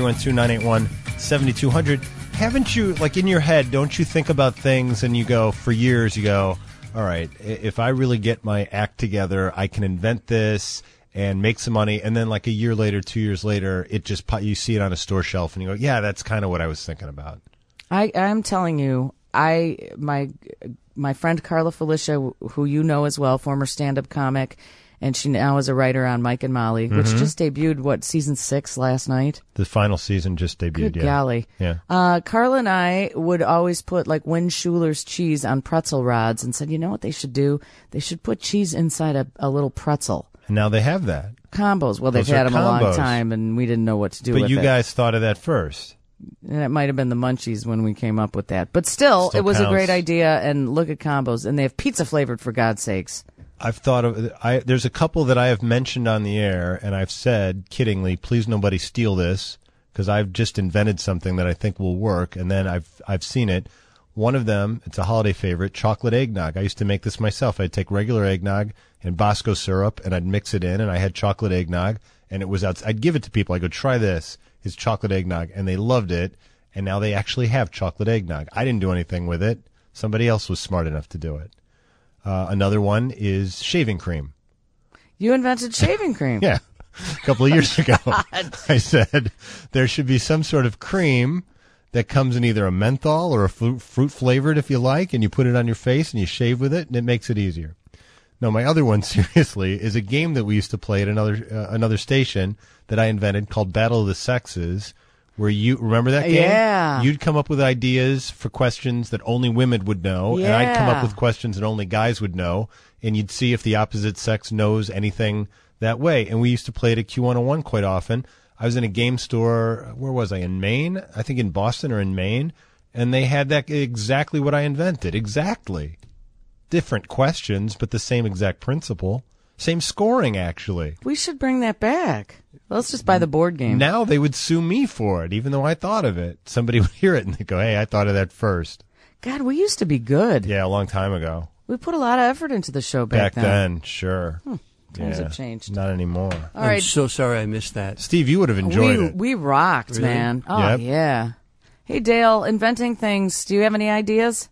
312-981-7200. Haven't you, like in your head, don't you think about things and you go, for years, you go, all right, if I really get my act together, I can invent this and make some money, and then like a year later, 2 years later, it just you see it on a store shelf and you go, yeah, that's kind of what I was thinking about. I'm telling you, my friend Carla Felicia, who you know as well, former stand-up comic, and she now is a writer on Mike and Molly, which just debuted, season 6 last night? The final season just debuted, Good golly. Yeah. Carla and I would always put, like, Win Schuler's cheese on pretzel rods and said, you know what they should do? They should put cheese inside a little pretzel. And now they have that. Combos. Well, they've had them a long time, and we didn't know what to do with it. But you guys thought of that first. And it might have been the Munchies when we came up with that. But still it was a great idea, and look at combos. And they have pizza flavored, for God's sakes. I've thought of there's a couple that I have mentioned on the air, and I've said, kiddingly, please nobody steal this, because I've just invented something that I think will work, and then I've seen it. One of them, it's a holiday favorite, chocolate eggnog. I used to make this myself. I'd take regular eggnog and Bosco syrup, and I'd mix it in, and I had chocolate eggnog, and it was I'd give it to people. I go, try this. It's chocolate eggnog, and they loved it, and now they actually have chocolate eggnog. I didn't do anything with it. Somebody else was smart enough to do it. Another one is shaving cream. You invented shaving cream. Yeah. A couple of years ago, I said there should be some sort of cream that comes in either a menthol or a fruit flavored, if you like, and you put it on your face and you shave with it, and it makes it easier. No, my other one, seriously, is a game that we used to play at another station that I invented called Battle of the Sexes, where you remember that game? Yeah. You'd come up with ideas for questions that only women would know, and I'd come up with questions that only guys would know, and you'd see if the opposite sex knows anything that way. And we used to play it at Q101 quite often. I was in a game store, where was I, in Maine? I think in Boston or in Maine, and they had that exactly what I invented. Exactly. Different questions, but the same exact principle. Same scoring, actually. We should bring that back. Let's just buy the board game. Now they would sue me for it, even though I thought of it. Somebody would hear it and they'd go, hey, I thought of that first. God, we used to be good. Yeah, a long time ago. We put a lot of effort into the show back then. Sure. Times have changed. Not anymore. All right. I'm so sorry I missed that. Steve, you would have enjoyed it. We rocked, Really? man. Oh, Yep. yeah. Hey, Dale, inventing things. Do you have any ideas?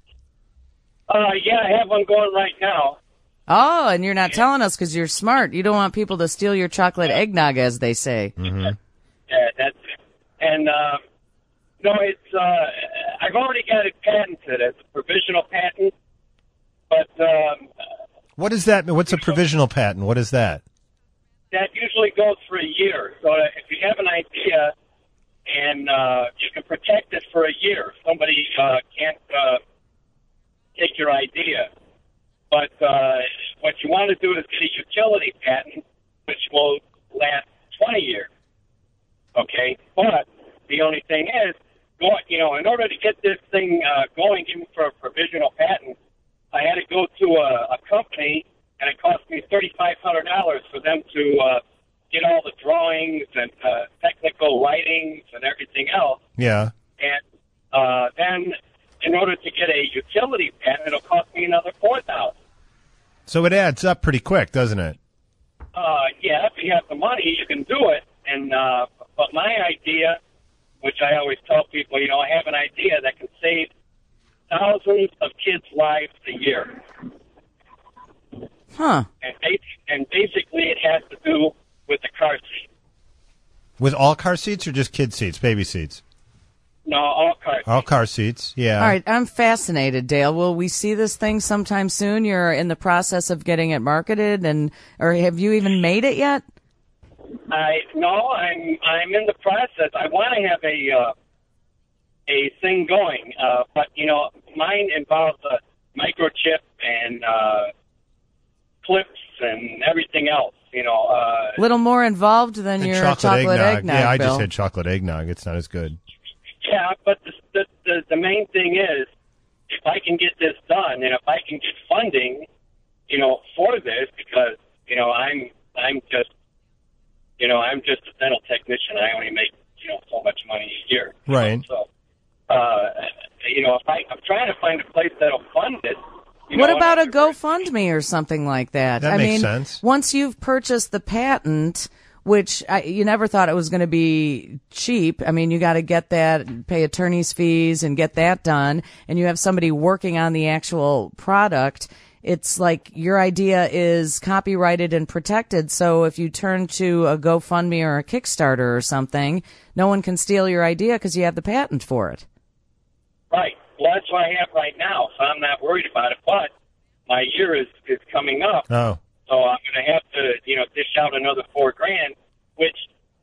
Yeah, I have one going right now. Oh, and you're not telling us because you're smart. You don't want people to steal your chocolate eggnog, as they say. Mm-hmm. Yeah, that's it. And, no, it's, I've already got it patented as a provisional patent, but, What is that? What's a provisional patent? What is that? that usually goes for a year. So if you have an idea and, you can protect it for a year, somebody, can't, take your idea. But what you want to do is get a utility patent, which will last 20 years. Okay? But the only thing is, in order to get this thing going, even for a provisional patent, I had to go to a company, and it cost me $3,500 for them to get all the drawings and technical writings and everything else. Yeah. And then, in order to get a utility patent, it'll cost me another $4,000. So it adds up pretty quick, doesn't it? Yeah, if you have the money, you can do it. And but my idea, which I always tell people, I have an idea that can save thousands of kids' lives a year. Huh. And basically, it has to do with the car seat. With all car seats or just kid seats, baby seats? No, all car. All car seats, yeah. All right, I'm fascinated, Dale. Will we see this thing sometime soon? You're in the process of getting it marketed, or have you even made it yet? I'm in the process. I want to have a thing going, but mine involves a microchip and clips and everything else. Little more involved than your chocolate eggnog. Yeah, I Bill. just had chocolate eggnog. It's not as good. Yeah, but the main thing is, if I can get this done and if I can get funding, for this, because I'm just a dental technician. I only make so much money a year. Right. So, I'm trying to find a place that'll fund it. What about a GoFundMe or something like that? That makes sense. Once you've purchased the patent, which you never thought it was going to be cheap. I mean, you got to get that, pay attorney's fees and get that done, and you have somebody working on the actual product. It's like your idea is copyrighted and protected, so if you turn to a GoFundMe or a Kickstarter or something, no one can steal your idea because you have the patent for it. Right. Well, that's what I have right now, so I'm not worried about it. But my year is coming up, Oh. so I'm going to have to, dish out another $4,000, which,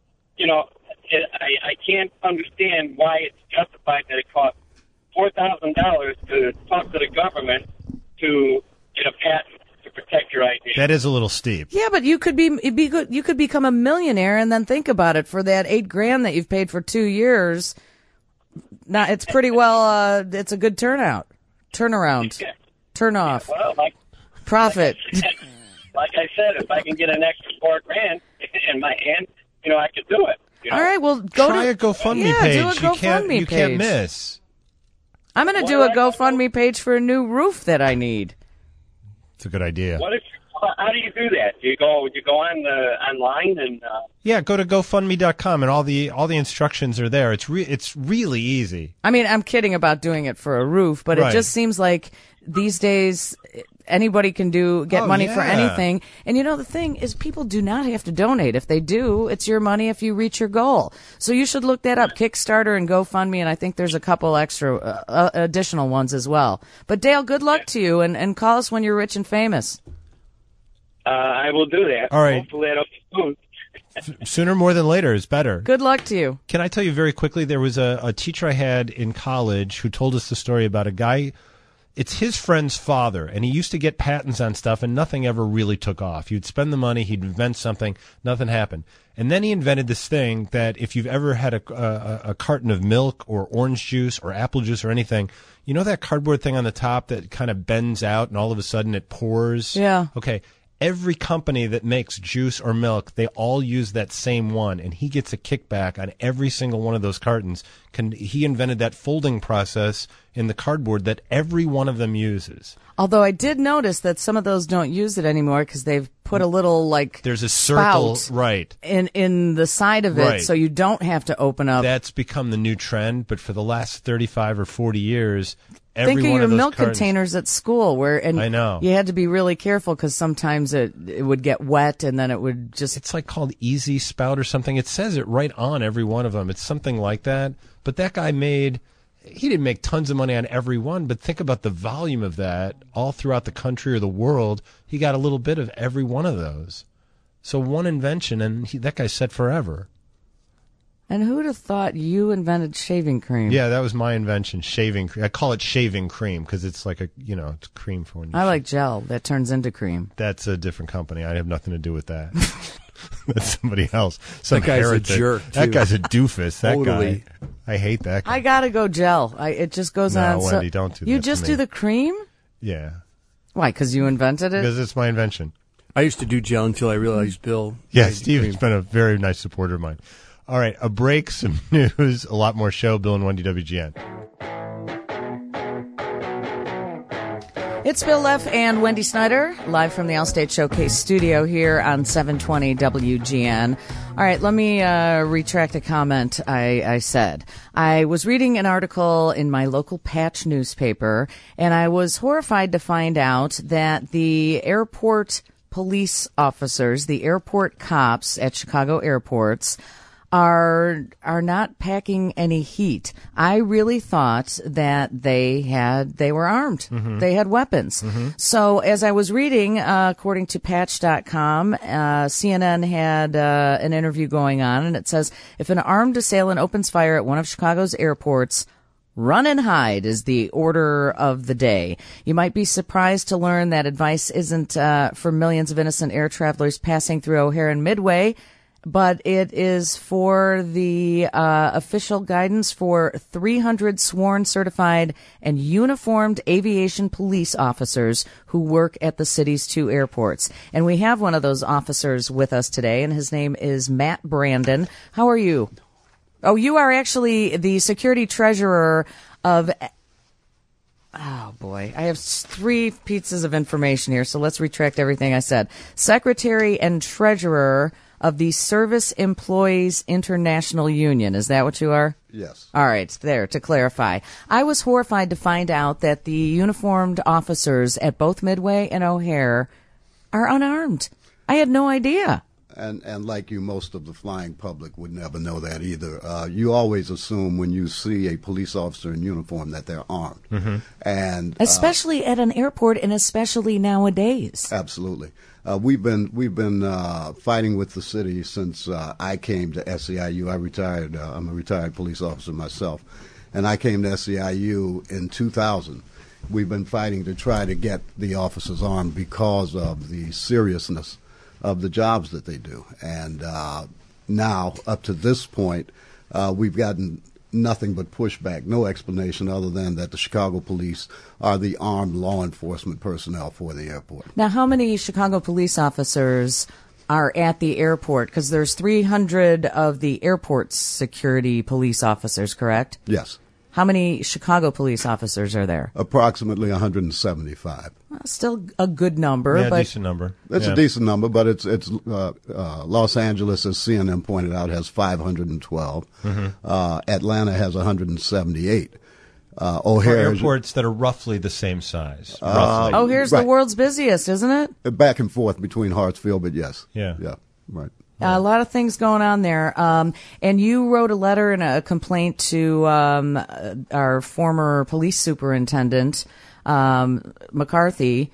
I can't understand why it's justified that it costs $4,000 to talk to the government to get a patent to protect your idea. That is a little steep. Yeah, but you could you could become a millionaire and then think about it for that $8,000 that you've paid for 2 years. Now it's pretty well. It's a good turnaround. Turn off. Well, Profit. Like I said, if I can get an extra $4,000 in my hand, I could do it. All right, well, Try a GoFundMe page. do a GoFundMe You can't page. miss. I'm going to do a GoFundMe page for a new roof that I need. It's a good idea. How do you do that? Do you go on online and? Yeah, go to GoFundMe.com and all the instructions are there. It's really easy. I mean, I'm kidding about doing it for a roof, but Right. it just seems like these days anybody can get money for yeah. anything. And the thing is, people do not have to donate. If they do, it's your money if you reach your goal. So you should look that up, Kickstarter and GoFundMe, and I think there's a couple extra additional ones as well. But Dale, good luck to you, and call us when you're rich and famous. I will do that. All right. Hopefully that'll be soon. Sooner more than later is better. Good luck to you. Can I tell you very quickly, there was a teacher I had in college who told us the story about a guy. It's his friend's father, and he used to get patents on stuff, and nothing ever really took off. He'd spend the money, he'd invent something, nothing happened. And then he invented this thing that if you've ever had a carton of milk or orange juice or apple juice or anything, you know that cardboard thing on the top that kind of bends out and all of a sudden it pours? Yeah. Okay. Every company that makes juice or milk, they all use that same one, and he gets a kickback on every single one of those cartons. He invented that folding process in the cardboard that every one of them uses. Although I did notice that some of those don't use it anymore because they've put a little there's a circle, spout right, in the side of it, Right. so you don't have to open up. That's become the new trend, but for the last 35 or 40 years, every Think of one your of those milk cartons, containers at school, I know. you had to be really careful because sometimes it would get wet and then it would just. It's like called Easy Spout or something. It says it right on every one of them. It's something like that. But that guy he didn't make tons of money on every one, but think about the volume of that all throughout the country or the world. He got a little bit of every one of those. So one invention, and that guy's set forever. And who would have thought you invented shaving cream? Yeah, that was my invention, shaving cream. I call it shaving cream because it's like it's cream for when you I like gel that turns into cream. That's a different company. I have nothing to do with that. That's somebody else. Some That guy's a heretic. jerk, That too. guy's a doofus. That Totally. guy. I hate that guy. I gotta go gel. It just goes No, on. Wendy, don't do You that to just me. do the cream? Yeah. Why? Because you invented it? Because it's my invention. I used to do gel until I realized Bill. Yeah, made Steve cream. has been a very nice supporter of mine. All right, a break, some news, a lot more show. Bill and Wendy, WGN. It's Bill Leff and Wendy Snyder, live from the Allstate Showcase studio here on 720 WGN. All right, let me retract a comment I said. I was reading an article in my local Patch newspaper, and I was horrified to find out that the airport police officers, the airport cops at Chicago airports, are not packing any heat. I really thought that they were armed. Mm-hmm. They had weapons. So as I was reading, according to Patch.com, CNN had an interview going on, and it says, if an armed assailant opens fire at one of Chicago's airports, run and hide is the order of the day. You might be surprised to learn that advice isn't for millions of innocent air travelers passing through O'Hare and Midway, but it is for the official guidance for 300 sworn, certified, and uniformed aviation police officers who work at the city's 2 airports. And we have one of those officers with us today, and his name is Matt Brandon. How are you? Oh, you are actually the security treasurer of... Oh, boy. I have 3 pieces of information here, so let's retract everything I said. Secretary and treasurer of the Service Employees International Union. Is that what you are? Yes. All right, there, to clarify. I was horrified to find out that the uniformed officers at both Midway and O'Hare are unarmed. I had no idea. And like you, most of the flying public would never know that either. You always assume when you see a police officer in uniform that they're armed. Mm-hmm. And especially at an airport, and especially nowadays. Absolutely. We've been fighting with the city since I came to SEIU. I retired. I'm a retired police officer myself, and I came to SEIU in 2000. We've been fighting to try to get the officers armed because of the seriousness of the jobs that they do. And now, up to this point, we've gotten nothing but pushback, no explanation other than that the Chicago police are the armed law enforcement personnel for the airport. Now, how many Chicago police officers are at the airport? Because there's 300 of the airport security police officers, correct? Yes. How many Chicago police officers are there? Approximately 175. Still a good number. Yeah, but decent number. It's a decent number, but it's Los Angeles, as CNN pointed out, has 512. Atlanta has 178. O'Hare airports that are roughly the same size. O'Hare's the world's busiest, isn't it? Back and forth between Hartsfield, but yes. Yeah, right. A lot of things going on there. And you wrote a letter and a complaint to our former police superintendent, McCarthy,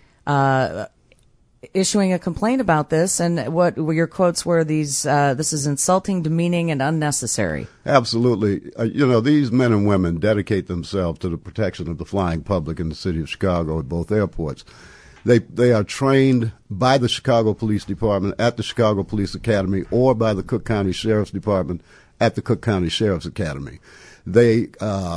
issuing a complaint about this. And what your quotes were, this is insulting, demeaning, and unnecessary. Absolutely. These men and women dedicate themselves to the protection of the flying public in the city of Chicago at both airports. They are trained by the Chicago Police Department at the Chicago Police Academy or by the Cook County Sheriff's Department at the Cook County Sheriff's Academy. They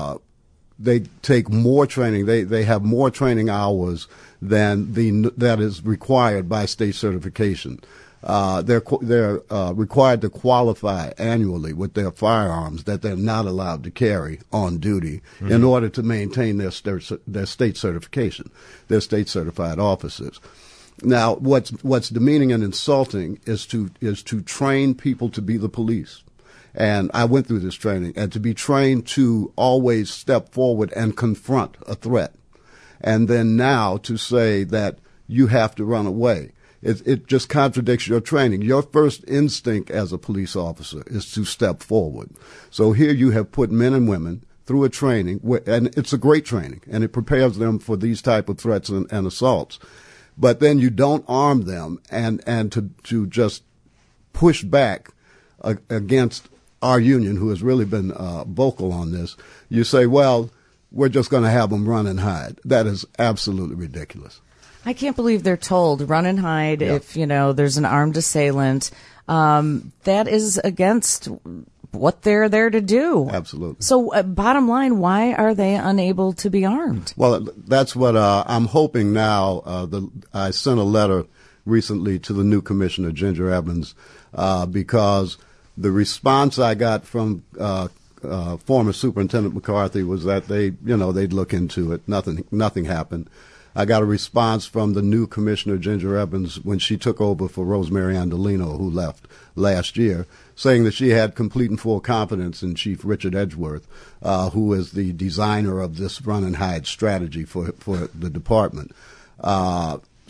take more training. They have more training hours than that is required by state certification. They're required to qualify annually with their firearms that they're not allowed to carry on duty in order to maintain their state certification. They're state certified officers. Now, what's demeaning and insulting is to train people to be the police. And I went through this training, and to be trained to always step forward and confront a threat. And then now to say that you have to run away. It just contradicts your training. Your first instinct as a police officer is to step forward. So here you have put men and women through a training, and it's a great training, and it prepares them for these type of threats and assaults. But then you don't arm them and to just push back against our union, who has really been vocal on this. You say, well, we're just going to have them run and hide. That is absolutely ridiculous. I can't believe they're told run and hide if, there's an armed assailant. That is against what they're there to do. Absolutely. So bottom line, why are they unable to be armed? Well, that's what I'm hoping now. I sent a letter recently to the new commissioner, Ginger Evans, because the response I got from former Superintendent McCarthy was that they'd look into it. Nothing happened. I got a response from the new commissioner, Ginger Evans, when she took over for Rosemary Andolino, who left last year, saying that she had complete and full confidence in Chief Richard Edgeworth, who is the designer of this run and hide strategy for the department.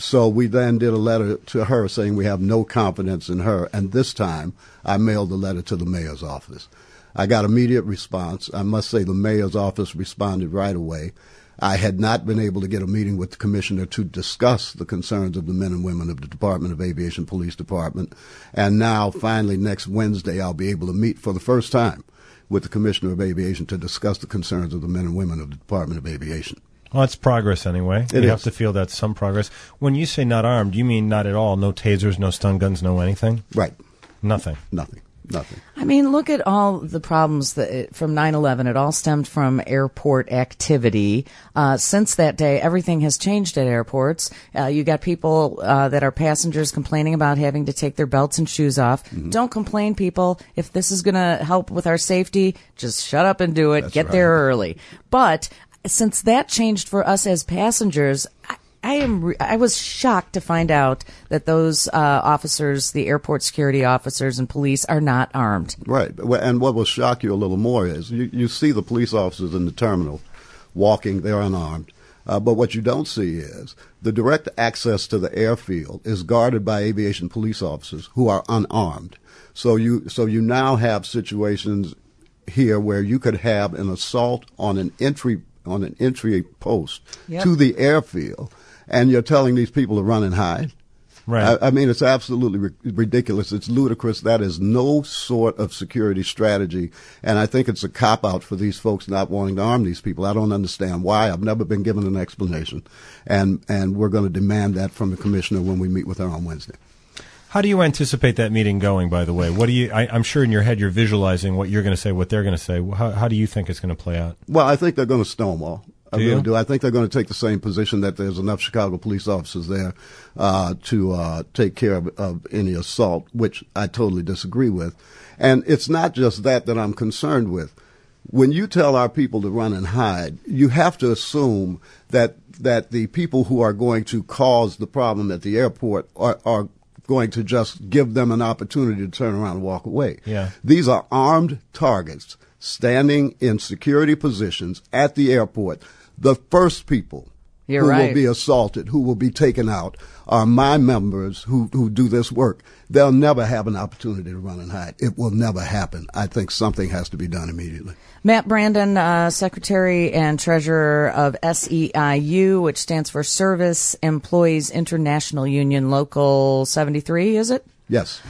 So we then did a letter to her saying we have no confidence in her. And this time I mailed the letter to the mayor's office. I got immediate response. I must say the mayor's office responded right away. I had not been able to get a meeting with the commissioner to discuss the concerns of the men and women of the Department of Aviation Police Department. And now, finally, next Wednesday, I'll be able to meet for the first time with the Commissioner of Aviation to discuss the concerns of the men and women of the Department of Aviation. Well, it's progress anyway. You have to feel that's some progress. When you say not armed, you mean not at all? No tasers, no stun guns, no anything? Right. Nothing. Nothing. I mean, look at all the problems from 9/11. It all stemmed from airport activity. Since that day, everything has changed at airports. You got people that are passengers complaining about having to take their belts and shoes off. Mm-hmm. Don't complain, people. If this is going to help with our safety, just shut up and do it. Get there early. But since that changed for us as passengers, I was shocked to find out that those officers, the airport security officers and police, are not armed. Right. And what will shock you a little more is you see the police officers in the terminal walking, they're unarmed. But what you don't see is the direct access to the airfield is guarded by aviation police officers who are unarmed. So you now have situations here where you could have an assault on an entry post to the airfield. And you're telling these people to run and hide? Right. I mean, it's absolutely ridiculous. It's ludicrous. That is no sort of security strategy. And I think it's a cop-out for these folks not wanting to arm these people. I don't understand why. I've never been given an explanation. And we're going to demand that from the commissioner when we meet with her on Wednesday. How do you anticipate that meeting going, by the way? What do you? I'm sure in your head you're visualizing what you're going to say, what they're going to say. How do you think it's going to play out? Well, I think they're going to stonewall. I really do. I think they're going to take the same position that there's enough Chicago police officers there to take care of any assault, which I totally disagree with. And it's not just that I'm concerned with. When you tell our people to run and hide, you have to assume that the people who are going to cause the problem at the airport are going to just give them an opportunity to turn around and walk away. Yeah. These are armed targets standing in security positions at the airport. The first people who will be assaulted, who will be taken out, are my members who do this work. They'll never have an opportunity to run and hide. It will never happen. I think something has to be done immediately. Matt Brandon, Secretary and Treasurer of SEIU, which stands for Service Employees International Union, Local 73, is it? Yes.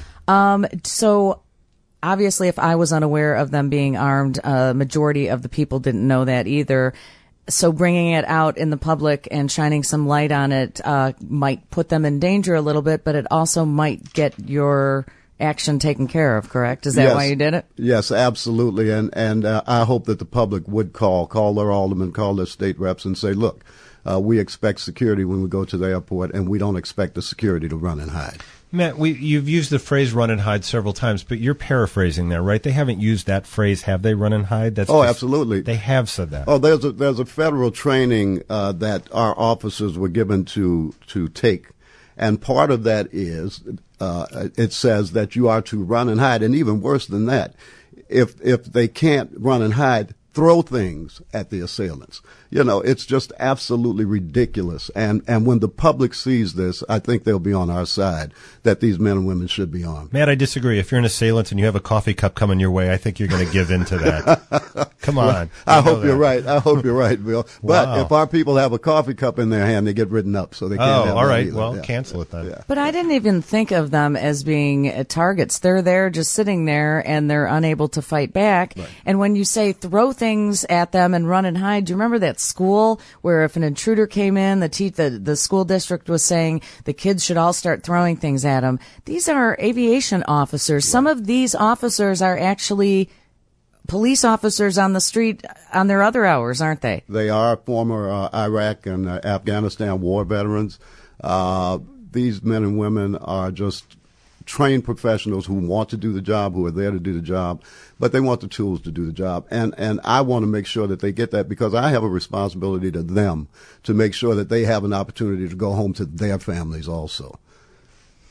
So obviously, if I was unaware of them being armed, a majority of the people didn't know that either. So bringing it out in the public and shining some light on it might put them in danger a little bit, but it also might get your action taken care of, correct? Is that why you did it? Yes, absolutely. And I hope that the public would call their aldermen, call their state reps and say, look, we expect security when we go to the airport, and we don't expect the security to run and hide. Matt, you've used the phrase run and hide several times, but you're paraphrasing there, right? They haven't used that phrase, have they, run and hide? Absolutely. They have said that. Oh, there's a federal training that our officers were given to take, and part of that is it says that you are to run and hide, and even worse than that, if they can't run and hide, throw things at the assailants. You know, it's just absolutely ridiculous. And when the public sees this, I think they'll be on our side, that these men and women should be armed. Matt, I disagree. If you're an assailant and you have a coffee cup coming your way, I think you're going to give in to that. Come on. Well, I hope you're right. I hope you're right, Bill. But if our people have a coffee cup in their hand, they get written up, so they can't have all right. Either. Well, cancel it then. Yeah. But I didn't even think of them as being targets. They're there just sitting there, and they're unable to fight back. Right. And when you say throw things at them and run and hide, do you remember that school where if an intruder came in, the school district was saying the kids should all start throwing things at them? These are aviation officers. Some of these officers are actually police officers on the street on their other hours, aren't they? They are former Iraq and Afghanistan war veterans. These men and women are just trained professionals who want to do the job, who are there to do the job, but they want the tools to do the job. And I want to make sure that they get that, because I have a responsibility to them to make sure that they have an opportunity to go home to their families also.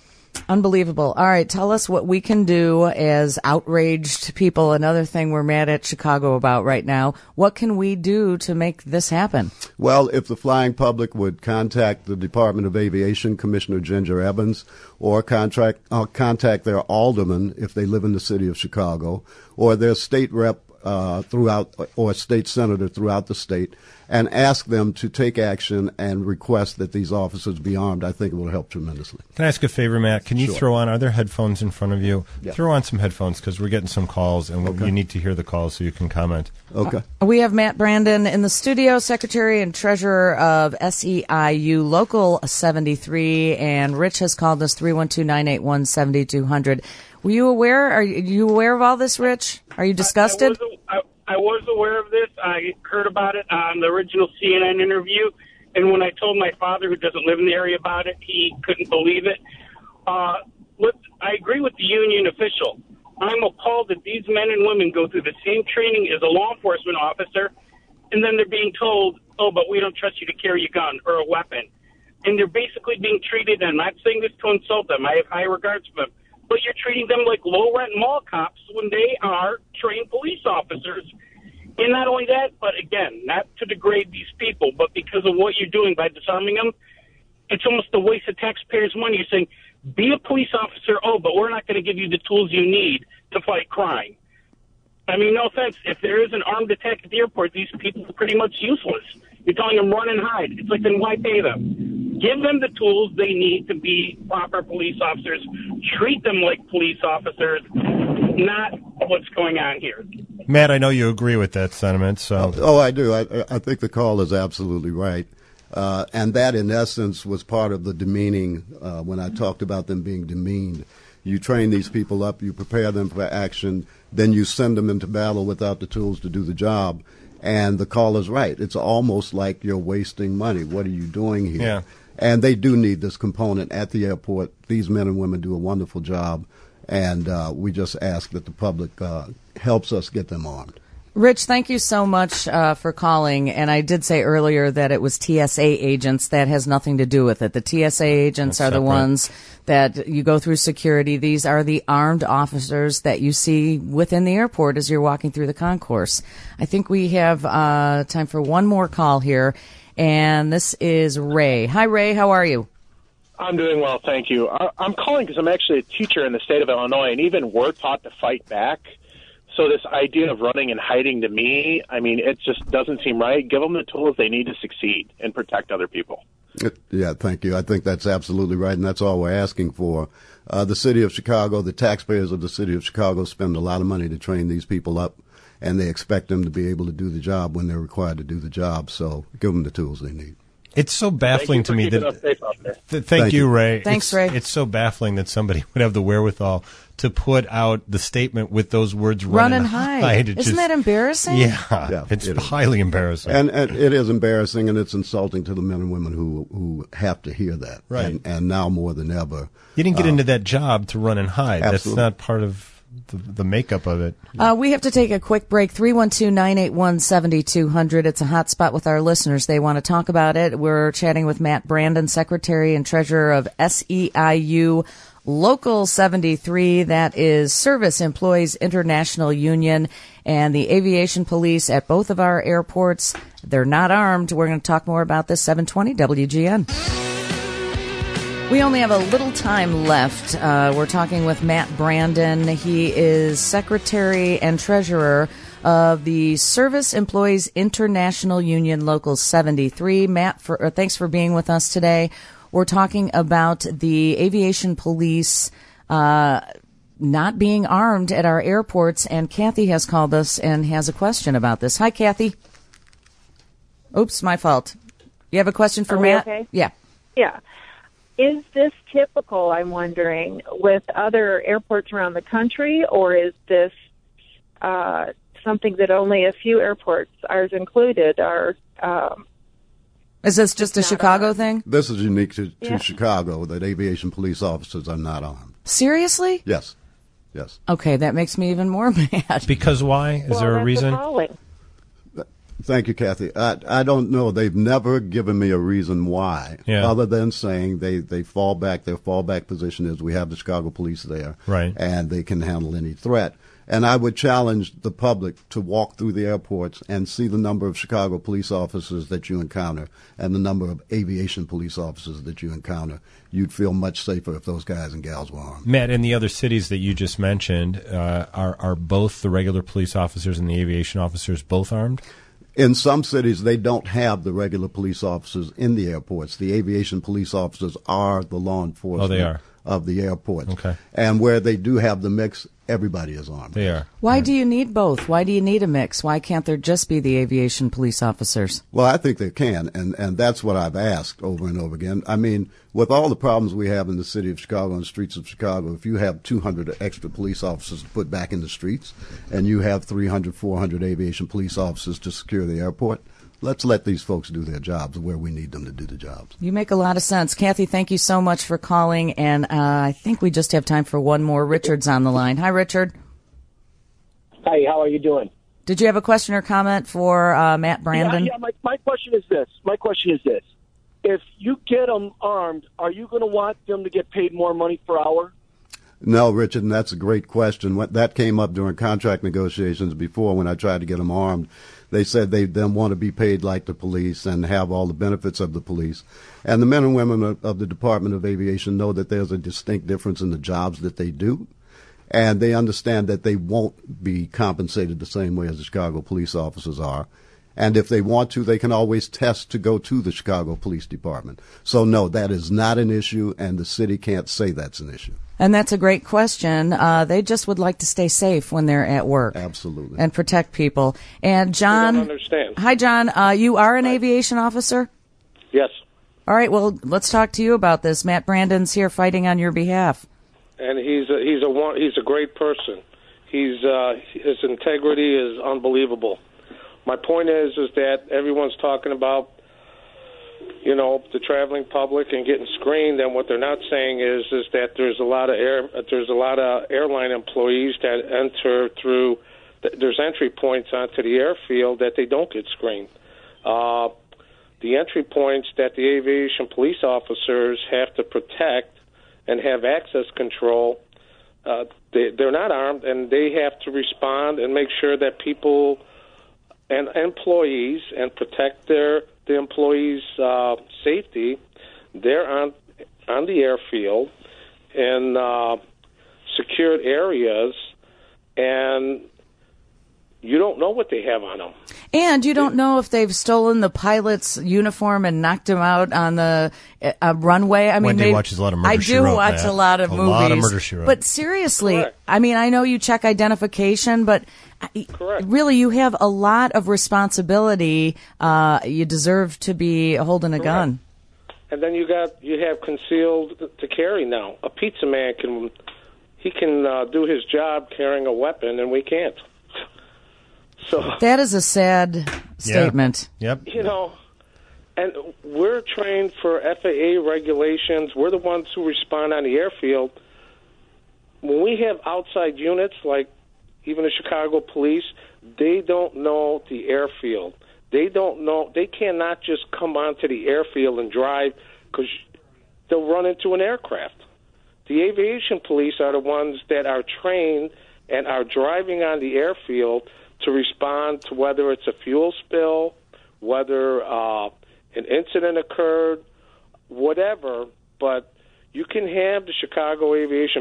Unbelievable. All right, tell us what we can do as outraged people. Another thing we're mad at Chicago about right now. What can we do to make this happen? Well, if the flying public would contact the Department of Aviation, Commissioner Ginger Evans, or contact their alderman if they live in the city of Chicago, or their state rep throughout, or state senator throughout the state, and ask them to take action and request that these officers be armed, I think it will help tremendously. Can I ask a favor, Matt? Can you Sure. throw on, are there headphones in front of you? Yeah. Throw on some headphones because we're getting some calls, and you need to hear the calls so you can comment. Okay. We have Matt Brandon in the studio, Secretary and Treasurer of SEIU Local 73, and Rich has called us 312-981-7200. Were you aware? Are you aware of all this, Rich? Are you disgusted? I was aware of this. I heard about it on the original CNN interview, and when I told my father, who doesn't live in the area, about it, he couldn't believe it. I agree with the union official. I'm appalled that these men and women go through the same training as a law enforcement officer, and then they're being told, oh, but we don't trust you to carry a gun or a weapon. And they're basically being treated, and I'm not saying this to insult them, I have high regards for them, but you're treating them like low-rent mall cops when they are trained police officers. And not only that, but again, not to degrade these people, but because of what you're doing by disarming them, it's almost a waste of taxpayers' money. You're saying, be a police officer, but we're not going to give you the tools you need to fight crime. I mean, no offense, if there is an armed attack at the airport, these people are pretty much useless. You're telling them run and hide. It's like, then why pay them? Give them the tools they need to be proper police officers. Treat them like police officers, not what's going on here. Matt, I know you agree with that sentiment. So, I do. I think the call is absolutely right. And that, in essence, was part of the demeaning when I talked about them being demeaned. You train these people up, you prepare them for action, then you send them into battle without the tools to do the job. And the call is right. It's almost like you're wasting money. What are you doing here? Yeah. And they do need this component at the airport. These men and women do a wonderful job. And we just ask that the public helps us get them armed. Rich, thank you so much for calling. And I did say earlier that it was TSA agents. That has nothing to do with it. The TSA agents That's are the separate. ones that you go through security. These are the armed officers that you see within the airport as you're walking through the concourse. I think we have time for one more call here. And this is Ray. Hi, Ray. How are you? I'm doing well, thank you. I'm calling because I'm actually a teacher in the state of Illinois, and even we're taught to fight back. So this idea of running and hiding, to me, I mean, it just doesn't seem right. Give them the tools they need to succeed and protect other people. Yeah, thank you. I think that's absolutely right, and that's all we're asking for. The city of Chicago, the taxpayers of the city of Chicago spend a lot of money to train these people up, and they expect them to be able to do the job when they're required to do the job. So give them the tools they need. It's so baffling to me that. Thank you, Ray. Thanks, Ray. It's so baffling that somebody would have the wherewithal to put out the statement with those words Run and hide. It Isn't that embarrassing? Yeah, it's highly embarrassing. And it is embarrassing, and it's insulting to the men and women who have to hear that. Right. And now more than ever. You didn't get into that job to run and hide. Absolutely. That's not part of the makeup of it. We have to take a quick break. 312-981-7200. It's a hot spot with our listeners. They want to talk about it. We're chatting with Matt Brandon, Secretary and Treasurer of SEIU Local 73. That is Service Employees International Union, and the aviation police at both of our airports. They're not armed. We're going to talk more about this. 720 WGN. We only have a little time left. We're talking with Matt Brandon. He is Secretary and Treasurer of the Service Employees International Union Local 73. Matt, thanks for being with us today. We're talking about the aviation police not being armed at our airports, and Kathy has called us and has a question about this. Hi, Kathy. Oops, my fault. You have a question for Matt? Okay? Yeah. Yeah. Is this typical, I'm wondering, with other airports around the country, or is this something that only a few airports, ours included, are... Is this just a Chicago thing? This is unique to Chicago, that aviation police officers are not armed. Seriously? Yes. Yes. Okay, that makes me even more mad. Because why? Is there a reason? Thank you, Kathy. I don't know. They've never given me a reason why, other than saying they fall back. Their fallback position is we have the Chicago police there, right, and they can handle any threat. And I would challenge the public to walk through the airports and see the number of Chicago police officers that you encounter and the number of aviation police officers that you encounter. You'd feel much safer if those guys and gals were armed. Matt, in the other cities that you just mentioned, are both the regular police officers and the aviation officers both armed? In some cities, they don't have the regular police officers in the airports. The aviation police officers are the law enforcement of the airports. Okay. And where they do have the mix, everybody is armed. They are. Why do you need both? Why do you need a mix? Why can't there just be the aviation police officers? Well, I think they can, and that's what I've asked over and over again. I mean, with all the problems we have in the city of Chicago and the streets of Chicago, if you have 200 extra police officers to put back in the streets and you have 300, 400 aviation police officers to secure the airport, let's let these folks do their jobs where we need them to do the jobs. You make a lot of sense. Kathy, thank you so much for calling, and I think we just have time for one more. Richard's on the line. Hi, Richard. Hi, how are you doing? Did you have a question or comment for Matt Brandon? Yeah, my question is this. If you get them armed, are you going to want them to get paid more money per hour? No, Richard, and that's a great question. That came up during contract negotiations before when I tried to get them armed. They said they then want to be paid like the police and have all the benefits of the police. And the men and women of the Department of Aviation know that there's a distinct difference in the jobs that they do. And they understand that they won't be compensated the same way as the Chicago police officers are. And if they want to, they can always test to go to the Chicago Police Department. So, no, that is not an issue, and the city can't say that's an issue. And that's a great question. They just would like to stay safe when they're at work. Absolutely. And protect people. And John. I don't understand. Hi, John. You are an aviation officer? Yes. All right. Well, let's talk to you about this. Matt Brandon's here fighting on your behalf. And he's a great person. His integrity is unbelievable. My point is that everyone's talking about, the traveling public and getting screened, and what they're not saying is that there's a lot of airline employees that enter through. There's entry points onto the airfield that they don't get screened. The entry points that the aviation police officers have to protect and have access control, they're not armed, and they have to respond and make sure that people and employees and protect the employees' safety. They're on the airfield in secured areas, and you don't know what they have on them. And you don't know if they've stolen the pilot's uniform and knocked him out on the runway. I mean, Wendy watches a lot of Murder, She Wrote. I do watch a lot of movies. A lot of Murder, She Wrote. But seriously, Correct. I mean, I know you check identification, but Correct. really you have a lot of responsibility. You deserve to be holding a gun. And then you have concealed to carry now. A pizza man can do his job carrying a weapon, and we can't. So that is a sad statement. Yep. And we're trained for FAA regulations. We're the ones who respond on the airfield. When we have outside units, like even the Chicago police, they don't know the airfield. They don't know. They cannot just come onto the airfield and drive because they'll run into an aircraft. The aviation police are the ones that are trained and are driving on the airfield to respond to whether it's a fuel spill, whether an incident occurred, whatever. But you can have the Chicago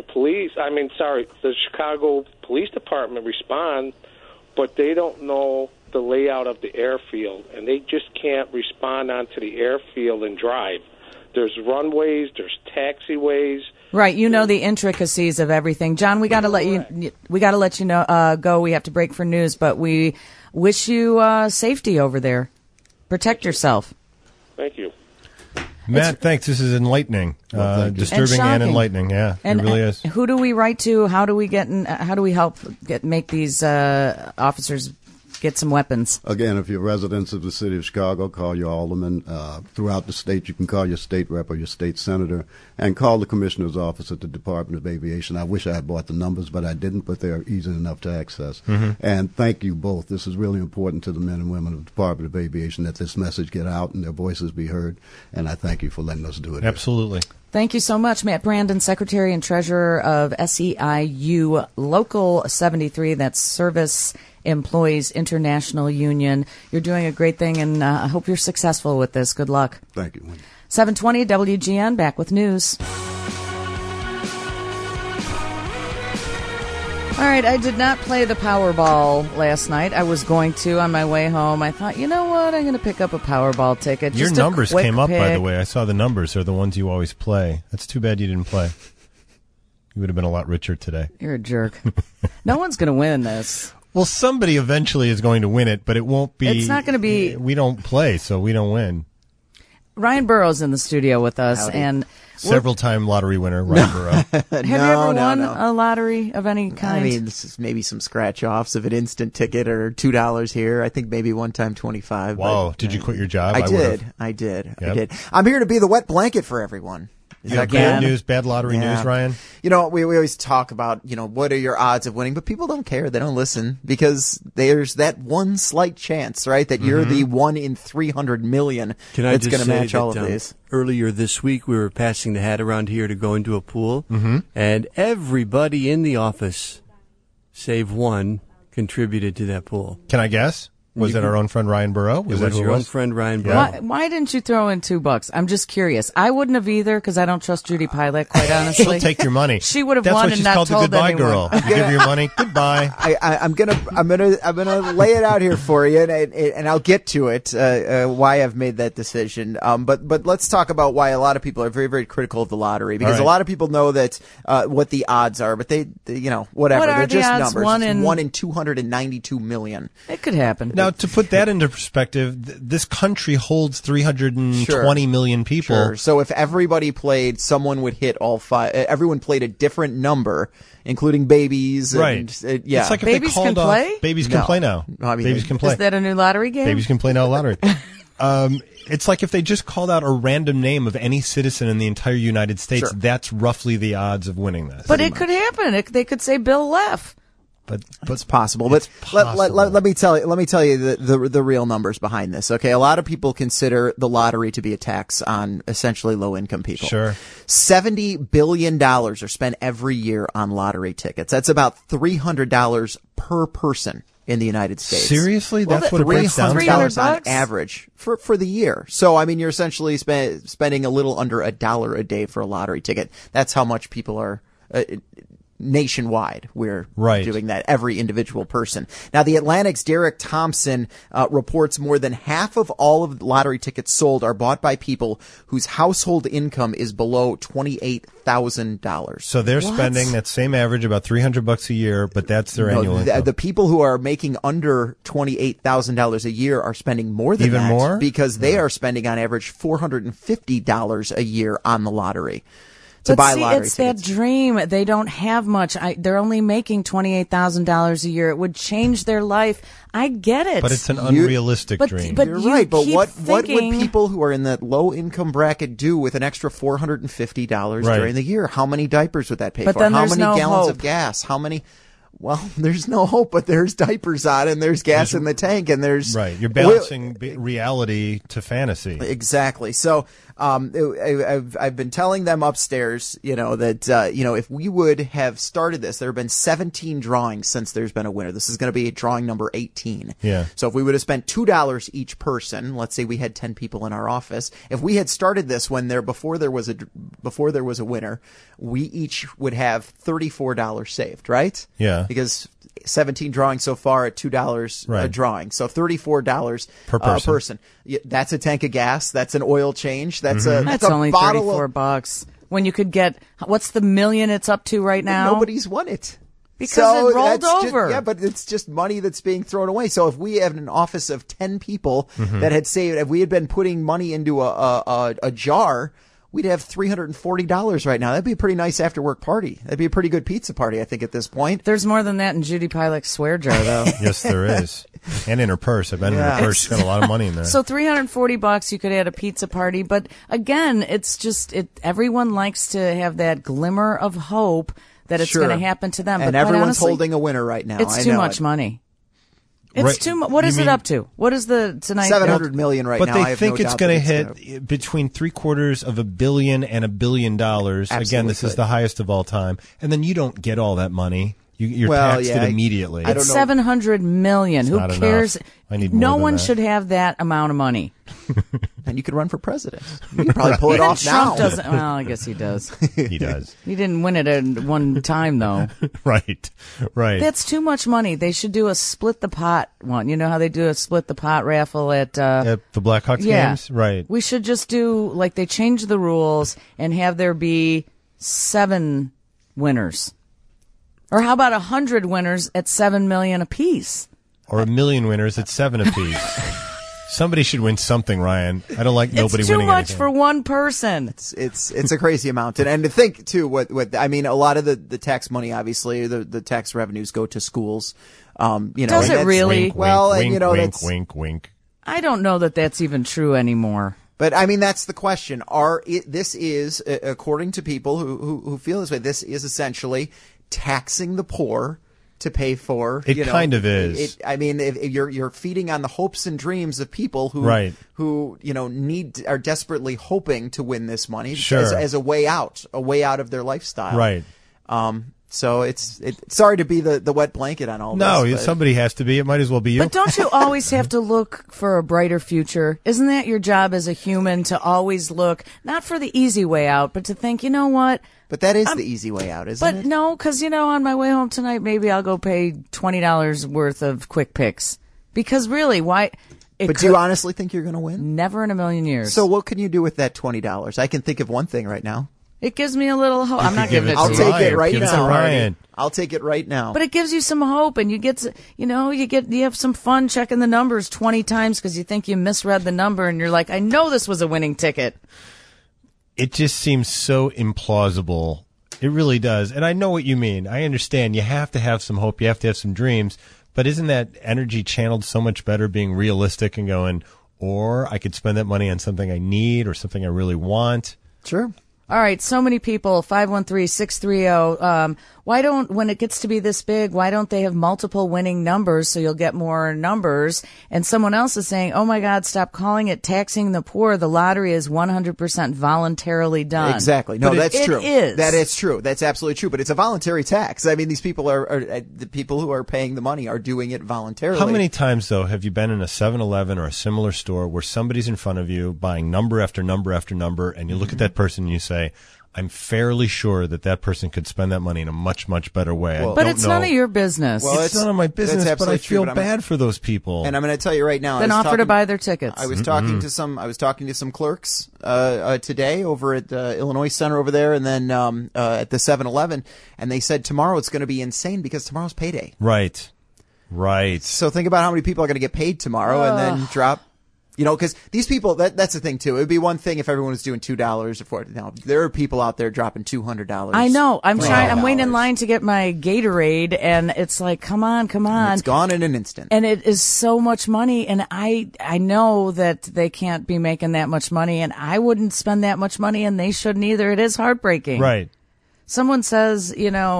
the Chicago Police Department respond, but they don't know the layout of the airfield, and they just can't respond onto the airfield and drive. There's runways, there's taxiways. Right, you know the intricacies of everything. John, we got to let you know go. We have to break for news, but we wish you safety over there. Protect yourself. Thank you. Matt, thanks. This is enlightening, disturbing and enlightening. Yeah, and it really is. Who do we write to? How do we help make these officers get some weapons. Again, if you're residents of the city of Chicago, call your alderman. Throughout the state, you can call your state rep or your state senator, and call the commissioner's office at the Department of Aviation. I wish I had bought the numbers, but I didn't, but they're easy enough to access. And thank you both. This is really important to the men and women of the Department of Aviation that this message get out and their voices be heard, and I thank you for letting us do it. Absolutely. Thank you so much, Matt Brandon, Secretary and Treasurer of SEIU Local 73. That's Service Employees International Union. You're doing a great thing, and I hope you're successful with this. Good luck. Thank you. 720 WGN, back with news. All right, I did not play the Powerball last night. I was going to on my way home. I thought, you know what, I'm going to pick up a Powerball ticket. Your Just a numbers quick came up, by the pick. way. I saw the numbers. They're the ones you always play. That's too bad you didn't play. You would have been a lot richer today. You're a jerk. No one's going to win this. Well, somebody eventually is going to win it, but it won't be. It's not going to be. We don't play, so we don't win. Ryan Burroughs in the studio with us, Howdy. and Several-time lottery winner, Ryan Burrow. have you ever won a lottery of any kind? I mean, this is maybe some scratch-offs of an instant ticket or $2 here. I think maybe one time $25. Wow! But, Did you quit your job? I did. Yep. I'm here to be the wet blanket for everyone. Is that bad good? news, bad lottery news, Ryan? You know, we always talk about, what are your odds of winning, but people don't care. They don't listen because there's that one slight chance, right, that you're the 1 in 300 million Can I that's just going to say match that, all of these. Earlier this week, we were passing the hat around here to go into a pool, and everybody in the office, save one, contributed to that pool. Can I guess? Was it our own friend Ryan Burrow? It was your own friend Ryan Burrow. Why didn't you throw in $2? I'm just curious. I wouldn't have either because I don't trust Judy Pilot, quite honestly. She'll take your money. She would have That's won what and she's not called told the goodbye anyone. girl. You give her your money, goodbye. I'm gonna lay it out here for you, and I'll get to it. Why I've made that decision. But let's talk about why a lot of people are very, very critical of the lottery because a lot of people know that what the odds are, but they whatever. What are They're the just odds? numbers. One It's in- 1 in 292 million. It could happen. Now, to put that into perspective, this country holds 320 million people. Sure. So if everybody played, someone would hit all five. Everyone played a different number, including babies. Right. And, yeah. It's like if Babies they called can off, play? Babies can No. play now. No, I mean, babies can play. Is that a new lottery game? Babies can play now lottery. It's like if they just called out a random name of any citizen in the entire United States, Sure. that's roughly the odds of winning this. But it could happen. They could say Bill Leff. But it's possible. But let me tell you the real numbers behind this. Okay, a lot of people consider the lottery to be a tax on essentially low income people. Sure. $70 billion are spent every year on lottery tickets. That's about $300 per person in the United States. Seriously? That's what it breaks down to? $300 on $300? average for the year. So, I mean, you're essentially spending a little under $1 a day for a lottery ticket. That's how much people are nationwide. We're doing that, every individual person. Now, the Atlantic's Derek Thompson reports more than half of all of the lottery tickets sold are bought by people whose household income is below $28,000. So they're spending that same average, about $300 a year, but that's their annual income. The people who are making under $28,000 a year are spending more than Even that more? because they are spending on average $450 a year on the lottery. To But buy see, lottery it's tickets. that dream. They don't have much. They're only making $28,000 a year. It would change their life. I get it. But it's an unrealistic dream. But You're you right, but keep what would thinking- people who are in that low income bracket do with an extra $450 Right. during the year? How many diapers would that pay But for? then How there's many no gallons hope. of gas? How many? Well, there's no hope, but there's diapers on, and there's gas in the tank, and there's You're balancing reality to fantasy. Exactly. So, I've been telling them upstairs, that, if we would have started this, there have been 17 drawings since there's been a winner. This is going to be drawing number 18. Yeah. So if we would have spent $2 each person, let's say we had 10 people in our office, if we had started this before there was a winner, we each would have $34 saved, right? Yeah. Because 17 drawings so far at $2 a Right. drawing. So $34 Per person. person. That's a tank of gas. That's an oil change. That's That's a only bottle $34 when you could get what's the million it's up to right now? Nobody's won it. Because So it rolled that's over. yeah, but it's just money that's being thrown away. So if we had an office of 10 people that had saved, if we had been putting money into a jar, we'd have $340 right now. That'd be a pretty nice after-work party. That'd be a pretty good pizza party, I think, at this point. There's more than that in Judy Pilack's swear jar, though. Yes, there is. And in her purse. I bet in her purse she's got a lot of money in there. So $340, you could add a pizza party. But again, it's just, everyone likes to have that glimmer of hope that it's going to happen to them. And but everyone's honestly, holding a winner right now. It's too much money. It's too much. What is it up to? What is the tonight? $700 million right now. But they think it's going to hit between $750 million and $1 billion. Again, this is the highest of all time. And then you don't get all that money. You're taxed it immediately. It's $700 million. Who cares? I need more no than one that. should have that amount of money. And you could run for president. You could probably pull it off Trump now. doesn't. Well, I guess he does. He does. He didn't win it at one time, though. Right. That's too much money. They should do a split the pot one. You know how they do a split the pot raffle at the Blackhawks games? Right. We should just do, like, they change the rules and have there be 7 winners. Or how about 100 winners at $7 million apiece? Or 1 million winners at 7 apiece. Somebody should win something, Ryan. I don't like nobody winning It's too much anything. for one person. It's a crazy amount. And to think, too, what I mean, a lot of the tax money, obviously, the tax revenues go to schools. Does it really? Wink, well, wink, and, you know, wink, that's, wink, wink. I don't know that that's even true anymore. But I mean, that's the question. This is, according to people who feel this way, this is essentially taxing the poor to pay for. It kind of is. I mean, if you're feeding on the hopes and dreams of people who are desperately hoping to win this money as a way out of their lifestyle. Right. So it's sorry to be the wet blanket on all this. No, somebody has to be. It might as well be you. But don't you always have to look for a brighter future? Isn't that your job as a human, to always look, not for the easy way out, but to think, you know what? But that is the easy way out, isn't it? But no, because, on my way home tonight, maybe I'll go pay $20 worth of Quick Picks. Because really, why? But do you honestly think you're going to win? Never in a million years. So what can you do with that $20? I can think of one thing right now. It gives me a little hope. I'm not giving it to I'll you. take it right now. Ryan. I'll take it right now. But it gives you some hope, and you have some fun checking the numbers 20 times because you think you misread the number, and you're like, I know this was a winning ticket. It just seems so implausible. It really does. And I know what you mean. I understand. You have to have some hope. You have to have some dreams. But isn't that energy channeled so much better being realistic and going, or I could spend that money on something I need or something I really want? Sure. All right, so many people, 513-630. Why don't, when it gets to be this big, why don't they have multiple winning numbers so you'll get more numbers? And someone else is saying, oh my God, stop calling it taxing the poor. The lottery is 100% voluntarily done. Exactly. No, that's true. It is. That is true. That's absolutely true. But it's a voluntary tax. I mean, these people are the people who are paying the money are doing it voluntarily. How many times, though, have you been in a 7-Eleven or a similar store where somebody's in front of you buying number after number after number, and you look at that person and you say, I'm fairly sure that person could spend that money in a much, much better way. Well, but it's none of your business. Well, it's none of my business, but I feel bad for those people. And I'm going to tell you right now. Then offer to buy their tickets. I was talking to some clerks today over at Illinois Center over there, and then at the 7-Eleven, and they said tomorrow it's going to be insane because tomorrow's payday. Right. So think about how many people are going to get paid tomorrow and then drop. Because these people, that's the thing, too. It would be one thing if everyone was doing $2 or $4. Now, there are people out there dropping $200. I know. I'm waiting in line to get my Gatorade, and it's like, come on. And it's gone in an instant. And it is so much money, and I know that they can't be making that much money, and I wouldn't spend that much money, and they shouldn't either. It is heartbreaking. Right. Someone says,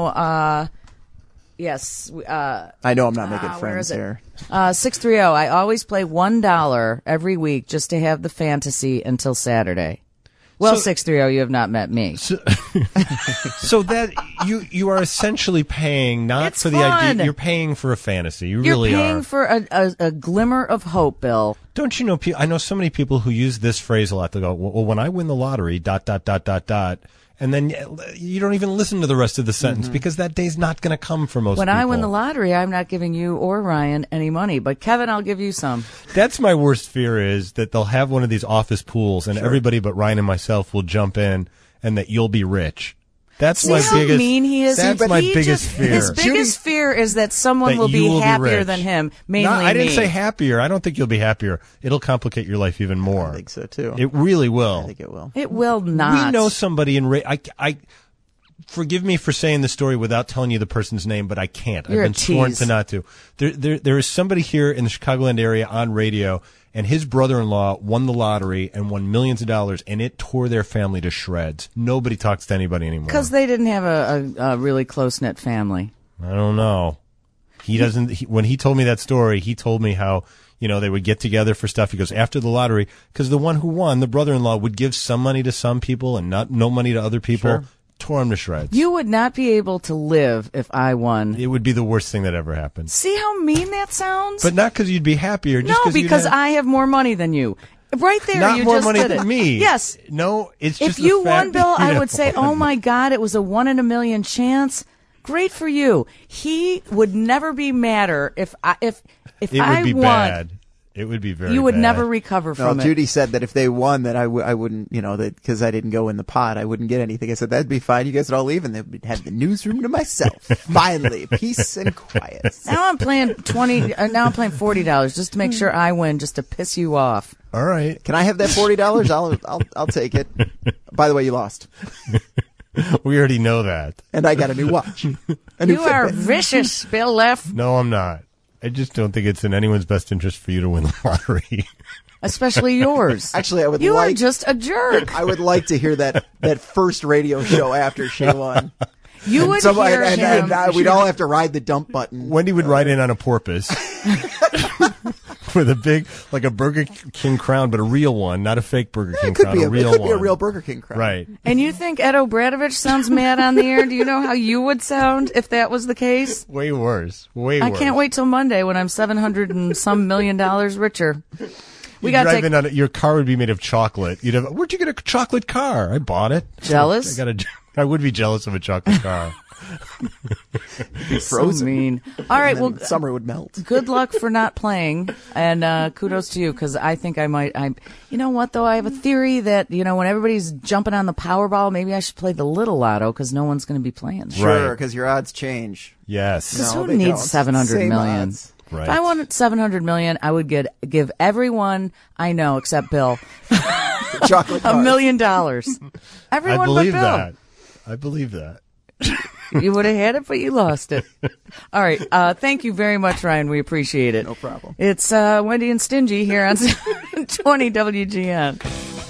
yes. I know I'm not making friends here. 630. I always play $1 every week just to have the fantasy until Saturday. Well, 630, you have not met me. So that you are essentially paying not it's for the fun. idea. You're paying for a fantasy. You're really paying for a glimmer of hope, Bill. Don't you know? I know so many people who use this phrase a lot. They go, "Well, when I win the lottery, ... And then you don't even listen to the rest of the sentence because that day's not going to come for most people. When I win the lottery, I'm not giving you or Ryan any money. But Kevin, I'll give you some. That's my worst fear, is that they'll have one of these office pools and everybody but Ryan and myself will jump in and that you'll be rich. That's See my how biggest. mean he is? That's But my he biggest just- fear. His biggest fear is that someone That will you be will be happier rich. than him. Mainly No, I didn't me. say happier. I don't think you'll be happier. It'll complicate your life even more. I think so too. It really will. I think it will. It will not. We know somebody in. I forgive me for saying the story without telling you the person's name, but I can't. You're I've a been sworn tease. to not to. There is somebody here in the Chicagoland area on radio, and his brother-in-law won the lottery and won millions of dollars, and it tore their family to shreds. Nobody talks to anybody anymore. Because they didn't have a really close-knit family. I don't know. He doesn't. When he told me that story, he told me how they would get together for stuff. He goes after the lottery because the one who won, the brother-in-law, would give some money to some people and no money to other people. Sure. Tore him to shreds. You would not be able to live if I won. It would be the worst thing that ever happened. See how mean that sounds? But not because you'd be happier. Just No, because you'd have, I have more money than you. Right there, not you more just money did than it. me. Yes. No, it's If just you the fact won, Bill, that you I would say, won. oh my God, it was a 1 in a million chance. Great for you. He would never be madder if I It would I be won. bad. It would be very. You would bad. never recover No, from it. Judy said that if they won, that I wouldn't, that because I didn't go in the pot, I wouldn't get anything. I said that'd be fine. You guys would all leave, and they'd have the newsroom to myself. Finally, peace and quiet. Now I'm playing now I'm playing $40 just to make sure I win, just to piss you off. All right. Can I have that $40? I'll take it. By the way, you lost, We already know that. and I got a new watch. A new You are Fitbit. vicious, Bill Leff. No, I'm not. I just don't think it's in anyone's best interest for you to win the lottery. Especially yours. Actually, I would You like. are just a jerk. I would like to hear that first radio show after she won. You would Somebody- hear and him. we'd all have to ride the dump button. Wendy would ride in on a porpoise with a big, like a Burger King crown, but a real one, not a fake Burger King It could crown, be a real it could one. be a real Burger King crown. Right. And you think Ed O'Bradovich sounds mad on the air? Do you know how you would sound if that was the case? Way worse. Way I worse. can't wait till Monday when I'm $700 and some million richer. We got to take. Your car would be made of chocolate. You'd have. Where'd you get a chocolate car? I bought it. Jealous? I would be jealous of a chocolate car. So mean. All right, well, summer would melt. Good luck for not playing, and kudos to you because I think I might. You know what though? I have a theory that when everybody's jumping on the Powerball, maybe I should play the Little Lotto because no one's going to be playing. Sure, because your odds change. Yes. Because No, who they needs don't. 700 Same million? odds. Right. If I wanted 700 million, I would give everyone I know except Bill Chocolate $1 cars. million. Everyone I believe but Bill. that. I believe that. You would have had it, but you lost it. All right. Thank you very much, Ryan. We appreciate it. No problem. It's Wendy and Stingy here on 20 WGN.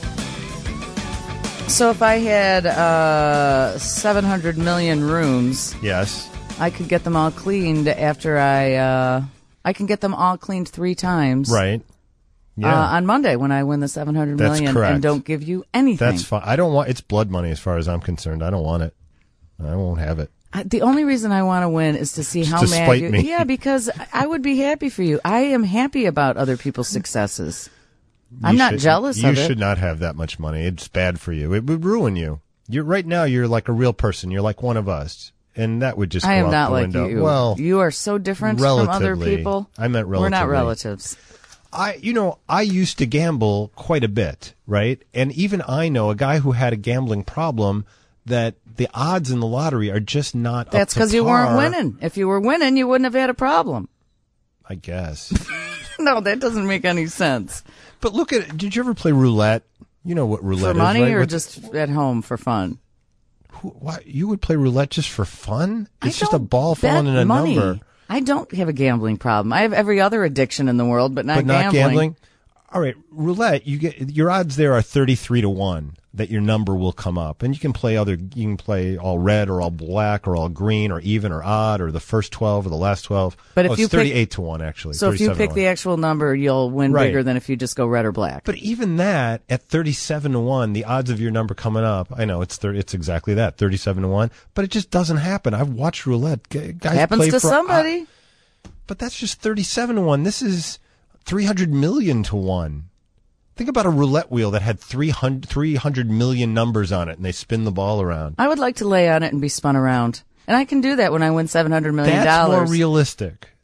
So if I had 700 million rooms, Yes. I could get them all cleaned after I can get them all cleaned 3 times. Right. Yeah. On Monday when I win the 700 That's million correct. and don't give you anything. That's fine. I don't want. It's blood money as far as I'm concerned. I don't want it. I won't have it. The only reason I want to win is to see how to mad spite you. me. Yeah, because I would be happy for you. I am happy about other people's successes. I'm not jealous of it. You should not have that much money. It's bad for you. It would ruin you. Right now, you're like a real person. You're like one of us. And that would just go I am out not the like window. you. Well, you are so different from other relatively. people. I meant We're not relatively. relatives. I used to gamble quite a bit, right? And even I know a guy who had a gambling problem that the odds in the lottery are just not That's because you weren't winning. If you were winning, you wouldn't have had a problem. I guess. No, that doesn't make any sense. But look at it. Did you ever play roulette? You know what roulette For money is, right? or What's- just at home for fun? Why, you would play roulette just for fun? It's I just a don't ball falling bet in a money. number. I don't have a gambling problem. I have every other addiction in the world, but not But gambling. not gambling? All right, roulette, your odds there are 33 to 1 that your number will come up. And you can play all red or all black or all green or even or odd or the first 12 or the last 12. But if it's you 38 to 1 actually. So if you 37 pick to the 1. actual number, you'll win Right. bigger than if you just go red or black. But even that, at 37 to 1, the odds of your number coming up, I know it's exactly that, 37 to 1, but it just doesn't happen. I've watched roulette. Guys Happens play to for, somebody. but that's just 37 to 1. This is 300 million to 1. Think about a roulette wheel that had 300 million numbers on it, and they spin the ball around. I would like to lay on it and be spun around. And I can do that when I win $700 million. That's more realistic.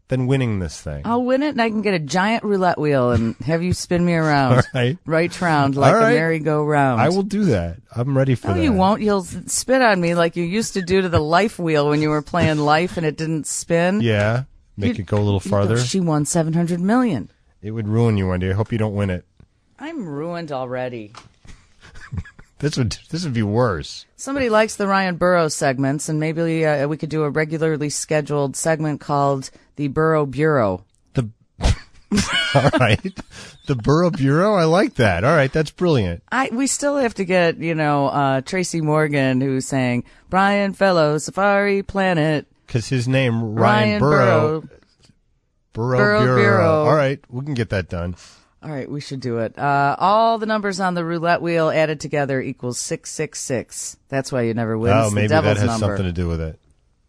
than winning this thing. I'll win it, and I can get a giant roulette wheel and have you spin me around. All right. Right round, like All right. a merry-go-round. I will do that. I'm ready for No, that. you won't. You'll spit on me like you used to do to the life wheel when you were playing life and it didn't spin. Yeah. Make it go a little farther. She won $700 million. It would ruin you, Wendy. I hope you don't win it. I'm ruined already. This would be worse. Somebody likes the Ryan Burrows segments, and maybe we could do a regularly scheduled segment called the Burrow Bureau. All right. The Burrow Bureau? I like that. All right. That's brilliant. We still have to get, Tracy Morgan, who's saying, Brian Fellow, Safari Planet. Because his name, Ryan Burrow. Burrow Bureau. All right. We can get that done. All right, we should do it. All the numbers on the roulette wheel added together equals 666. That's why you never win. Oh, It's the maybe that devil's has number. something to do with it.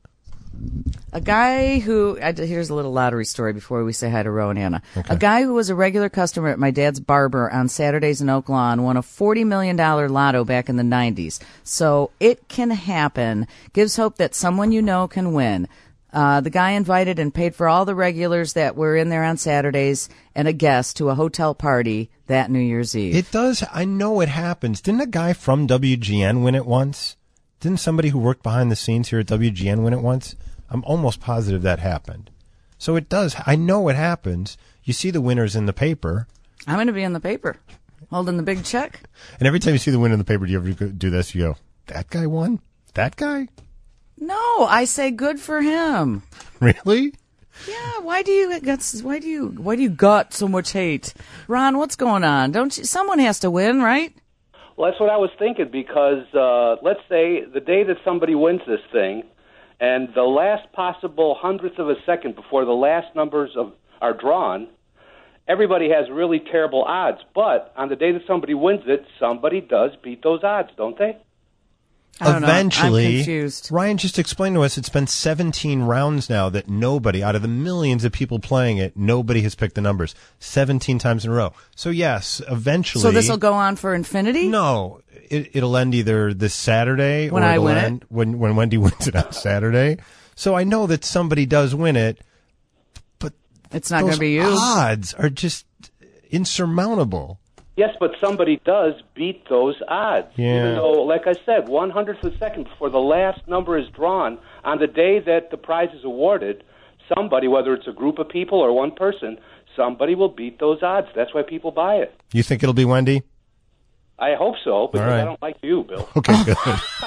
A guy who, here's a little lottery story before we say hi to Ro and Anna. Okay. A guy who was a regular customer at my dad's barber on Saturdays in Oak Lawn won a $40 million lotto back in the 90s. So it can happen. Gives hope that someone you know can win. The guy invited and paid for all the regulars that were in there on Saturdays and a guest to a hotel party that New Year's Eve. It does. I know it happens. Didn't a guy from WGN win it once? Didn't somebody who worked behind the scenes here at WGN win it once? I'm almost positive that happened. So it does. I know it happens. You see the winners in the paper. I'm going to be in the paper holding the big check. And every time you see the winner in the paper, do you ever do this? You go, that guy won? That guy? No, I say good for him. Really? Yeah, why do you got so much hate? Ron, what's going on? Someone has to win, right? Well, that's what I was thinking because let's say the day that somebody wins this thing and the last possible hundredth of a second before the last numbers are drawn, everybody has really terrible odds. But on the day that somebody wins it, somebody does beat those odds, don't they? I don't know. Eventually, I'm confused. Ryan just explained to us it's been 17 rounds now that nobody, out of the millions of people playing it, nobody has picked the numbers 17 times in a row. So yes, eventually. So this will go on for infinity? No, it'll end either this Saturday when or I it'll win end when Wendy wins it on Saturday. So I know that somebody does win it, but it's not going to be you. Odds are just insurmountable. Yes, but somebody does beat those odds. Yeah. Even though, like I said, 100th of a second before the last number is drawn, on the day that the prize is awarded, somebody, whether it's a group of people or one person, somebody will beat those odds. That's why people buy it. You think it'll be Wendy? I hope so, because All right. I don't like you, Bill. Okay, good.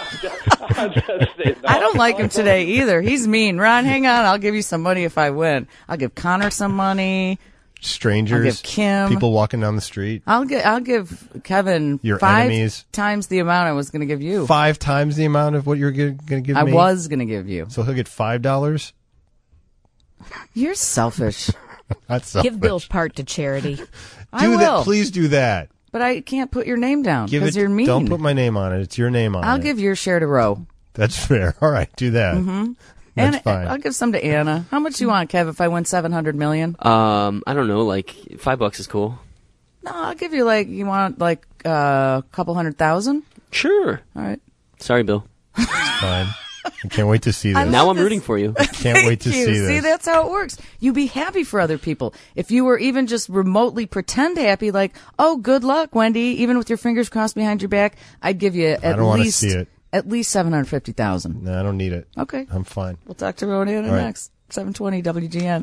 I don't like him today either. He's mean. Ron, hang on. I'll give you some money if I win. I'll give Connor some money. Strangers, I'll give Kim. people walking down the street. I'll give Kevin Your 5 enemies. times the amount I was going to give you. 5 times the amount of what you're going to give I me? was going to give you. So he'll get $5? You're selfish. That's selfish. Give Bill's part to charity. I will. That. Please do that. But I can't put your name down Give because it. you're mean. Don't put my name on it. It's your name on it. I'll give your share to Ro. That's fair. All right, do that. Mm-hmm. That's and fine. I'll give some to Anna. How much do you want, Kev, if I win $700 million? I don't know, like $5 is cool. No, I'll give you you want a couple 100,000? Sure. All right. Sorry, Bill. It's fine. I can't wait to see this. Now I'm rooting for you. I can't wait to Thank you. see this. See, that's how it works. You be happy for other people. If you were even just remotely pretend happy, like, oh, good luck, Wendy, even with your fingers crossed behind your back, I'd give you I don't want to see it. at least $750,000. No, I don't need it. Okay. I'm fine. We'll talk to Ro and Anna All right. next. 720 WGN.